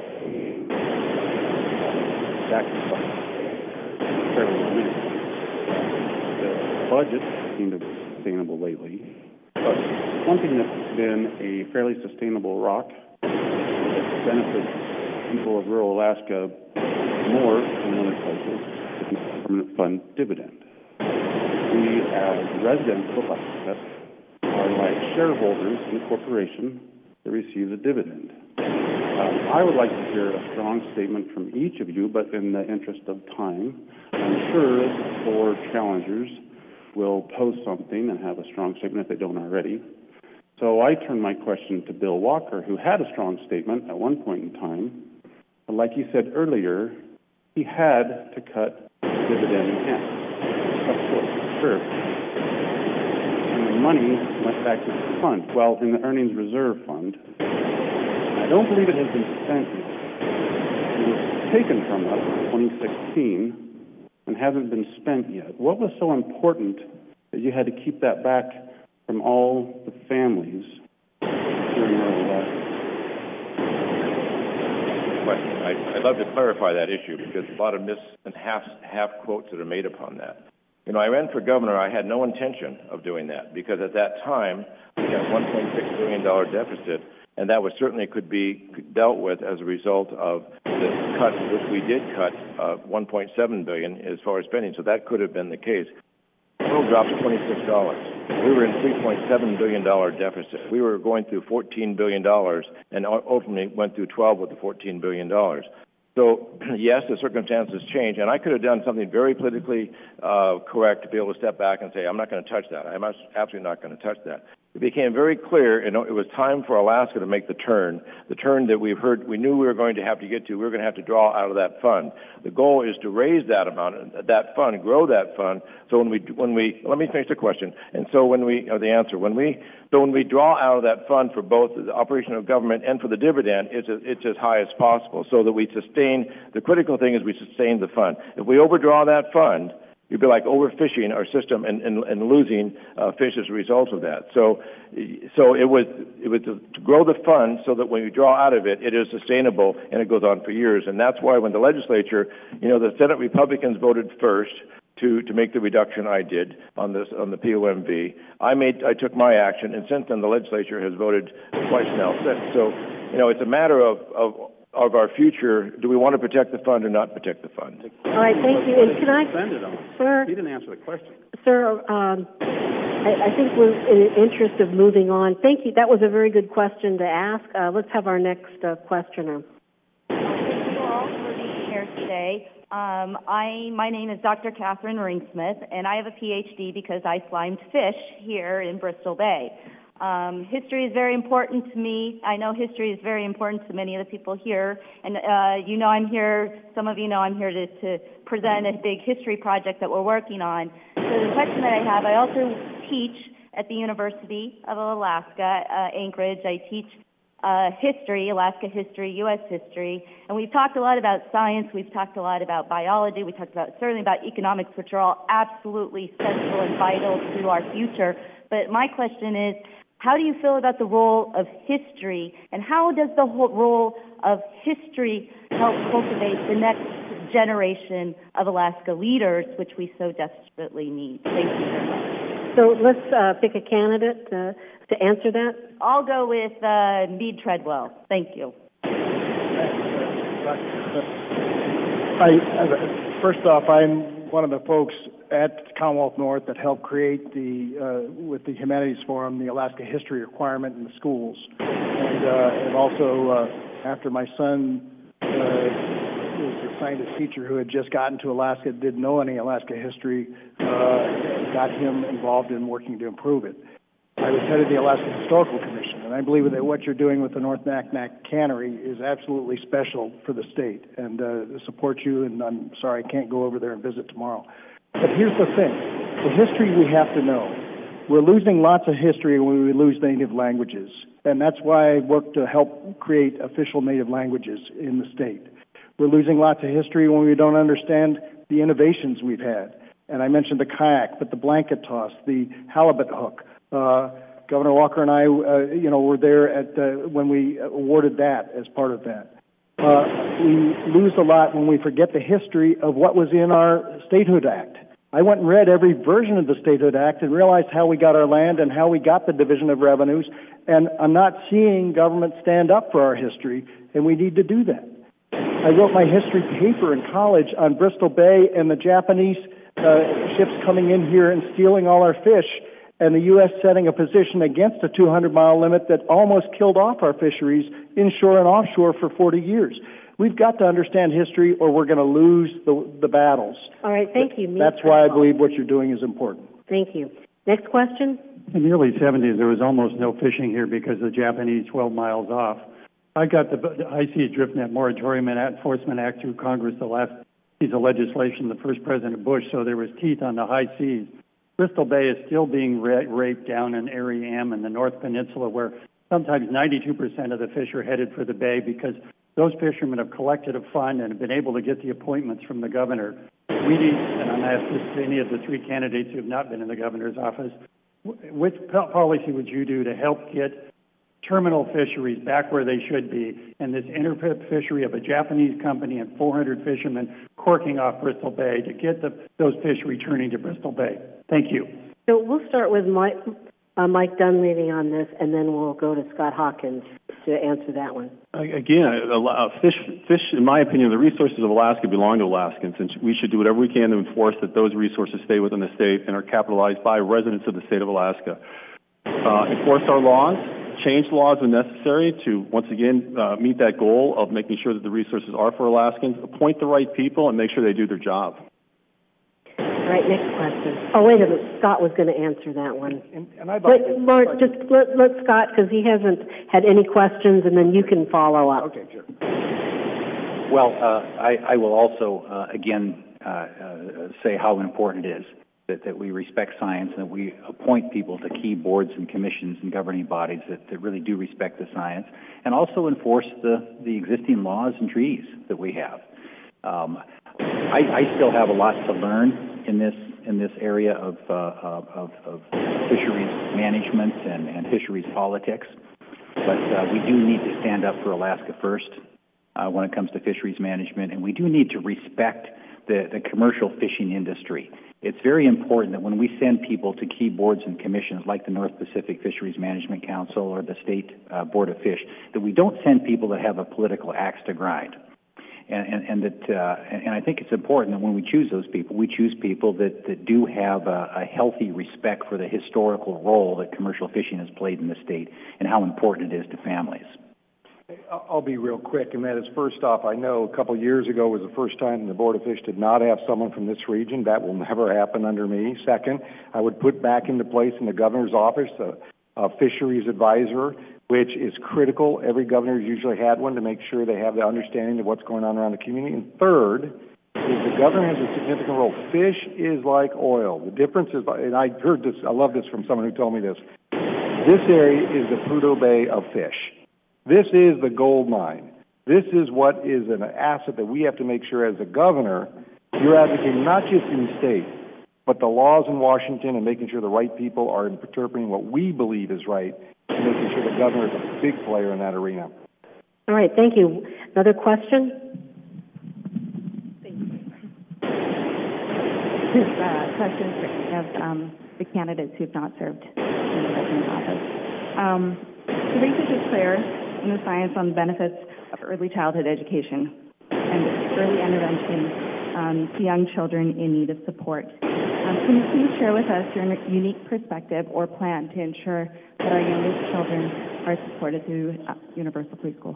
Fairly limited. The budget seemed to be sustainable lately. But one thing that's been a fairly sustainable rock that benefits people of rural Alaska more than other places is the permanent fund dividend. We, as residents of Alaska, are like shareholders in a corporation that receives a dividend. I would like to hear a strong statement from each of you, but in the interest of time, I'm sure the four challengers will post something and have a strong statement if they don't already. So I turn my question to Bill Walker, who had a strong statement at one point in time. But like you said earlier, he had to cut dividend in half. Of course, sure. And the money went back to the fund. Well, in the Earnings Reserve Fund, I don't believe it has been spent yet. It was taken from us in 2016 and hasn't been spent yet. What was so important that you had to keep that back from all the families during rural Alaska? Question. I'd love to clarify that issue because a lot of and half quotes that are made upon that. You know, I ran for governor. I had no intention of doing that because at that time we had a $1.6 billion deficit, and that was certainly could be dealt with as a result of the cut, which we did cut $1.7 billion as far as spending. So that could have been the case. Oil dropped to $26. We were in $3.7 billion deficit. We were going through $14 billion and ultimately went through 12 with the $14 billion. So, yes, the circumstances change, and I could have done something very politically correct to be able to step back and say, I'm not going to touch that. I'm absolutely not going to touch that. It became very clear, and it was time for Alaska to make the turn that we knew we were going to have to get to. We were going to have to draw out of that fund. The goal is to raise that amount, that fund, grow that fund. So when we let me finish the question. And so when we draw out of that fund for both the operation of government and for the dividend, it's as high as possible, so that we sustain. The critical thing is we sustain the fund. If we overdraw that fund, you'd be like overfishing our system and losing fish as a result of that. So it was to grow the fund so that when you draw out of it, it is sustainable and it goes on for years. And that's why when the legislature, the Senate Republicans voted first to make the reduction I did on the POMV. I took my action, and since then the legislature has voted twice now. So it's a matter of our future. Do we want to protect the fund or not protect the fund? All right, thank you. And can I, sir? He didn't answer the question. Sir, I think we're in the interest of moving on. Thank you. That was a very good question to ask. Let's have our next questioner. Thank you all for being here today. My name is Dr. Catherine Ringsmith, and I have a PhD because I slimed fish here in Bristol Bay. History is very important to me. I know history is very important to many of the people here. And I'm here, some of you know I'm here to present a big history project that we're working on. So the question that I have, I also teach at the University of Alaska, Anchorage. I teach history, Alaska history, U.S. history. And we've talked a lot about science. We've talked a lot about biology. We talked certainly about economics, which are all absolutely central and vital to our future. But my question is, how do you feel about the role of history, and how does the whole role of history help cultivate the next generation of Alaska leaders, which we so desperately need? Thank you very much. So let's pick a candidate to answer that. I'll go with Meade Treadwell. Thank you. First off, I'm one of the folks at Commonwealth North that helped create with the Humanities Forum, the Alaska history requirement in the schools. And also, after my son was assigned a teacher who had just gotten to Alaska, didn't know any Alaska history, got him involved in working to improve it. I was head of the Alaska Historical Commission, and I believe that what you're doing with the North Naknek Cannery is absolutely special for the state, and support you, and I'm sorry I can't go over there and visit tomorrow. But here's the thing. The history we have to know. We're losing lots of history when we lose native languages, and that's why I work to help create official native languages in the state. We're losing lots of history when we don't understand the innovations we've had. And I mentioned the kayak, but the blanket toss, the halibut hook. Governor Walker and I, were there when we awarded that as part of that. We lose a lot when we forget the history of what was in our Statehood Act. I went and read every version of the Statehood Act and realized how we got our land and how we got the division of revenues, and I'm not seeing government stand up for our history, and we need to do that. I wrote my history paper in college on Bristol Bay and the Japanese ships coming in here and stealing all our fish, and the U.S. setting a position against a 200-mile limit that almost killed off our fisheries inshore and offshore for 40 years. We've got to understand history or we're going to lose the battles. All right, thank you. That's why I believe what you're doing is important. Thank you. Next question. In the early 70s, there was almost no fishing here because the Japanese 12 miles off. I got the High Seas Drift Net Moratorium and Enforcement Act through Congress, the last piece of legislation, the first President Bush, so there was teeth on the high seas. Bristol Bay is still being raped down in Area M in the North Peninsula, where sometimes 92% of the fish are headed for the bay because those fishermen have collected a fund and have been able to get the appointments from the governor. We need, and I'm asking this to any of the three candidates who have not been in the governor's office, which policy would you do to help get terminal fisheries back where they should be, and this interpret fishery of a Japanese company and 400 fishermen corking off Bristol Bay to get those fish returning to Bristol Bay? Thank you. So we'll start with Mike Dunleavy on this, and then we'll go to Scott Hawkins to answer that one. Again, fish, in my opinion, the resources of Alaska belong to Alaskans, and we should do whatever we can to enforce that those resources stay within the state and are capitalized by residents of the state of Alaska. Enforce our laws, change laws when necessary to, once again, meet that goal of making sure that the resources are for Alaskans, appoint the right people, and make sure they do their job. All right, next question. Oh, wait a minute. Scott was going to answer that one. And I'd like to... Lord, just let Scott, because he hasn't had any questions, and then you can follow up. Okay, sure. Well, I will also, again, say how important it is that we respect science and that we appoint people to key boards and commissions and governing bodies that really do respect the science, and also enforce the existing laws and treaties that we have. I still have a lot to learn in this area of fisheries management and fisheries politics, but we do need to stand up for Alaska first when it comes to fisheries management, and we do need to respect the commercial fishing industry. It's very important that when we send people to key boards and commissions like the North Pacific Fisheries Management Council or the State Board of Fish, that we don't send people that have a political axe to grind. And I think it's important that when we choose those people, we choose people that do have a healthy respect for the historical role that commercial fishing has played in the state and how important it is to families. I'll be real quick, and that is, first off, I know a couple of years ago was the first time the Board of Fish did not have someone from this region. That will never happen under me. Second, I would put back into place in the governor's office a fisheries advisor, which is critical. Every governor usually had one to make sure they have the understanding of what's going on around the community. And third, is the governor has a significant role. Fish is like oil. The difference is, and I heard this, I love this from someone who told me this, this area is the Prudhoe Bay of fish. This is the gold mine. This is what is an asset that we have to make sure as a governor, you're advocating not just in the state, but the laws in Washington and making sure the right people are interpreting what we believe is right and making sure the governor is a big player in that arena. All right, thank you. Another question? This question is of the candidates who have not served in the governor's office. The research is clear in the science on the benefits of early childhood education and early intervention to young children in need of support. Can you please share with us your unique perspective or plan to ensure that our youngest children are supported through universal preschool?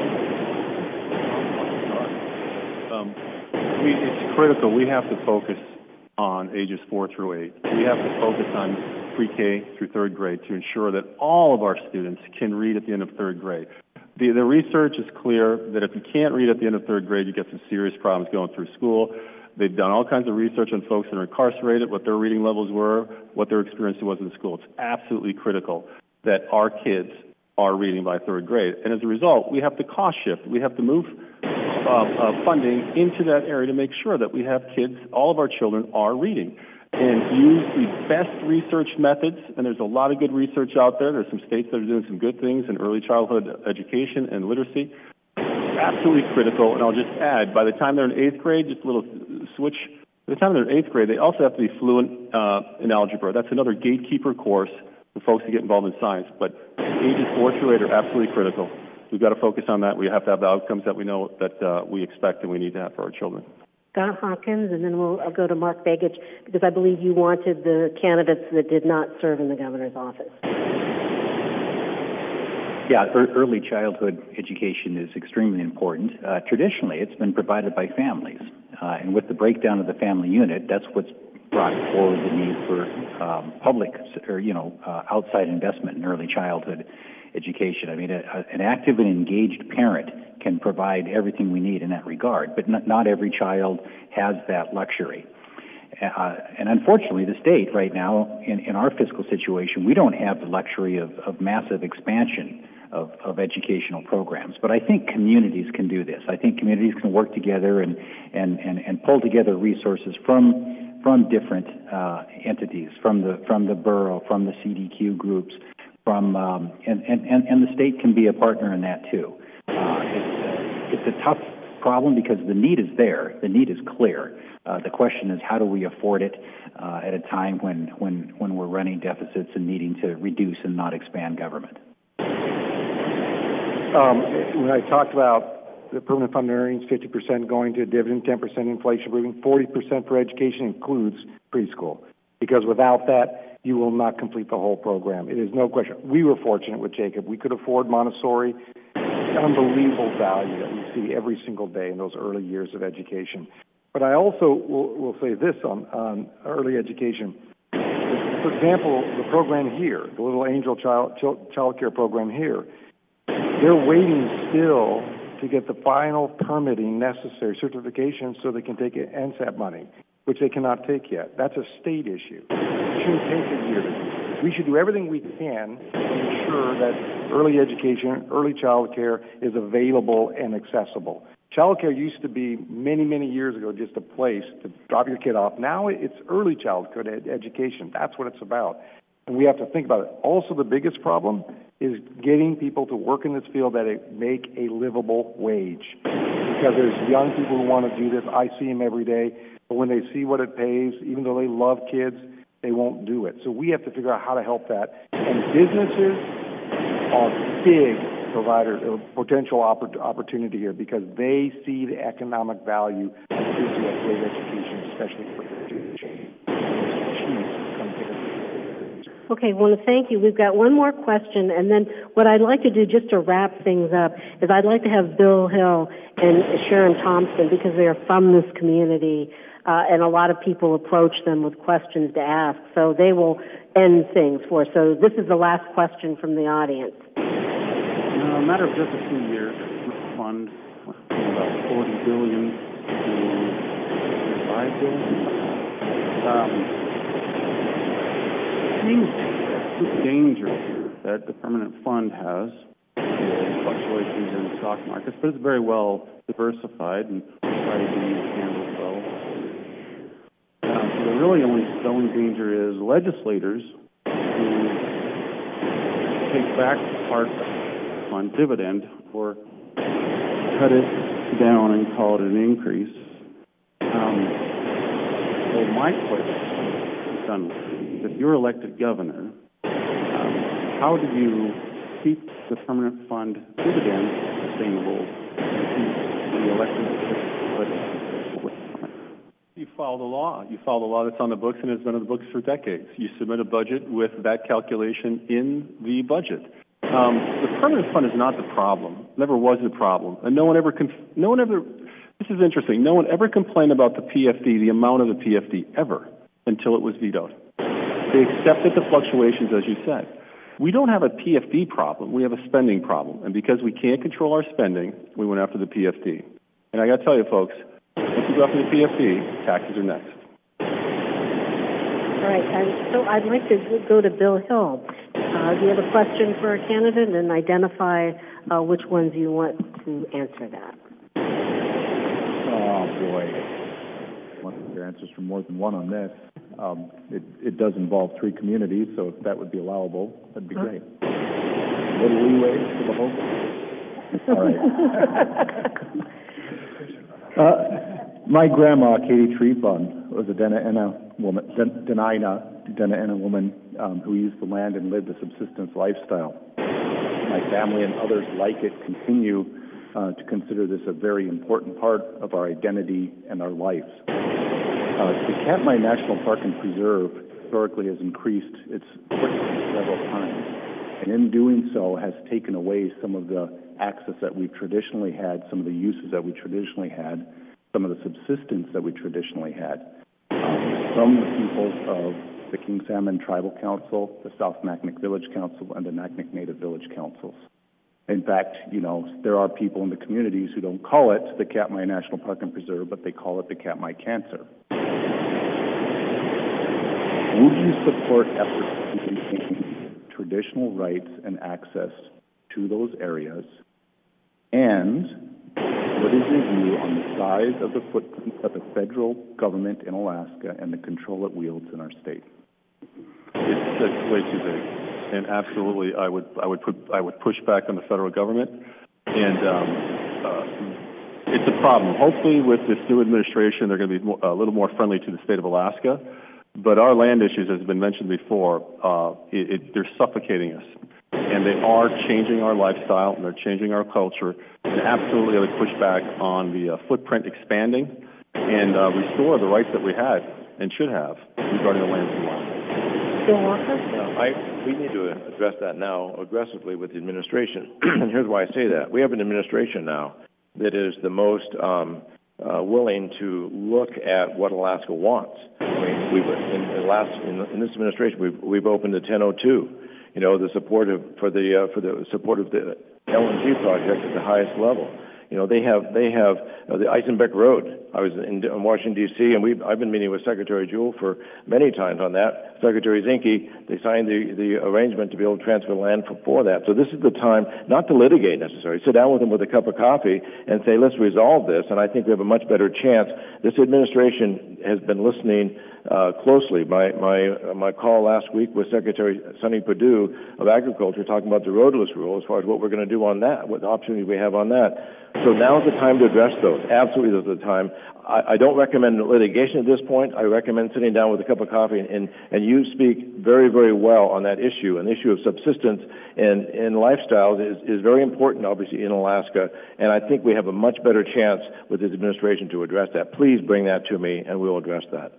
It's critical. We have to focus on ages 4 through 8. We have to focus on pre-K through 3rd grade to ensure that all of our students can read at the end of 3rd grade. The research is clear that if you can't read at the end of 3rd grade, you get some serious problems going through school. They've done all kinds of research on folks that are incarcerated, what their reading levels were, what their experience was in school. It's absolutely critical that our kids are reading by 3rd grade. And as a result, we have to cost shift. We have to move funding into that area to make sure that we have kids, all of our children are reading, and use the best research methods. And there's a lot of good research out there. There's some states that are doing some good things in early childhood education and literacy. Absolutely critical. And I'll just add, by the time they're in 8th grade, just a little switch, by the time they're in 8th grade, they also have to be fluent in algebra. That's another gatekeeper course for folks to get involved in science. But ages 4 through 8 are absolutely critical. we've got to focus on that. We have to have the outcomes that we know that we expect and we need to have for our children. Scott Hawkins, and then I'll go to Mark Begich, because I believe you wanted the candidates that did not serve in the governor's office. Yeah, early childhood education is extremely important. Traditionally, it's been provided by families. And with the breakdown of the family unit, that's what's brought forward the need for public or, outside investment in early childhood education. I mean, an active and engaged parent can provide everything we need in that regard, but not every child has that luxury. And unfortunately, the state right now, in our fiscal situation, we don't have the luxury of massive expansion of educational programs. But I think communities can do this. I think communities can work together and pull together resources from different entities, from the borough, from the CDQ groups, and the state can be a partner in that too. It's a tough problem because the need is there. The need is clear. The question is, how do we afford it at a time when we're running deficits and needing to reduce and not expand government? When I talked about the permanent fund earnings, 50% going to dividend, 10% inflation proofing, 40% for education includes preschool. Because without that, you will not complete the whole program. It is no question. We were fortunate with Jacob. We could afford Montessori. Unbelievable value that we see every single day in those early years of education. But I also will say this on early education. For example, the program here, the Little Angel Child Care program here, they're waiting still to get the final permitting necessary, certification, so they can take NSAP money, which they cannot take yet. That's a state issue. It shouldn't take a year to do. We should do everything we can to ensure that early education, early child care is available and accessible. Child care used to be many, many years ago just a place to drop your kid off. Now it's early childhood education. That's what it's about. And we have to think about it. Also, the biggest problem is getting people to work in this field that make a livable wage. Because there's young people who want to do this. I see them every day. But when they see what it pays, even though they love kids, they won't do it. So we have to figure out how to help that. And businesses are big providers or potential opportunity here because they see the economic value of great education, especially for their children. Okay, I want to thank you. We've got one more question, and then what I'd like to do just to wrap things up is I'd like to have Bill Hill and Sharon Thompson, because they are from this community, and a lot of people approach them with questions to ask, so they will end things for us. So this is the last question from the audience. In a matter of just a few years, the fund went from about $40 billion to $5 billion. The danger that the permanent fund has is fluctuations in the stock markets, but it's very well diversified and try to be handled well. So the really only danger is legislators who take back part of the fund dividend or cut it down and call it an increase. So my question is done. If you're elected governor, how do you keep the permanent fund dividend sustainable and keep the elected? You follow the law. You follow the law that's on the books and has been on the books for decades. You submit a budget with that calculation in the budget. The permanent fund is not the problem. Never was the problem, and no one ever. This is interesting. No one ever complained about the PFD, the amount of the PFD, ever, until it was vetoed. They accepted the fluctuations, as you said. We don't have a PFD problem. We have a spending problem. And because we can't control our spending, we went after the PFD. And I got to tell you, folks, once you go after the PFD, taxes are next. All right. So I'd like to go to Bill Hill. Do you have a question for a candidate and identify which ones you want to answer that? Oh, boy. I want your answers from more than one on this. It does involve 3 communities, so if that would be allowable, that'd be great. A little leeway for the whole. All right. My grandma, Katie Trefon, was a Dena'ina woman who use the land and live the subsistence lifestyle. My family and others like it continue to consider this a very important part of our identity and our lives. The Katmai National Park and Preserve historically has increased its footprint several times, and in doing so has taken away some of the access that we've traditionally had, some of the uses that we traditionally had, some of the subsistence that we traditionally had from the peoples of the King Salmon Tribal Council, the South Naknek Village Council, and the Naknek Native Village Councils. In fact, there are people in the communities who don't call it the Katmai National Park and Preserve, but they call it the Katmai Cancer. Would you support efforts to maintain traditional rights and access to those areas? And what is your view on the size of the footprint of the federal government in Alaska and the control it wields in our state? It's way too big, and absolutely, I would push back on the federal government, and it's a problem. Hopefully, with this new administration, they're going to be a little more friendly to the state of Alaska. But our land issues, as has been mentioned before, they're suffocating us, and they are changing our lifestyle and they're changing our culture. And absolutely, I would push back on the footprint expanding and restore the rights that we had and should have regarding the land supply. We need to address that now aggressively with the administration. And here's why I say that. We have an administration now that is the most willing to look at what Alaska wants. I mean, in this administration, we've opened the 1002. The support for the support of the LNG project at the highest level. They have the Eisenbeck Road. I was in Washington, D.C., and I've been meeting with Secretary Jewell for many times on that. Secretary Zinke, they signed the arrangement to be able to transfer land for that. So this is the time not to litigate necessarily. Sit down with them with a cup of coffee and say, let's resolve this, and I think we have a much better chance. This administration has been listening closely. My call last week with Secretary Sonny Perdue of Agriculture talking about the roadless rule as far as what we're going to do on that, what opportunity we have on that. So now's the time to address those. Absolutely, this is the time. I don't recommend litigation at this point. I recommend sitting down with a cup of coffee, and you speak very, very well on that issue. An issue of subsistence and lifestyles is very important, obviously, in Alaska, and I think we have a much better chance with this administration to address that. Please bring that to me, and we'll address that.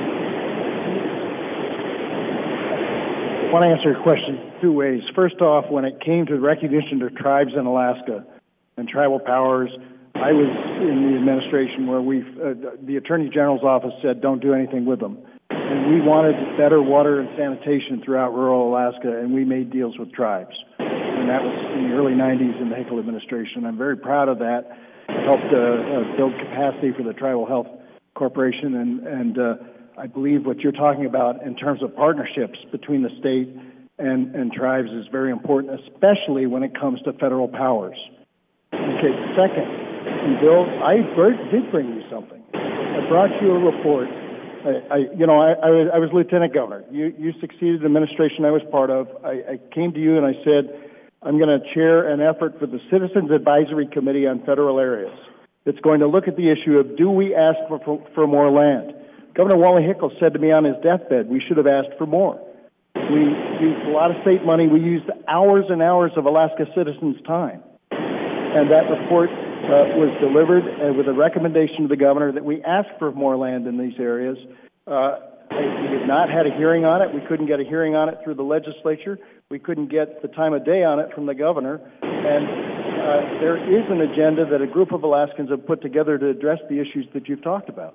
I want to answer your question two ways. First off, when it came to recognition of tribes in Alaska and tribal powers, I was in the administration where the Attorney General's office said don't do anything with them. And we wanted better water and sanitation throughout rural Alaska, and we made deals with tribes. And that was in the early 90s in the Hickle administration. I'm very proud of that. It helped build capacity for the Tribal Health Corporation, and I believe what you're talking about in terms of partnerships between the state and tribes is very important, especially when it comes to federal powers. Okay, second, and Bill, I did bring you something. I brought you a report. I was lieutenant governor. You succeeded the administration I was part of. I came to you and I said, I'm going to chair an effort for the Citizens Advisory Committee on Federal Areas. It's going to look at the issue of do we ask for more land? Governor Wally Hickle said to me on his deathbed, we should have asked for more. We used a lot of state money. We used hours and hours of Alaska citizens' time. And that report was delivered with a recommendation to the governor that we ask for more land in these areas. We have not had a hearing on it. We couldn't get a hearing on it through the legislature. We couldn't get the time of day on it from the governor. And there is an agenda that a group of Alaskans have put together to address the issues that you've talked about.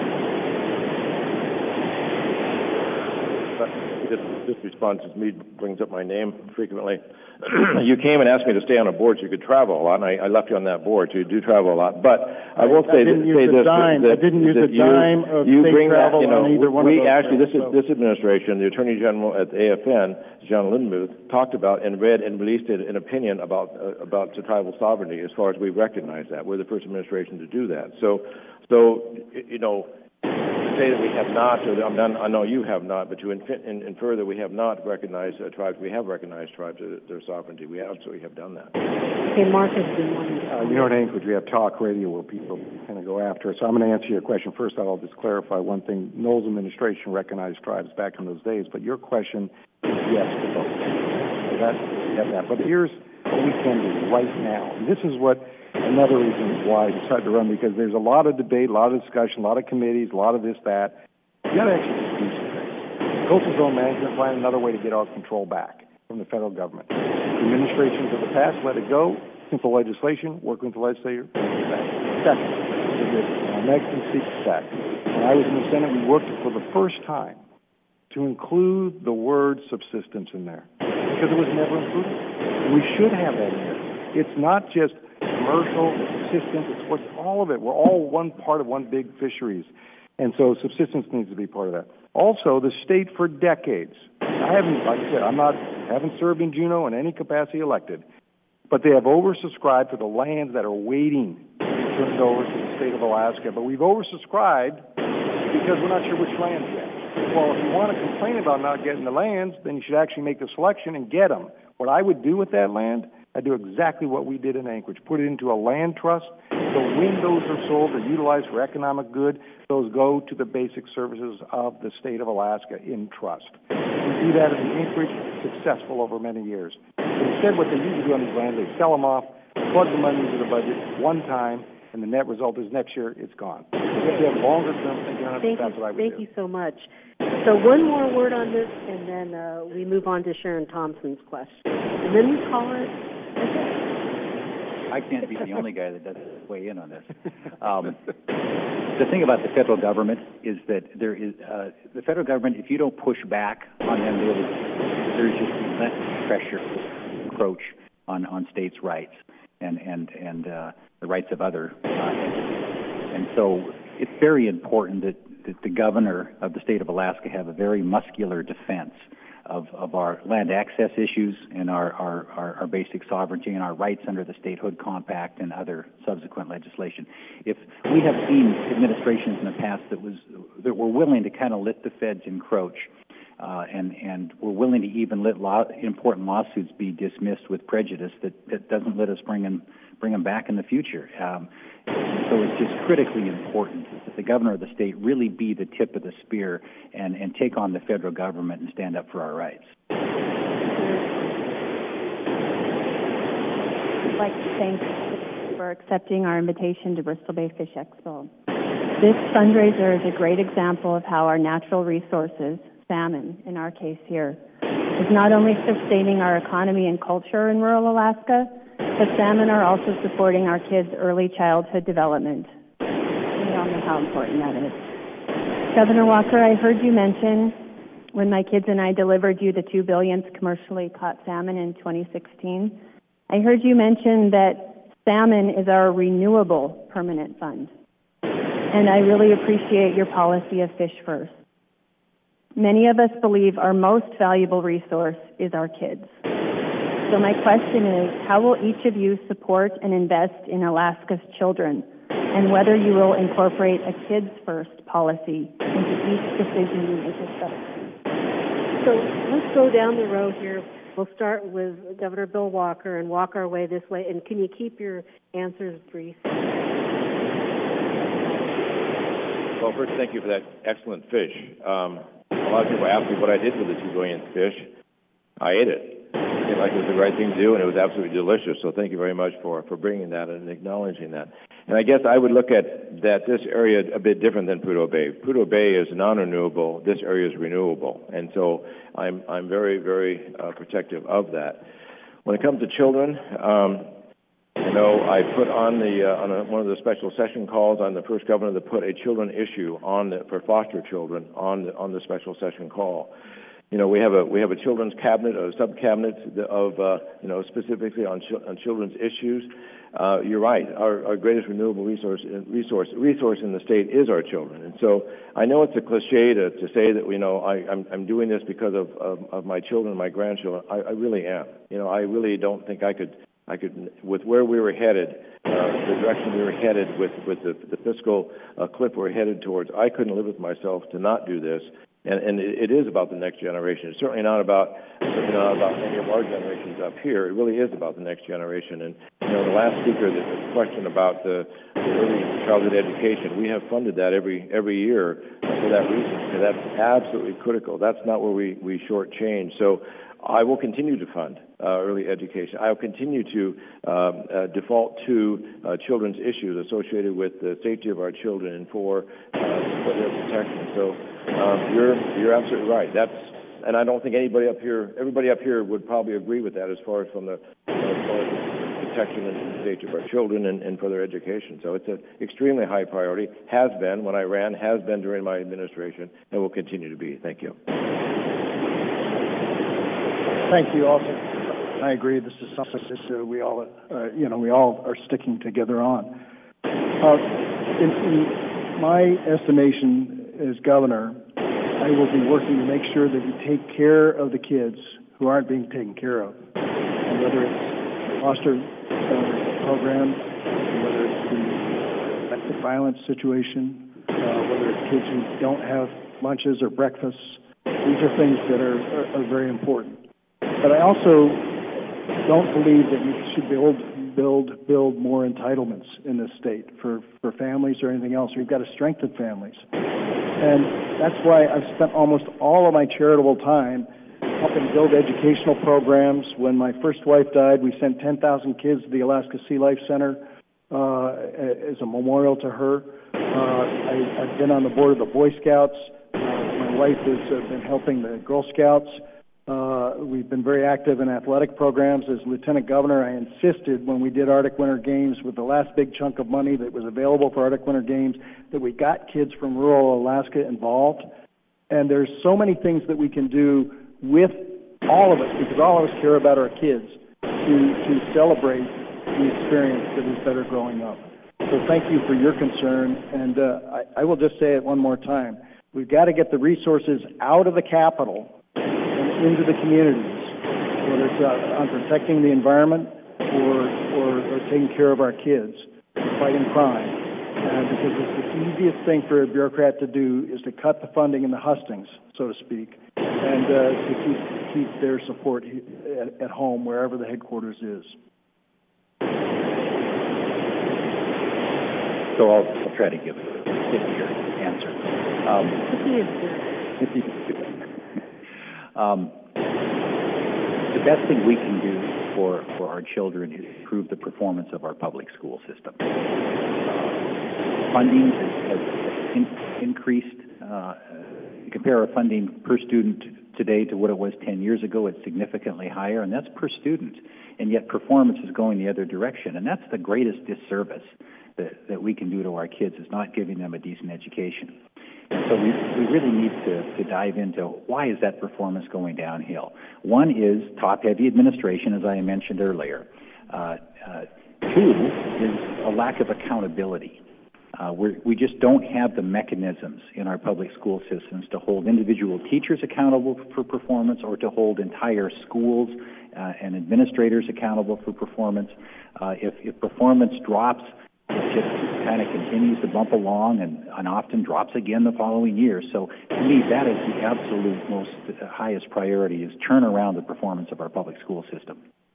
This response is me, brings up my name frequently. You came and asked me to stay on a board so you could travel a lot, and I left you on that board, so you do travel a lot. But I will say this. I didn't use a dime of state travel on either one of those. Actually, this administration, the Attorney General at the AFN, John Lindenmuth, talked about and read and released an opinion about the tribal sovereignty as far as we recognize that. We're the first administration to do that. So say that we have not, or I know you have not, but to infer that we have not recognized tribes. We have recognized tribes, their sovereignty. We absolutely have done that. Okay, Mark has been wanting to... In Anchorage, we have talk radio where people kind of go after us. So I'm going to answer your question. First, I'll just clarify one thing. Knowles' administration recognized tribes back in those days, but your question yes to both. So we have that. But here's what we can do right now. And this is what another reason why I decided to run, because there's a lot of debate, a lot of discussion, a lot of committees, a lot of this, that. You got to actually just do some things. Coastal Zone Management Plan, another way to get our control back from the federal government. The administrations of the past, let it go. Simple legislation, work with the legislature, bring it back. Second, the Mexican Secrets Act. When I was in the Senate, we worked for the first time to include the word subsistence in there, because it was never included. We should have that in there. It's not just commercial, subsistence, it's what's all of it. We're all one part of one big fisheries. And so subsistence needs to be part of that. Also, the state for decades, I haven't, like I said, haven't served in Juneau in any capacity elected, but they have oversubscribed for the lands that are waiting to be turned over to the state of Alaska. But we've oversubscribed because we're not sure which lands yet. Well, if you want to complain about not getting the lands, then you should actually make the selection and get them. What I would do with that land, I'd do exactly what we did in Anchorage. Put it into a land trust. So when those are sold or utilized for economic good, those go to the basic services of the state of Alaska in trust. We do that in Anchorage, successful over many years. But instead, what they usually do on these lands, they sell them off, plug the money into the budget one time, and the net result is next year it's gone. If you have longer term thinking on it, that's what I would do. Thank you so much. So one more word on this, and then we move on to Sharon Thompson's question. And then we call it a day. I can't be the only guy that doesn't weigh in on this. The thing about the federal government is that there is the federal government, if you don't push back on them, there's just less pressure to encroach on states' rights and the rights of other entities. And so it's very important that the governor of the state of Alaska have a very muscular defense of our land access issues and our basic sovereignty and our rights under the Statehood Compact and other subsequent legislation. If we have seen administrations in the past that were willing to kind of let the feds encroach and were willing to even let important lawsuits be dismissed with prejudice, that doesn't let us bring them back in the future. So it's just critically important that the governor of the state really be the tip of the spear and take on the federal government and stand up for our rights. I'd like to thank you for accepting our invitation to Bristol Bay Fish Expo. This fundraiser is a great example of how our natural resources, salmon in our case here, is not only sustaining our economy and culture in rural Alaska, but salmon are also supporting our kids' early childhood development. We all know how important that is. Governor Walker, I heard you mention when my kids and I delivered you the 2 billionth commercially caught salmon in 2016, I heard you mention that salmon is our renewable permanent fund. And I really appreciate your policy of fish first. Many of us believe our most valuable resource is our kids. So my question is, how will each of you support and invest in Alaska's children, and whether you will incorporate a kids first policy into each decision you make as governor? So let's go down the row here. We'll start with Governor Bill Walker and walk our way this way. And can you keep your answers brief? Well, first, thank you for that excellent fish. A lot of people ask me what I did with the 2 billionth fish. I ate it. I felt like it was the right thing to do, and it was absolutely delicious. So thank you very much for bringing that and acknowledging that. And I guess I would look at this area a bit different than Prudhoe Bay. Prudhoe Bay is non-renewable. This area is renewable. And so I'm very, very protective of that. When it comes to children, I put on one of the special session calls. I'm the first governor to put a children issue for foster children on the special session call. We have a children's cabinet, a sub-cabinet of specifically on children's issues. You're right. Our greatest renewable resource in the state is our children. And so I know it's a cliche to say that I'm doing this because of my children, my grandchildren. I really am. I really don't think I could with where we were headed, the direction we were headed with the fiscal cliff we're headed towards. I couldn't live with myself to not do this. And it is about the next generation. It's certainly not about any of our generations up here. It really is about the next generation. And the last speaker, the question about the early childhood education, we have funded that every year for that reason, because that's absolutely critical. That's not where we shortchange. So I will continue to fund early education. I will continue to default to children's issues associated with the safety of our children and for their protection. So you're absolutely right. And I don't think everybody up here would probably agree with that as far as from the protection and safety of our children and for their education. So it's an extremely high priority, has been when I ran, has been during my administration, and will continue to be. Thank you. Thank you. Also, I agree. This is something that we all are sticking together on. In my estimation as governor, I will be working to make sure that we take care of the kids who aren't being taken care of, and whether it's foster programs, whether it's the domestic violence situation, whether it's kids who don't have lunches or breakfasts. These are things that are very important. But I also don't believe that you should build more entitlements in this state for families or anything else. We've got to strengthen families. And that's why I've spent almost all of my charitable time helping build educational programs. When my first wife died, we sent 10,000 kids to the Alaska Sea Life Center as a memorial to her. I've been on the board of the Boy Scouts. My wife has been helping the Girl Scouts. We've been very active in athletic programs. As Lieutenant Governor, I insisted when we did Arctic Winter Games with the last big chunk of money that was available for Arctic Winter Games that we got kids from rural Alaska involved. And there's so many things that we can do with all of us, because all of us care about our kids, to celebrate the experience that is better growing up. So thank you for your concern. And I will just say it one more time. We've got to get the resources out of the Capitol into the communities, whether it's on protecting the environment or taking care of our kids, fighting crime. Because it's the easiest thing for a bureaucrat to do is to cut the funding in the hustings, so to speak, and to keep their support at home, wherever the headquarters is. So I'll try to give a 50-year answer. The best thing we can do for our children is improve the performance of our public school system. Funding has increased. You compare our funding per student today to what it was 10 years ago, it's significantly higher, and that's per student. And yet performance is going the other direction. And that's the greatest disservice that we can do to our kids, is not giving them a decent education. And so we really need to dive into why is that performance going downhill. One is top-heavy administration, as I mentioned earlier. Two is a lack of accountability. We just don't have the mechanisms in our public school systems to hold individual teachers accountable for performance, or to hold entire schools and administrators accountable for performance. If performance drops, it just kind of continues to bump along and often drops again the following year. So to me, that is the absolute most highest priority, is turn around the performance of our public school system.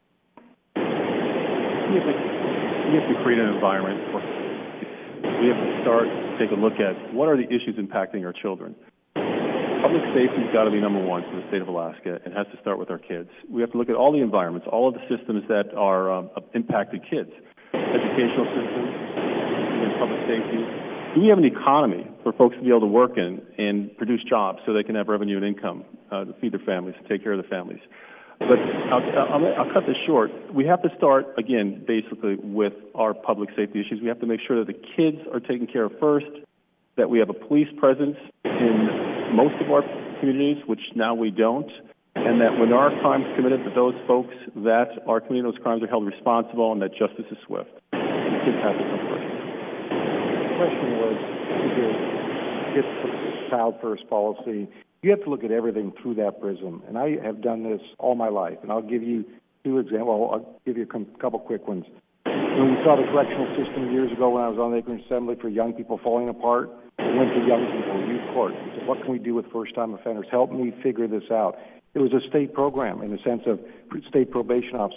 You have to create an environment where we have to start to take a look at what are the issues impacting our children. Public safety has got to be number one for the state of Alaska, and has to start with our kids. We have to look at all the environments, all of the systems that are impacted kids. Educational systems, public safety. Do we have an economy for folks to be able to work in and produce jobs so they can have revenue and income to feed their families, to take care of their families? But I'll cut this short. We have to start, again, basically with our public safety issues. We have to make sure that the kids are taken care of first, that we have a police presence in most of our communities, which now we don't, and that when there are crimes committed, that those folks that are committing those crimes are held responsible, and that justice is swift. The kids have to come first. The question was, to get the child first policy, you have to look at everything through that prism. And I have done this all my life, and I'll give you two examples. I'll give you a couple quick ones. When we saw the correctional system years ago when I was on the Acre Assembly for young people falling apart, we went to young people, youth court. We said, what can we do with first-time offenders? Help me figure this out. It was a state program in the sense of state probation officers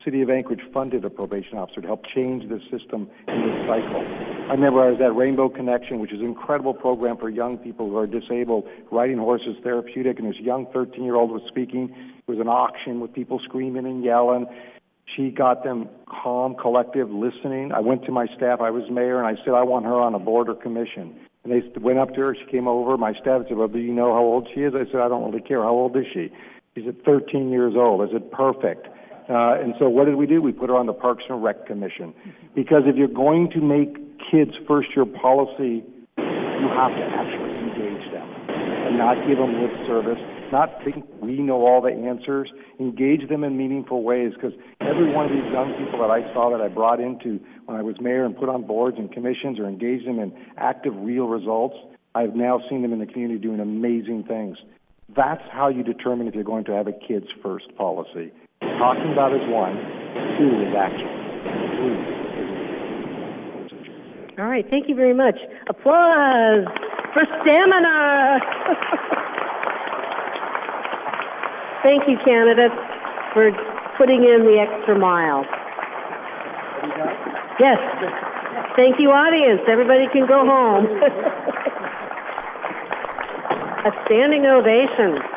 City of Anchorage funded a probation officer to help change the system in this cycle. I remember I was at Rainbow Connection, which is an incredible program for young people who are disabled. Riding horses therapeutic, and this young 13-year-old was speaking. It was an auction with people screaming and yelling. She got them calm, collective, listening. I went to my staff. I was mayor, and I said, I want her on a board or commission. And they went up to her. She came over. My staff said, well, do you know how old she is? I said, I don't really care. How old is she? She said, 13 years old. I said, perfect. And so what did we do? We put her on the Parks and Rec Commission. Because if you're going to make kids first-year policy, you have to actually engage them and not give them lip service, not think we know all the answers. Engage them in meaningful ways, because every one of these young people that I saw that I brought into when I was mayor and put on boards and commissions or engaged them in active, real results, I've now seen them in the community doing amazing things. That's how you determine if you're going to have a kids first policy. Talking about is one, two is action. Three is All right, thank you very much. Applause for stamina. Thank you, candidates, for putting in the extra mile. Yes. Thank you, audience. Everybody can go home. A standing ovation.